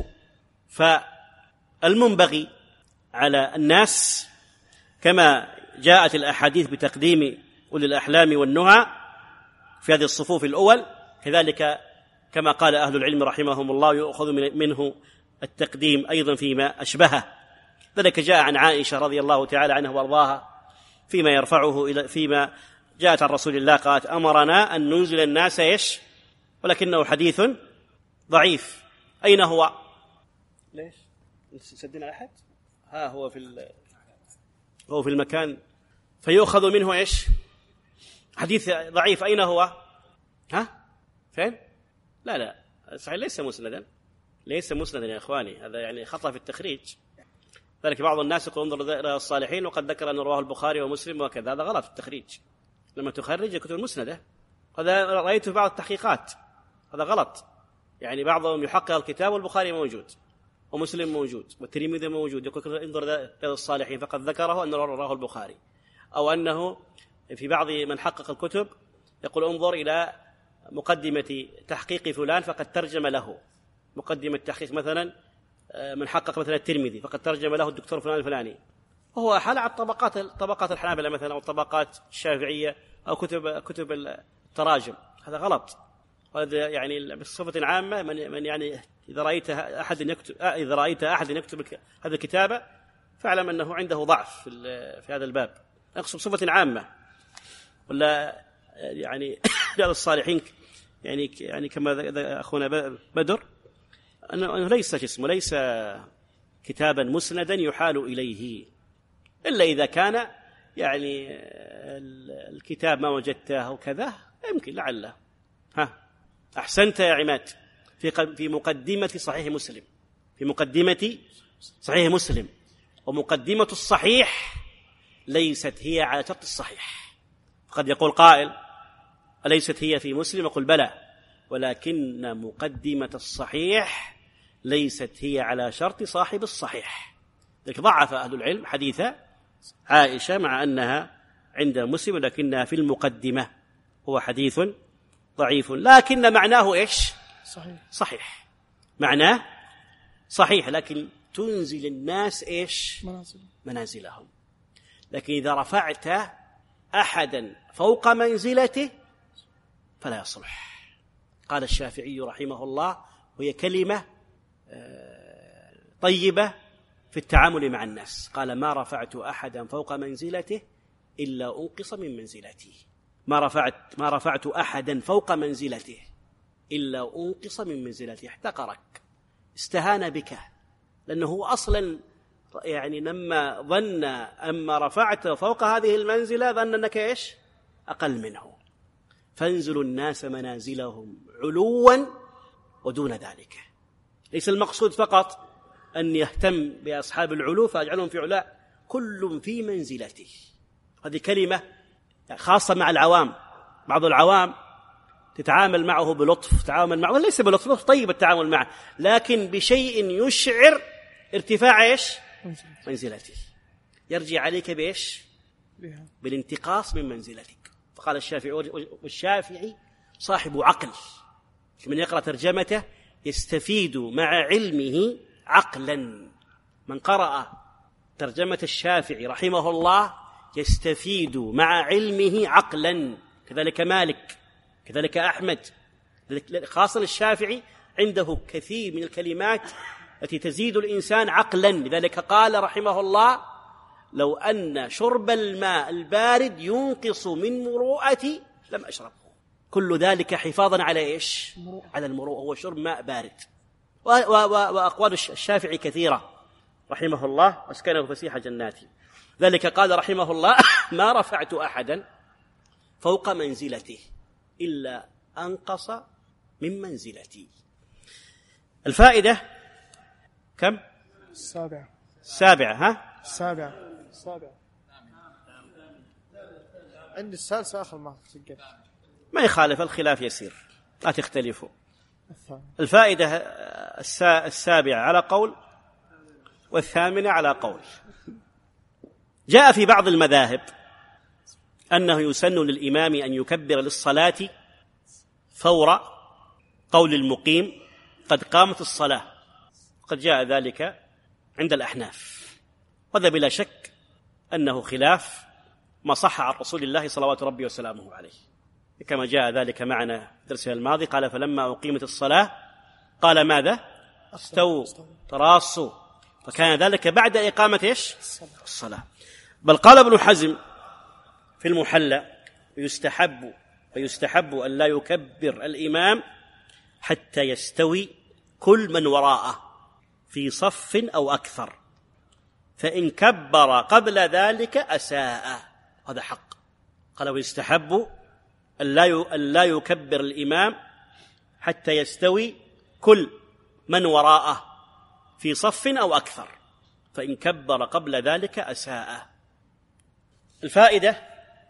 فالمنبغي على الناس كما جاءت الأحاديث بتقديم أولي الأحلام والنهى في هذه الصفوف الأول، كذلك كما قال أهل العلم رحمهم الله يؤخذ منه التقديم أيضا فيما أشبهه. ذلك جاء عن عائشة رضي الله تعالى عنها وارضاها فيما يرفعه إلى فيما جاءت عن رسول الله قالت أمرنا أن ننزل الناس إيش، ولكنه حديث ضعيف. أين هو؟ ليش سدنا أحد؟ ها هو في هو في المكان فيؤخذ منه إيش؟ حديث ضعيف. أين هو؟ ها فين؟ لا لا صحيح ليس مسندا، ليس مسندا يا إخواني، هذا يعني خطأ في التخريج. ذلك بعض الناس يقول انظر إلى الصالحين وقد ذكر أن رواه البخاري ومسلم وكذا، هذا غلط في التخريج. لما تخرج الكتب المسندة، هذا رأيته في بعض التحقيقات، هذا غلط. يعني بعضهم يحقق الكتاب والبخاري موجود ومسلم موجود والترمذي موجود، يقول انظر إلى الصالحين فقد ذكره أن رواه البخاري، أو أنه في بعض من حقق الكتب يقول انظر إلى مقدمة تحقيق فلان فقد ترجم له، مقدمة تحقيق مثلا من حقق مثلا الترمذي فقد ترجم له الدكتور فلان الفلاني، وهو حال على الطبقات طبقات الحنابلة مثلا أو الطبقات الشافعية أو كتب كتب التراجم. هذا غلط. هذا يعني بصفة عامة من من يعني إذا رأيت أحد يكتب إذا رأيت أحد يكتب هذا الكتابة فاعلم أنه عنده ضعف في في هذا الباب. أقصد بصفة عامة، ولا يعني رياض الصالحين يعني يعني كما أخونا بدر أنه ليس جسمه ليس كتابا مسندا يحال إليه، إلا إذا كان يعني الكتاب ما وجدته وكذا يمكن لعله. ها أحسنت يا عماد في في مقدمة صحيح مسلم، في مقدمة صحيح مسلم، ومقدمة الصحيح ليست هي على شرط الصحيح. قد يقول قائل أليست هي في مسلم؟ أقول بلى، ولكن مقدمة الصحيح ليست هي على شرط صاحب الصحيح. لذلك ضعف أهل العلم حديث عائشة مع أنها عند مسلم لكنها في المقدمة هو حديث ضعيف، لكن معناه إيش؟ صحيح صحيح، معناه صحيح، لكن تنزل الناس إيش؟ منازل. منازلهم. لكن إذا رفعت أحدا فوق منزلته فلا يصلح. قال الشافعي رحمه الله وهي كلمة طيبة في التعامل مع الناس، قال ما رفعت أحدا فوق منزلته إلا أنقص من منزلتي. ما رفعت ما رفعت أحدا فوق منزلته إلا أنقص من منزلته، احتقرك، استهان بك، لأنه أصلا يعني لما ظن أما رفعت فوق هذه المنزلة ظن أنك إيش؟ أقل منه. فانزلوا الناس منازلهم علوا ودون ذلك. ليس المقصود فقط أن يهتم بأصحاب العلو فأجعلهم في علاء، كل في منزلته. هذه كلمة خاصة مع العوام. بعض العوام تتعامل معه بلطف، تتعامل معه ليس بلطف، لطف طيب التعامل معه، لكن بشيء يشعر ارتفاع إيش؟ منزلته. يرجع عليك بإيش؟ بالانتقاص من منزلتك. فقال الشافعي، والشافعي صاحب عقل، من يقرأ ترجمته يستفيد مع علمه عقلا. من قرأ ترجمة الشافعي رحمه الله يستفيد مع علمه عقلا. كذلك مالك، كذلك أحمد، خاصة الشافعي عنده كثير من الكلمات التي تزيد الإنسان عقلا. لذلك قال رحمه الله: لو أن شرب الماء البارد ينقص من مروءتي لم أشربه. كل ذلك حفاظا على إيش؟ على المروءة، هو شرب ماء بارد. وأقوال الشافعي كثيرة رحمه الله، واسكنه فسيح جناتي. ذلك قال رحمه الله: ما رفعت أحدا فوق منزلته إلا أنقص من منزلتي. الفائدة كم؟ السابعة. السابعة. ها؟ السابعة. السابعة. عندي السادسة آخر ما تسجل. ما يخالف، الخلاف يسير، لا تختلفوا. الفائدة السابعة على قول، والثامنة على قول. جاء في بعض المذاهب أنه يسن للإمام أن يكبر للصلاة فور قول المقيم قد قامت الصلاة، قد جاء ذلك عند الأحناف. وهذا بلا شك أنه خلاف ما صح عن رسول الله صلوات ربي وسلامه عليه، كما جاء ذلك معنا في درسنا الماضي. قال: فلما أقيمت الصلاة قال ماذا؟ استووا تراصوا. فكان ذلك بعد إقامة إيش؟ الصلاة. بل قال ابن حزم في المحلى: يستحب فيستحب أن لا يكبر الإمام حتى يستوي كل من وراءه في صف أو أكثر، فإن كبر قبل ذلك أساء. هذا حق. قال: ويستحب أن لا يكبر الإمام حتى يستوي كل من وراءه في صف أو أكثر، فإن كبر قبل ذلك أساء. الفائدة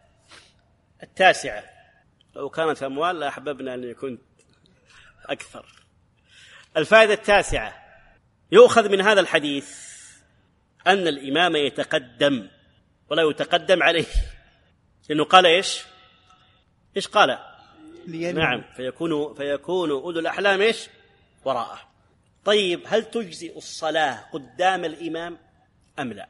التاسعة، لو كانت أموال لا أحببنا أن يكون أكثر. الفائدة التاسعة، يؤخذ من هذا الحديث أن الإمام يتقدم ولا يتقدم عليه، لأنه قال إيش؟ إيش قال؟ نعم، فيكون فيكون أولو الأحلام إيش؟ وراءه. طيب، هل تجزئ الصلاة قدام الإمام أم لا؟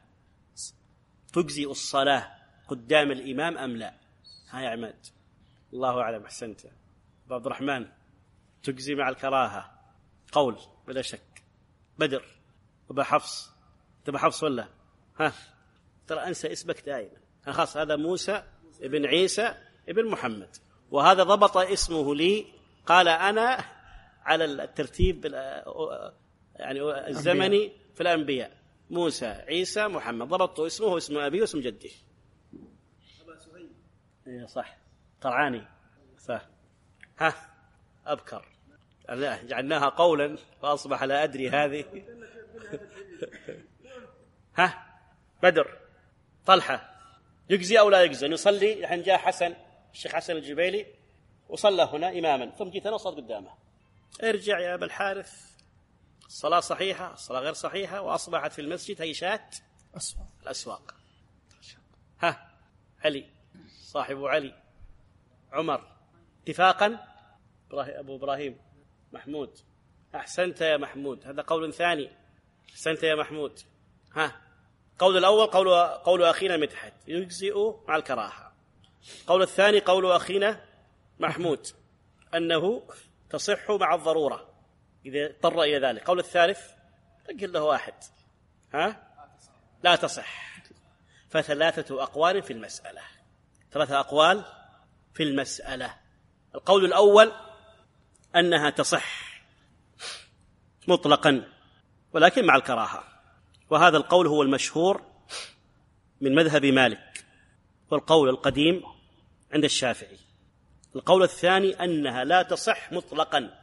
تجزئ الصلاة قدام الإمام أم لا؟ ها يا عماد، الله أعلم. أحسنت. عبد الرحمن، تجزي مع الكراهة قول بلا شك. بدر وأبا حفص، تبا حفص ولا؟ ها، ترى أنسى اسمك دائما. خلاص، هذا موسى ابن عيسى ابن محمد، وهذا ضبط اسمه لي، قال أنا على الترتيب يعني الزمني في الأنبياء: موسى عيسى محمد، ضبطت اسمه واسم أبيه واسم جده. إيه صح، طرعاني صح. ها، أبكر، جعلناها قولا فأصبح لا أدري هذه. ها، بدر، طلحة، يجزي أو لا يجزي؟ نصلي الحين جاء حسن، الشيخ حسن الجبيلي، وصلى هنا إماما، ثم جيت أنا وصلت قدامه. ارجع يا أبا الحارث، الصلاة صحيحة، الصلاة غير صحيحة، وأصبحت في المسجد هيشات الأسواق. ها، علي صاحب علي، عمر، اتفاقا أبو إبراهيم محمود، أحسنت يا محمود، هذا قول ثاني، أحسنت يا محمود. ها، قول الأول قول, قول أخينا مدحت يجزئ مع الكراهة. قول الثاني قول أخينا محمود أنه تصح مع الضرورة إذا اضطر إلى ذلك. قول الثالث قل له واحد، ها، لا تصح. فثلاثة أقوال في المسألة، ثلاثة أقوال في المسألة. القول الأول أنها تصح مطلقا ولكن مع الكراهة، وهذا القول هو المشهور من مذهب مالك والقول القديم عند الشافعي. القول الثاني أنها لا تصح مطلقا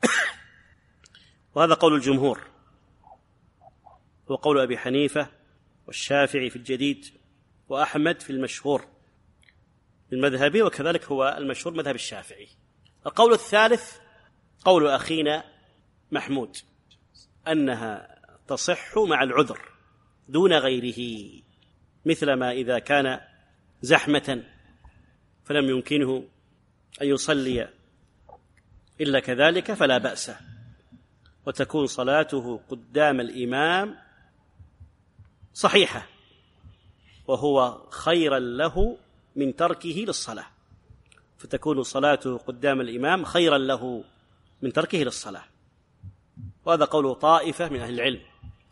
وهذا قول الجمهور، هو قول أبي حنيفة والشافعي في الجديد وأحمد في المشهور من مذهبه، وكذلك هو المشهور مذهب الشافعي. القول الثالث قول أخينا محمود أنها تصح مع العذر دون غيره، مثل ما إذا كان زحمة فلم يمكنه أن يصلي إلا كذلك فلا بأس، وتكون صلاته قدام الإمام صحيحة وهو خيرا له من تركه للصلاة، فتكون صلاته قدام الإمام خيرا له من تركه للصلاة. وهذا قول طائفة من أهل العلم،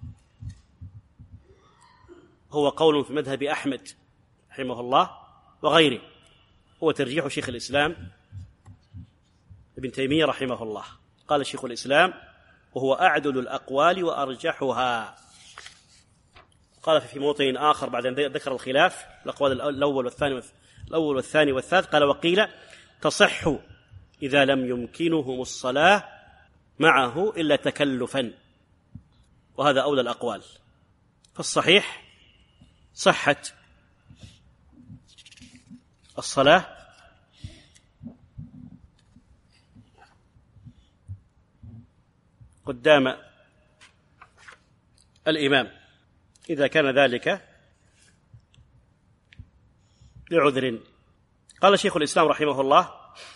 هو قول في مذهب أحمد رحمه الله وغيره، هو ترجيح شيخ الإسلام ابن تيمية رحمه الله. قال شيخ الإسلام وهو أعدل الأقوال وأرجحها. قال في موطن آخر بعد أن ذكر الخلاف الأقوال الأول والثاني الأول والثاني والثالث، قال وقيل تصح إذا لم يمكنهم الصلاة معه إلا تكلفا، وهذا أولى الأقوال. فالصحيح صحة الصلاة قدام الإمام إذا كان ذلك لعذر. قال شيخ الإسلام رحمه الله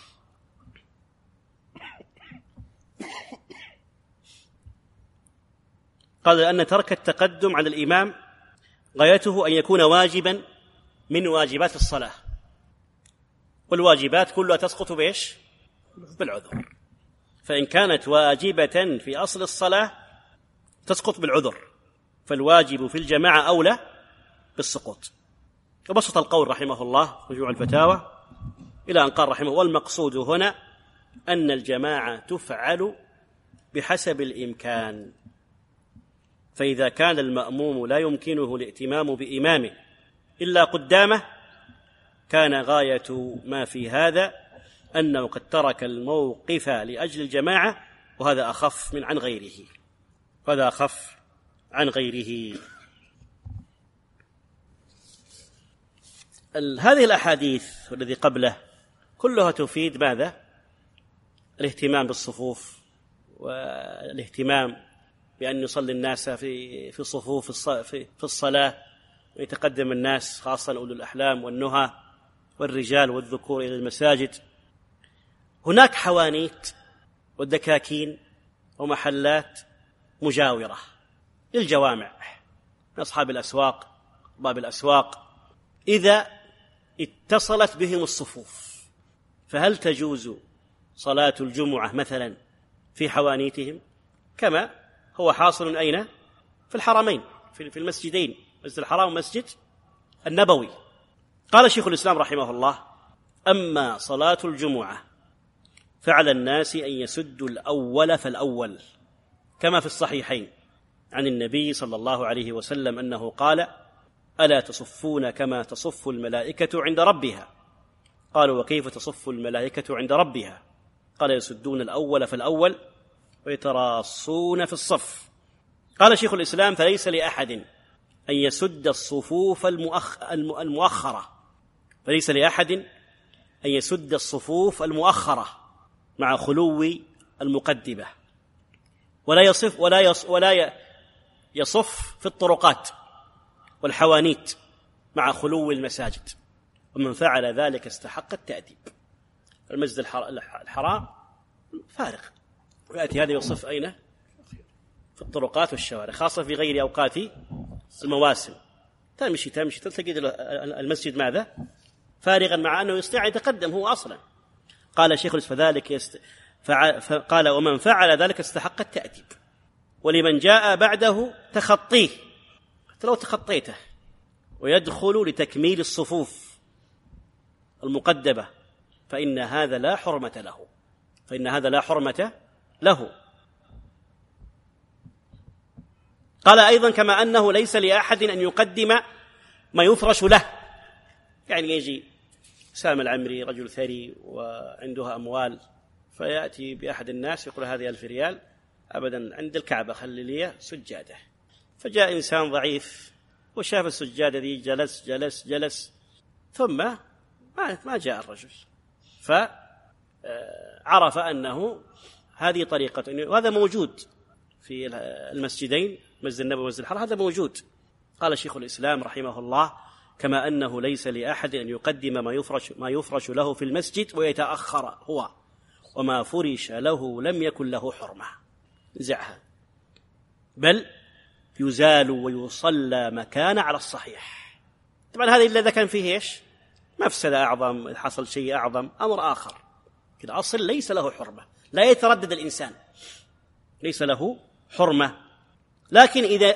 قال أن ترك التقدم على الإمام غايته أن يكون واجبا من واجبات الصلاة، والواجبات كلها تسقط بإيش؟ بالعذر. فإن كانت واجبة في أصل الصلاة تسقط بالعذر، فالواجب في الجماعة أولى بالسقوط. وبسط القول رحمه الله رجوع الفتاوى إلى أن قال رحمه والمقصود هنا أن الجماعة تفعل بحسب الإمكان، فإذا كان المأموم لا يمكنه الائتمام بإمامه إلا قدامه كان غاية ما في هذا أنه قد ترك الموقف لأجل الجماعة، وهذا أخف من عن غيره وهذا أخف عن غيره. هذه الأحاديث والذي قبله كلها تفيد ماذا؟ الاهتمام بالصفوف والاهتمام بأن يصلي الناس في في صفوف في الصلاة ويتقدم الناس خاصة أولو الأحلام والنهى والرجال والذكور إلى المساجد. هناك حوانيت والدكاكين ومحلات مجاورة للجوامع من أصحاب الأسواق باب الأسواق، إذا اتصلت بهم الصفوف فهل تجوز صلاة الجمعة مثلا في حوانيتهم كما هو حاصل أين؟ في الحرمين، في المسجدين، مسجد الحرام ومسجد النبوي. قال شيخ الإسلام رحمه الله أما صلاة الجمعة فعلى الناس أن يسدوا الأول فالأول، كما في الصحيحين عن النبي صلى الله عليه وسلم أنه قال ألا تصفون كما تصف الملائكة عند ربها؟ قالوا وكيف تصف الملائكة عند ربها؟ قال يسدون الأول فالأول ويتراصون في الصف. قال شيخ الإسلام فليس لأحد أن يسد الصفوف المؤخ... المؤخرة فليس لأحد أن يسد الصفوف المؤخرة مع خلو المقدمة، ولا يصف ولا يص... ولا يصف في الطرقات والحوانيت مع خلو المساجد، ومن فعل ذلك استحق التأديب. المسجد الحرام فارغ، ويأتي هذا يصف أين؟ في الطرقات والشوارع، خاصة في غير أوقات المواسم. تمشي تمشي تلتقي المسجد ماذا؟ فارغا، مع أنه يستطيع يتقدم هو أصلا. قال شيخ فذلك يست... فع... فقال ومن فعل ذلك استحق التأديب، ولمن جاء بعده تخطيه حتى لو تخطيته ويدخل لتكميل الصفوف المقدمة فإن هذا لا حرمة له. فإن هذا لا حرمة له. قال أيضا كما أنه ليس لأحد أن يقدم ما يفرش له، يعني يجي سام العمري رجل ثري وعنده أموال فيأتي بأحد الناس يقول هذه ألف ريال، أبدا عند الكعبة خلي لي سجادة. فجاء إنسان ضعيف وشاف السجادة ذي، جلس جلس جلس ثم ما ما جاء الرجل، فعرف أنه هذه طريقة، وهذا موجود في المسجدين، مسجد النبوي ومسجد الحرام، هذا موجود. قال شيخ الإسلام رحمه الله كما أنه ليس لأحد أن يقدم ما يفرش, ما يفرش له في المسجد ويتأخر هو، وما فرش له لم يكن له حرمة نزعها، بل يزال ويصلى مكان على الصحيح. طبعا هذا إلا إذا كان فيه إيش؟ مفسدة أعظم، حصل شيء أعظم، أمر آخر. كده أصل ليس له حرمة، لا يتردد الإنسان، ليس له حرمة. لكن إذا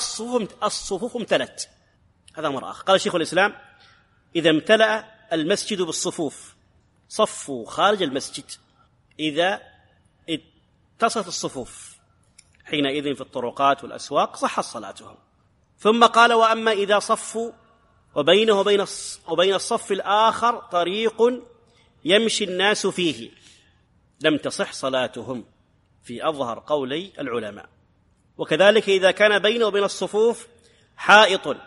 الصفوف امتلت هذا أمر آخر. قال شيخ الإسلام إذا امتلأ المسجد بالصفوف صفوا خارج المسجد، إذا اتصلت الصفوف حينئذ في الطرقات والأسواق صحت صلاتهم. ثم قال وأما إذا صفوا وبينه وبين وبين الصف الآخر طريق يمشي الناس فيه لم تصح صلاتهم في أظهر قولي العلماء. وكذلك إذا كان بينه وبين الصفوف حائط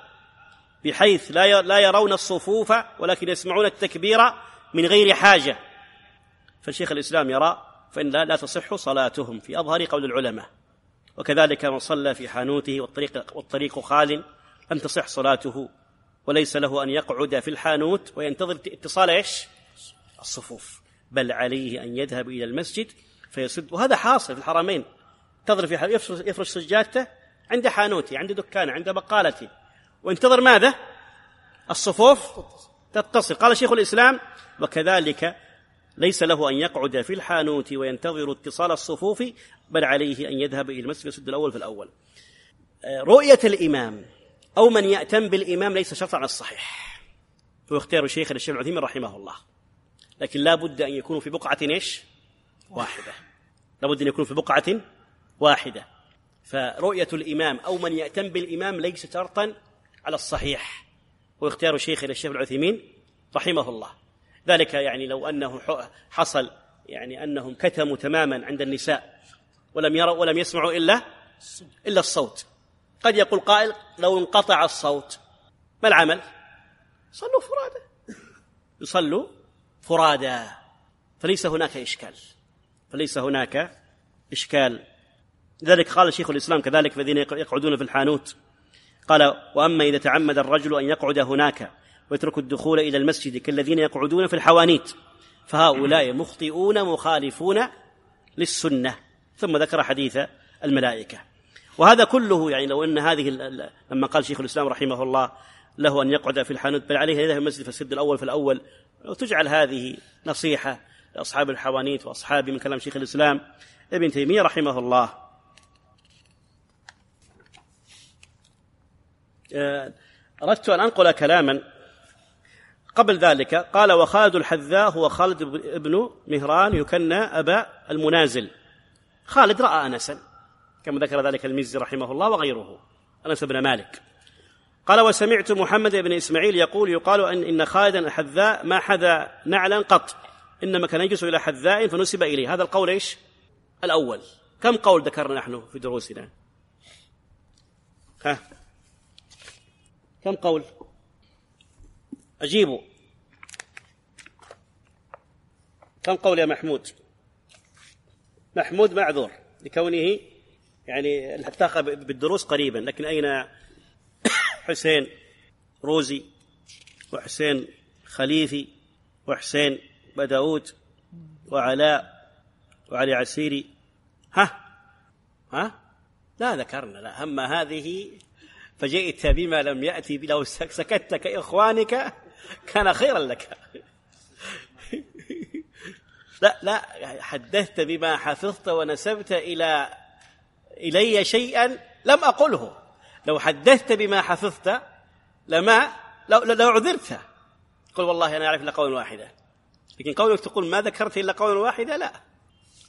بحيث لا يرون الصفوف ولكن يسمعون التكبير من غير حاجة، فالشيخ الإسلام يرى فإن لا تصح صلاتهم في أظهر قول العلماء. وكذلك من صلى في حانوته والطريق, والطريق خال لم تصح صلاته، وليس له أن يقعد في الحانوت وينتظر اتصال إيش؟ الصفوف، بل عليه أن يذهب إلى المسجد فيسد. وهذا حاصل في الحرمين، تظهر في يفرش سجادته عند حانوتي، عند دكانه، عند بقالتي، وانتظر ماذا؟ الصفوف تتصل. قال شيخ الإسلام وكذلك ليس له أن يقعد في الحانوت وينتظر اتصال الصفوف، بل عليه أن يذهب إلى المسجد يسد الأول في الأول. رؤية الإمام أو من يأتم بالإمام ليس شرطا على الصحيح، ويختار شيخ الشيخ العثيمين رحمه الله، لكن لا بد أن يكونوا في بقعة إيش؟ واحدة، لا بد أن يكونوا في بقعة واحدة. فرؤية الإمام أو من يأتم بالإمام ليس شرطا على الصحيح، ويختار شيخ الشيخ العثيمين رحمه الله. ذلك يعني لو أنه حصل يعني أنهم كتموا تماما عند النساء ولم يروا ولم يسمعوا إلا إلا الصوت، قد يقول قائل لو انقطع الصوت ما العمل؟ صلوا فرادى، يصلوا فرادى، فليس هناك إشكال، فليس هناك إشكال. لذلك قال شيخ الإسلام كذلك الذين يقعدون في الحانوت، قال وأما إذا تعمد الرجل أن يقعد هناك ويترك الدخول إلى المسجد كالذين يقعدون في الحوانيت فهؤلاء مخطئون مخالفون للسنة. ثم ذكر حديث الملائكة. وهذا كله يعني لو أن هذه لما قال شيخ الإسلام رحمه الله له أن يقعد في الحانوت بل عليه يذهب المسجد في السد الأول في الأول، وتجعل هذه نصيحة لأصحاب الحوانيت وأصحاب من كلام شيخ الإسلام ابن تيمية رحمه الله. أردت أن أنقل كلاما قبل ذلك. قال وخالد الحذاء هو خالد ابن مهران يكنى أبا المنازل. خالد رأى أنسا كما ذكر ذلك المزي رحمه الله وغيره، أنس بن مالك. قال وسمعت محمد بن إسماعيل يقول يقال أن إن خالدا الحذاء ما حذا نعلا قط، إنما كان يجلس إلى حذاء فنسب إليه. هذا القول إيش؟ الأول. كم قول ذكرنا نحن في دروسنا؟ ها كم قول؟ أجيبوا. كم قول يا محمود؟ محمود معذور لكونه يعني التقى بالدروس قريبا، لكن أين حسين روزي وحسين خليفي وحسين بداود وعلاء وعلي عسيري؟ ها ها لا ذكرنا. لا هم هذه فجئت بما لم يأتي، لو سكت كإخوانك كان خيرا لك. لا لا حدثت بما حفظت ونسبت إلى إلي شيئا لم أقله. لو حدثت بما حفظت لما لو, لو عذرت قل والله أنا أعرف إلا قول واحدة، لكن قولك تقول ما ذكرت إلا قول واحدة لا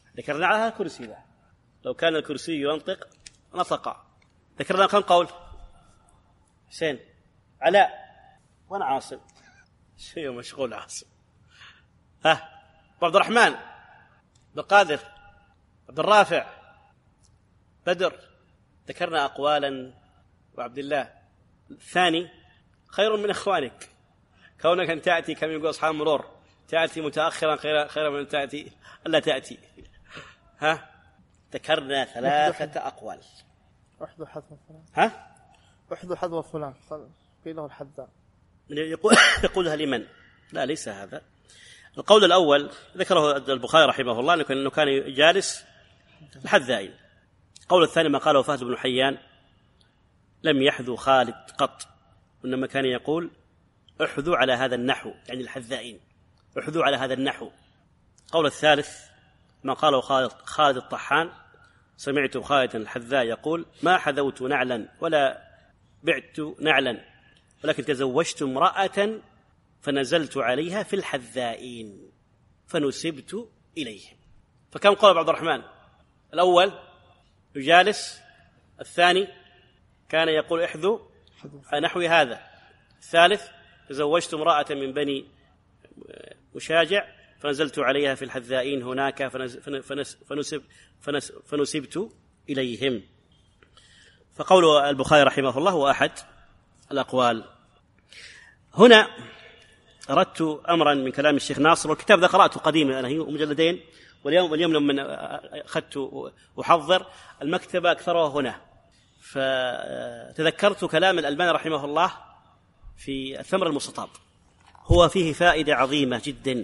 ذكرنا على الكرسي ذا، لو كان الكرسي ينطق نطق. ذكرنا كم قول؟ حسين، علاء، وانا عاصم. شيء مشغول عاصم. ها، عبد الرحمن، عبد القادر، عبد الرافع، بدر. ذكرنا أقوالا. وعبد الله الثاني خير من إخوانك، كونك أن تأتي كما يقول أصحاب مرور، تأتي متأخرا خير خير من تأتي ألا تأتي. ها، ذكرنا ثلاثة أقوال. أحذو حذو فلان. ها، أحذو حذو فلان قيل له الحذاء. يقول يقولها لمن؟ لا، ليس هذا. القول الأول ذكره البخاري رحمه الله أنه كان جالس الحذائين. القول الثاني ما قاله فهد بن حيان لم يحذو خالد قط، وإنما كان يقول احذو على هذا النحو، يعني الحذائين احذو على هذا النحو. القول الثالث ما قاله خالد, خالد الطحان، سمعت خالد الحذاء يقول ما حذوت نعلا ولا بعت نعلا، ولكن تزوجت امرأة فنزلت عليها في الحذائين فنسبت إليهم. فكم قال عبد الرحمن؟ الأول يجالس، الثاني كان يقول احذو نحو هذا، الثالث تزوجت امرأة من بني مشاجع فنزلت عليها في الحذائين هناك فنسب فنس فنسبت إليهم. فقول البخاري رحمه الله هو أحد الأقوال. هنا أردت أمرا من كلام الشيخ ناصر، والكتاب ذا قرأته قديما أنا، هي مجلدين، واليوم واليوم لما أخذت أحضر المكتبة أكثرها هنا، فتذكرت كلام الألباني رحمه الله في الثمر المستطاب، هو فيه فائدة عظيمة جدا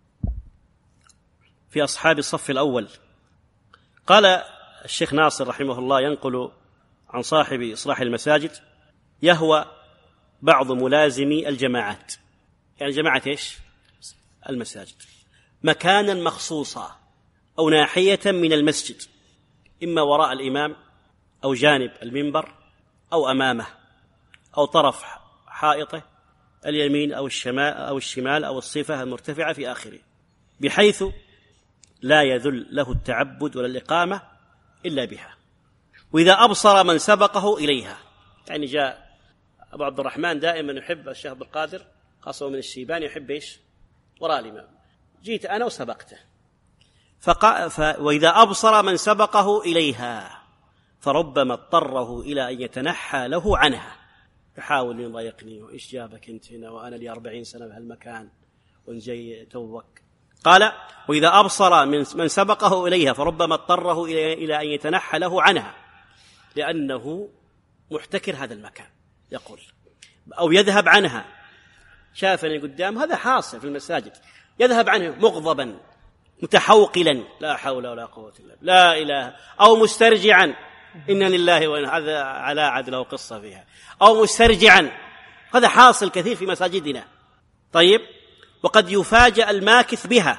في أصحاب الصف الأول. قال الشيخ ناصر رحمه الله ينقل عن صاحب إصلاح المساجد يهوى بعض ملازمي الجماعات، يعني جماعة إيش؟ المساجد، مكانا مخصوصا أو ناحية من المسجد، إما وراء الإمام أو جانب المنبر أو أمامه أو طرف حائطه اليمين أو الشمال أو الشمال أو الصفة المرتفعة في آخره، بحيث لا يذل له التعبد ولا الإقامة إلا بها. وإذا أبصر من سبقه إليها، يعني جاء أبو عبد الرحمن دائما يحب الشيخ عبد القادر خاصة من الشيبان، يحب إيش؟ وراء الإمام، جيت أنا وسبقته، فق... ف... وإذا أبصر من سبقه إليها فربما اضطره إلى أن يتنحى له عنها، يحاول يضايقني، وإيش جابك أنت هنا وأنا لي أربعين سنة بهالمكان ونجي توك. قال وإذا أبصر من, من سبقه إليها فربما اضطره إلى... إلى أن يتنحى له عنها لأنه محتكر هذا المكان، يقول، أو يذهب عنها، شافني قدام، هذا حاصل في المساجد، يذهب عنه مغضبا متحوقلا، لا حول ولا قوة إلا بالله، لا إله، أو مسترجعا، إن لله وإنا، هذا على عدل قصة فيها، أو مسترجعا، هذا حاصل كثير في مساجدنا. طيب، وقد يفاجأ الماكث بها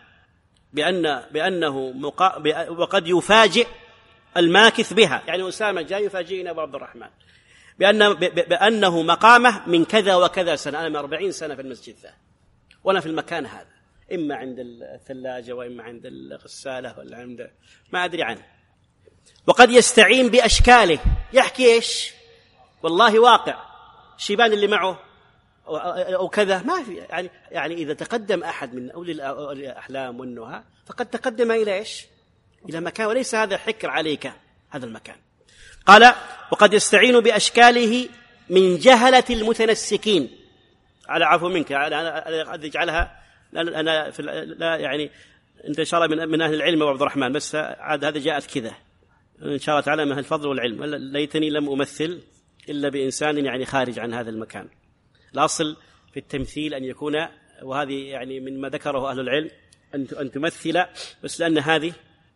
بأن بأنه مقا... بأ... وقد يفاجئ الماكث بها، يعني أسامة جاء يفاجئنا أبو عبد الرحمن بأن ب... بأنه مقامه من كذا وكذا سنة، أنا من أربعين سنة في المسجد ذا وأنا في المكان هذا، إما عند الثلاجة وإما عند الغسالة ولا عند ما أدري عنه. وقد يستعين بأشكاله، يحكي إيش؟ والله واقع الشيبان اللي معه أو كذا، ما في يعني يعني إذا تقدم أحد من أولي الأحلام والنهى فقد تقدم إلى إيش؟ إلى مكان، وليس هذا حكر عليك هذا المكان. قال وقد يستعين بأشكاله من جهلة المتنسكين، على عفو منك أنا أجعلها أنا في لا يعني أنت إن شاء الله من, من أهل العلم وعبد الرحمن، بس عاد هذا جاءت كذا إن شاء الله تعالى من أهل الفضل والعلم، ليتني لم أمثل إلا بإنسان يعني خارج عن هذا المكان. الأصل في التمثيل أن يكون، وهذه يعني من ما ذكره أهل العلم، أن أن تمثل، بس لأن هذه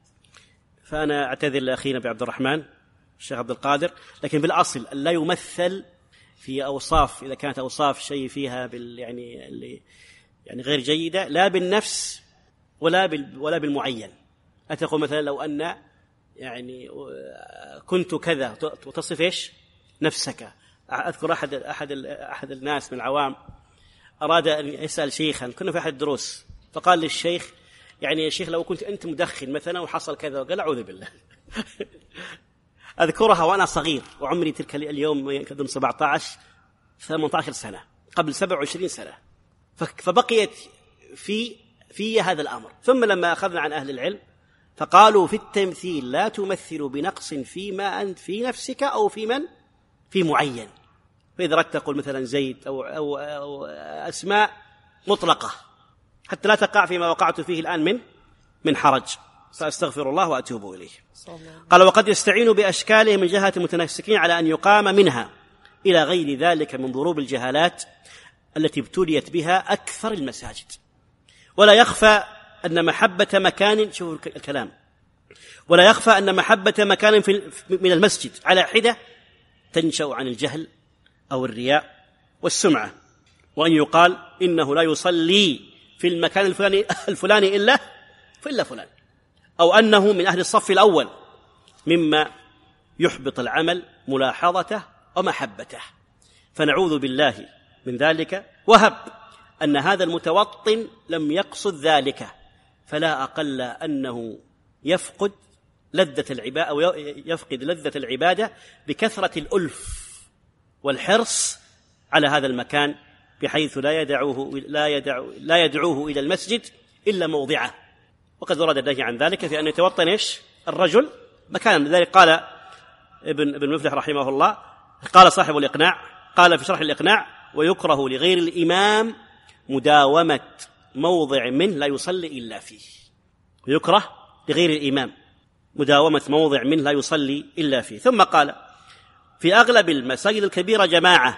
فأنا أعتذر لأخينا بعبد الرحمن الشيخ عبد القادر، لكن بالأصل لا يمثل في أوصاف، إذا كانت أوصاف شيء فيها بال يعني اللي يعني غير جيدة، لا بالنفس ولا بال ولا بالمعين. أتقول مثلا لو أن يعني كنت كذا وتصف إيش نفسك. أذكر أحد أحد أحد الناس من العوام أراد أن يسأل شيخا، كنا في أحد الدروس، فقال للشيخ يعني يا شيخ لو كنت أنت مدخن مثلا وحصل كذا وقال أعوذ بالله. أذكرها وأنا صغير وعمري تلك اليوم يمكن سبعة عشر ثمانية عشر سنة، قبل سبع وعشرين سنة، فبقيت في في هذا الأمر. ثم لما أخذنا عن أهل العلم فقالوا في التمثيل لا تمثل بنقص فيما أنت في نفسك أو في من في معين. فإذا أردت تقول مثلا زيد أو, أو, أو أسماء مطلقة حتى لا تقع فيما وقعت فيه الآن من من حرج، سأستغفر الله وأتوب إليه. قال وقد يستعين بأشكاله من جهة المتنسكين على أن يقام منها إلى غير ذلك من ضروب الجهالات التي ابتليت بها أكثر المساجد. ولا يخفى أن محبة مكان، شوفوا الكلام، ولا يخفى أن محبة مكان في من المسجد على حدة تنشأ عن الجهل أو الرياء والسمعة، وأن يقال إنه لا يصلي في المكان الفلاني, الفلاني إلا إلا فلان، أو أنه من أهل الصف الأول، مما يحبط العمل ملاحظته ومحبته. فنعوذ بالله من ذلك. وهب أن هذا المتوطن لم يقصد ذلك، فلا أقل أنه يفقد لذة العبادة أو يفقد لذة العبادة بكثرة الألف والحرص على هذا المكان، بحيث لا يدعوه لا يدعو لا يدعوه إلى المسجد إلا موضعه. وقد ورد النهي عن ذلك في أن يتوطن إيش الرجل مكانا. لذلك قال ابن ابن مفلح رحمه الله، قال صاحب الإقناع، قال في شرح الإقناع: ويكره لغير الإمام مداومة موضع منه لا يصلي إلا فيه. ويكره لغير الإمام مداومة موضع منه لا يصلي إلا فيه. ثم قال: في أغلب المساجد الكبيرة جماعة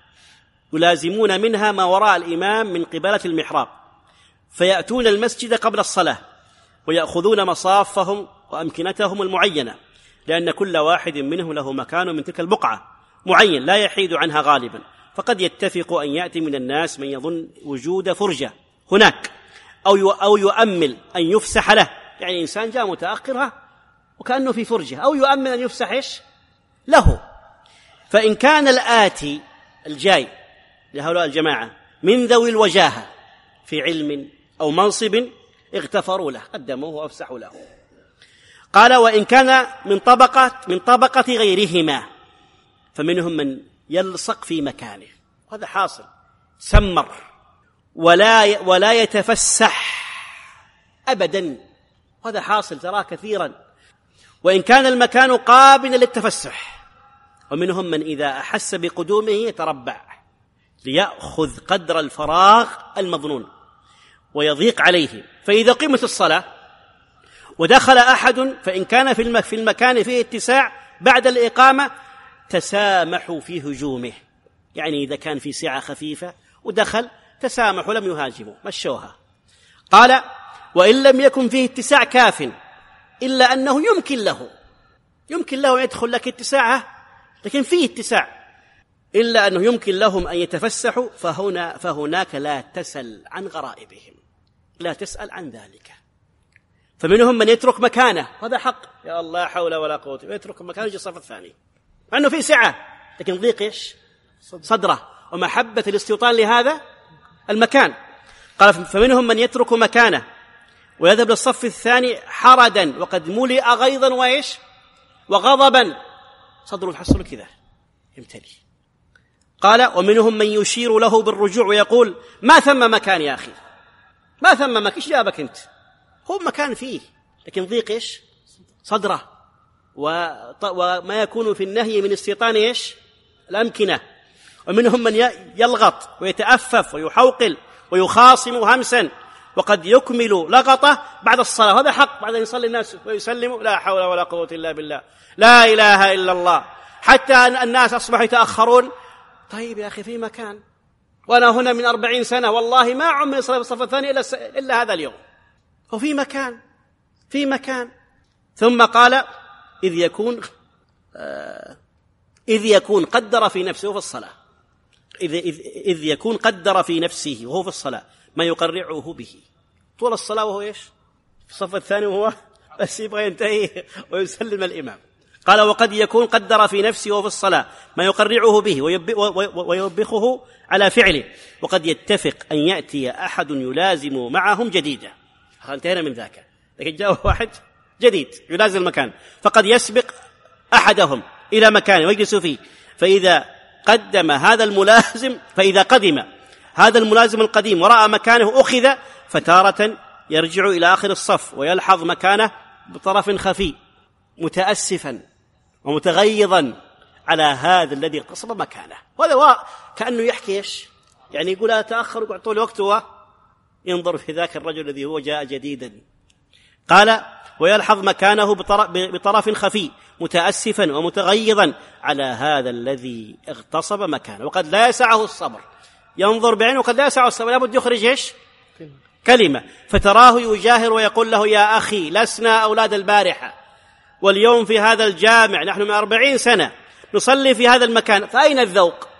يلازمون منها ما وراء الإمام من قبالة المحراب، فيأتون المسجد قبل الصلاة ويأخذون مصافهم وأمكنتهم المعينة، لأن كل واحد منهم له مكان من تلك البقعة معين لا يحيد عنها غالبا، فقد يتفق أن يأتي من الناس من يظن وجود فرجة هناك أو أو يؤمل أن يفسح له، يعني إنسان جاء متأخرها وكأنه في فرجة، أو يؤمل أن يفسح إيش له. فإن كان الآتي الجاي لهؤلاء الجماعة من ذوي الوجاهة في علم أو منصب اغتفروا له، قدموه وأفسحوا له. قال: وإن كان من طبقة من طبقة غيرهما فمنهم من يلصق في مكانه، هذا حاصل، سمر ولا ولا يتفسح أبدا، هذا حاصل تراه كثيرا. وإن كان المكان قابلا للتفسح، ومنهم من إذا أحس بقدومه يتربع ليأخذ قدر الفراغ المظنون ويضيق عليه. فإذا قيمت الصلاة ودخل أحد فإن كان في المكان فيه اتساع بعد الإقامة تسامحوا في هجومه، يعني إذا كان في سعة خفيفة ودخل تسامحوا لم يهاجموا، مشوها. قال: وإن لم يكن فيه اتساع كاف، إلا أنه يمكن له يمكن له يدخل لك اتساعه لكن فيه اتساع، إلا أنه يمكن لهم أن يتفسحوا، فهنا فهناك لا تسأل عن غرائبهم، لا تسأل عن ذلك. فمنهم من يترك مكانه، هذا حق، يا الله حول ولا قوة، يترك مكانه يجي الصف الثاني مع أنه في سعة، لكن ضيق إيش صدره ومحبة الاستيطان لهذا المكان. قال: فمنهم من يترك مكانه ويذهب للصف الثاني حردا وقد ملئ غيظا وإيش وغضبا، صدره تحصل كذا يمتلي. قال: ومنهم من يشير له بالرجوع ويقول: ما ثم مكان يا أخي، ما ثم مكان، إيش جابك أنت؟ هو مكان فيه لكن ضيق إيش صدره، وما يكون في النهي من استيطان إيش الأمكنة. ومنهم من يلغط ويتأفف ويحوقل ويخاصم همسا وقد يكمل لغطه بعد الصلاة، هذا حق، بعد أن يصلي الناس ويسلموا لا حول ولا قوة إلا بالله، لا إله إلا الله، حتى أن الناس أصبحوا يتأخرون. طيب يا أخي في مكان، وأنا هنا من أربعين سنة والله ما عمري صلي بالصف الثاني إلا, إلا هذا اليوم، وفي مكان في مكان. ثم قال: إذ يكون آه إذ يكون قدر في نفسه في الصلاة إذ, إذ, إذ يكون قدر في نفسه وهو في الصلاة ما يقرعه به طول الصلاة، وهو إيش في الصف الثاني وهو بس يبغى ينتهي ويسلم الإمام. قال: وقد يكون قدر في نفسه وهو في الصلاة ما يقرعه به ويوبخه على فعله، وقد يتفق أن يأتي أحد يلازم معهم جديدا انتهينا من ذاك. لكن جاء واحد جديد يلازم المكان، فقد يسبق أحدهم إلى مكانه ويجلس فيه، فإذا قدم هذا الملازم فإذا قدم هذا الملازم القديم ورأى مكانه أخذ، فتارة يرجع إلى آخر الصف ويلحظ مكانه بطرف خفي متأسفا ومتغيظا على هذا الذي اغتصب مكانه. وهذا كأنه يحكي إيش يعني، يقول أتأخر وقعد طول وقته ينظر في ذاك الرجل الذي هو جاء جديدا. قال ويلحظ مكانه بطرف خفي متأسفا ومتغيظا على هذا الذي اغتصب مكانه، وقد لا يسعه الصبر، ينظر بعينه وقد لا يسعه الصبر، لابد يخرج إيش كلمة، فتراه يجاهر ويقول له يا أخي لسنا أولاد البارحة، واليوم في هذا الجامع نحن من أربعين سنة نصلي في هذا المكان، فأين الذوق؟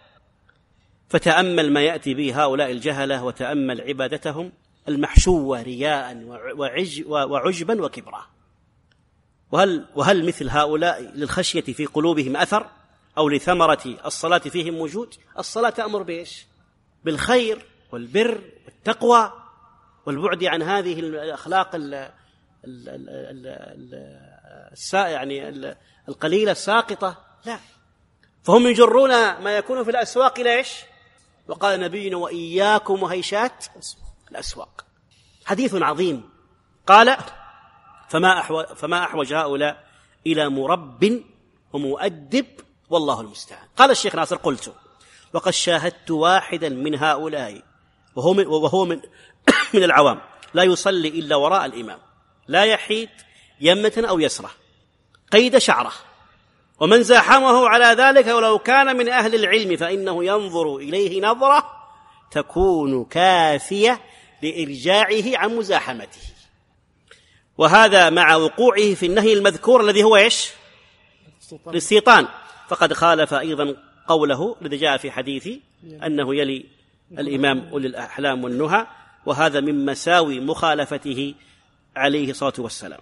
فتأمل ما يأتي به هؤلاء الجهلة، وتأمل عبادتهم المحشوة رياء وعج وعجبا وكبرا. وهل, وهل مثل هؤلاء للخشية في قلوبهم أثر أو لثمرة الصلاة فيهم وجود؟ الصلاة تأمر بإيش؟ بالخير والبر والتقوى والبعد عن هذه الأخلاق ال ال ال ال يعني القليلة الساقطة، لا، فهم يجرون ما يكون في الأسواق إلى إيش؟ وقال نبينا وإياكم وهيشات الأسواق. حديث عظيم. قال فما أحوج, فما أحوج هؤلاء إلى مرب ومؤدب والله المستعان. قال الشيخ ناصر قلت وقد شاهدت واحدا من هؤلاء وهو من, وهو من, من العوام لا يصلي إلا وراء الإمام، لا يحيد يمة أو يسرة، قيد شعره، ومن زاحمه على ذلك ولو كان من أهل العلم فإنه ينظر إليه نظرة تكون كافية لإرجاعه عن مزاحمته، وهذا مع وقوعه في النهي المذكور الذي هو إيش؟ الاستيطان. فقد خالف أيضا قوله الذي جاء في حديثي أنه يلي الإمام أولي الأحلام والنهى، وهذا من مساوي مخالفته عليه الصلاة والسلام.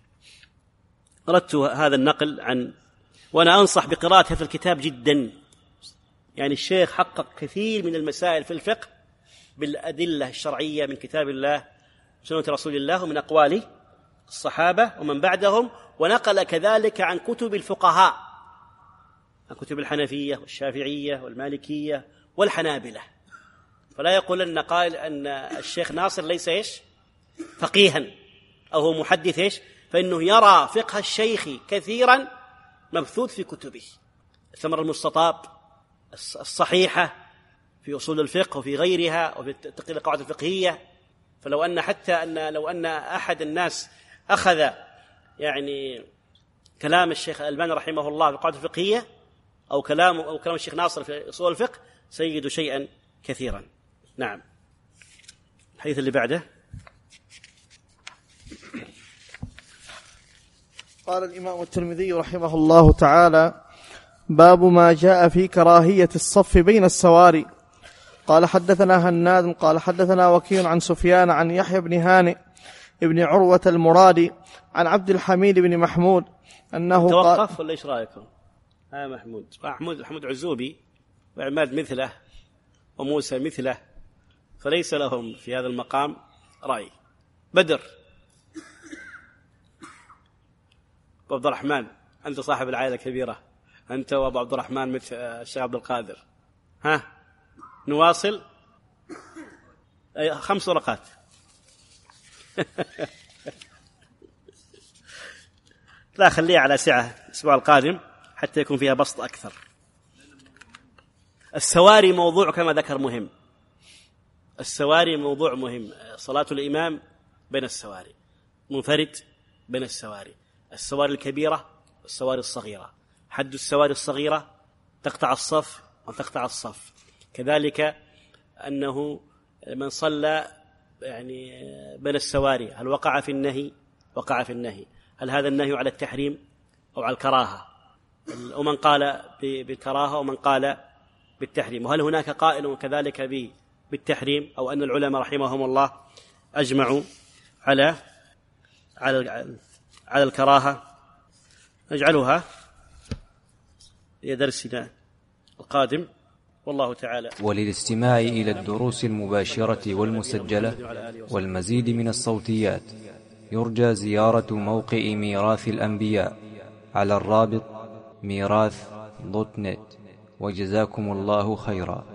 أردت هذا النقل عن، وأنا أنصح بقراءة هذا الكتاب جدا، يعني الشيخ حقق كثير من المسائل في الفقه بالأدلة الشرعية من كتاب الله سنة رسول الله ومن أقوال الصحابة ومن بعدهم، ونقل كذلك عن كتب الفقهاء، عن كتب الحنفية والشافعية والمالكية والحنابلة. فلا يقول أن قائل أن الشيخ ناصر ليس إيش فقيها أو هو محدث إيش، فإنه يرى فقه الشيخ كثيرا مبثوث في كتبه، الثمر المستطاب، الصحيحة في أصول الفقه وفي غيرها وفي تقرير القواعد الفقهية. فلو أن حتى أن لو أن أحد الناس أخذ يعني كلام الشيخ الألباني رحمه الله في القواعد الفقهية أو كلام أو كلام الشيخ ناصر في أصول الفقه سيجد شيئا كثيرا. نعم. الحديث اللي بعده. قال الإمام الترمذي رحمه الله تعالى: باب ما جاء في كراهية الصف بين السواري. قال حدثنا هناد قال حدثنا وكيع عن سفيان عن يحيى بن هانئ ابن عروة المرادي عن عبد الحميد بن محمود أنه توقف قال ولا إيش رأيكم؟ ها محمود محمود محمود عزوبي وعماد مثله وموسى مثله، فليس لهم في هذا المقام رأي. بدر أبو عبد الرحمن، أنت صاحب العائلة الكبيرة، أنت وأبو عبد الرحمن مثل الشيخ عبد القادر. ها نواصل. أي خمس ورقات. لا خليها على سعة الأسبوع القادم حتى يكون فيها بسط أكثر. السواري موضوع كما ذكر مهم، السواري موضوع مهم. صلاة الإمام بين السواري، منفرد بين السواري، السواري الكبيرة والسواري الصغيرة. حد السواري الصغيرة تقطع الصف وتقطع الصف، كذلك أنه من صلى يعني بين السواري هل وقع في النهي؟ وقع في النهي. هل هذا النهي على التحريم أو على الكراهة؟ ومن قال بالكراهة ومن قال بالتحريم. وهل هناك قائل كذلك بالتحريم أو أن العلماء رحمهم الله أجمعوا على على على الكراهة؟ نجعلها هي درسنا القادم والله تعالى. وللاستماع إلى الدروس المباشرة والمسجلة والمزيد من الصوتيات يرجى زيارة موقع ميراث الأنبياء على الرابط ميراث دوت نت. وجزاكم الله خيرا.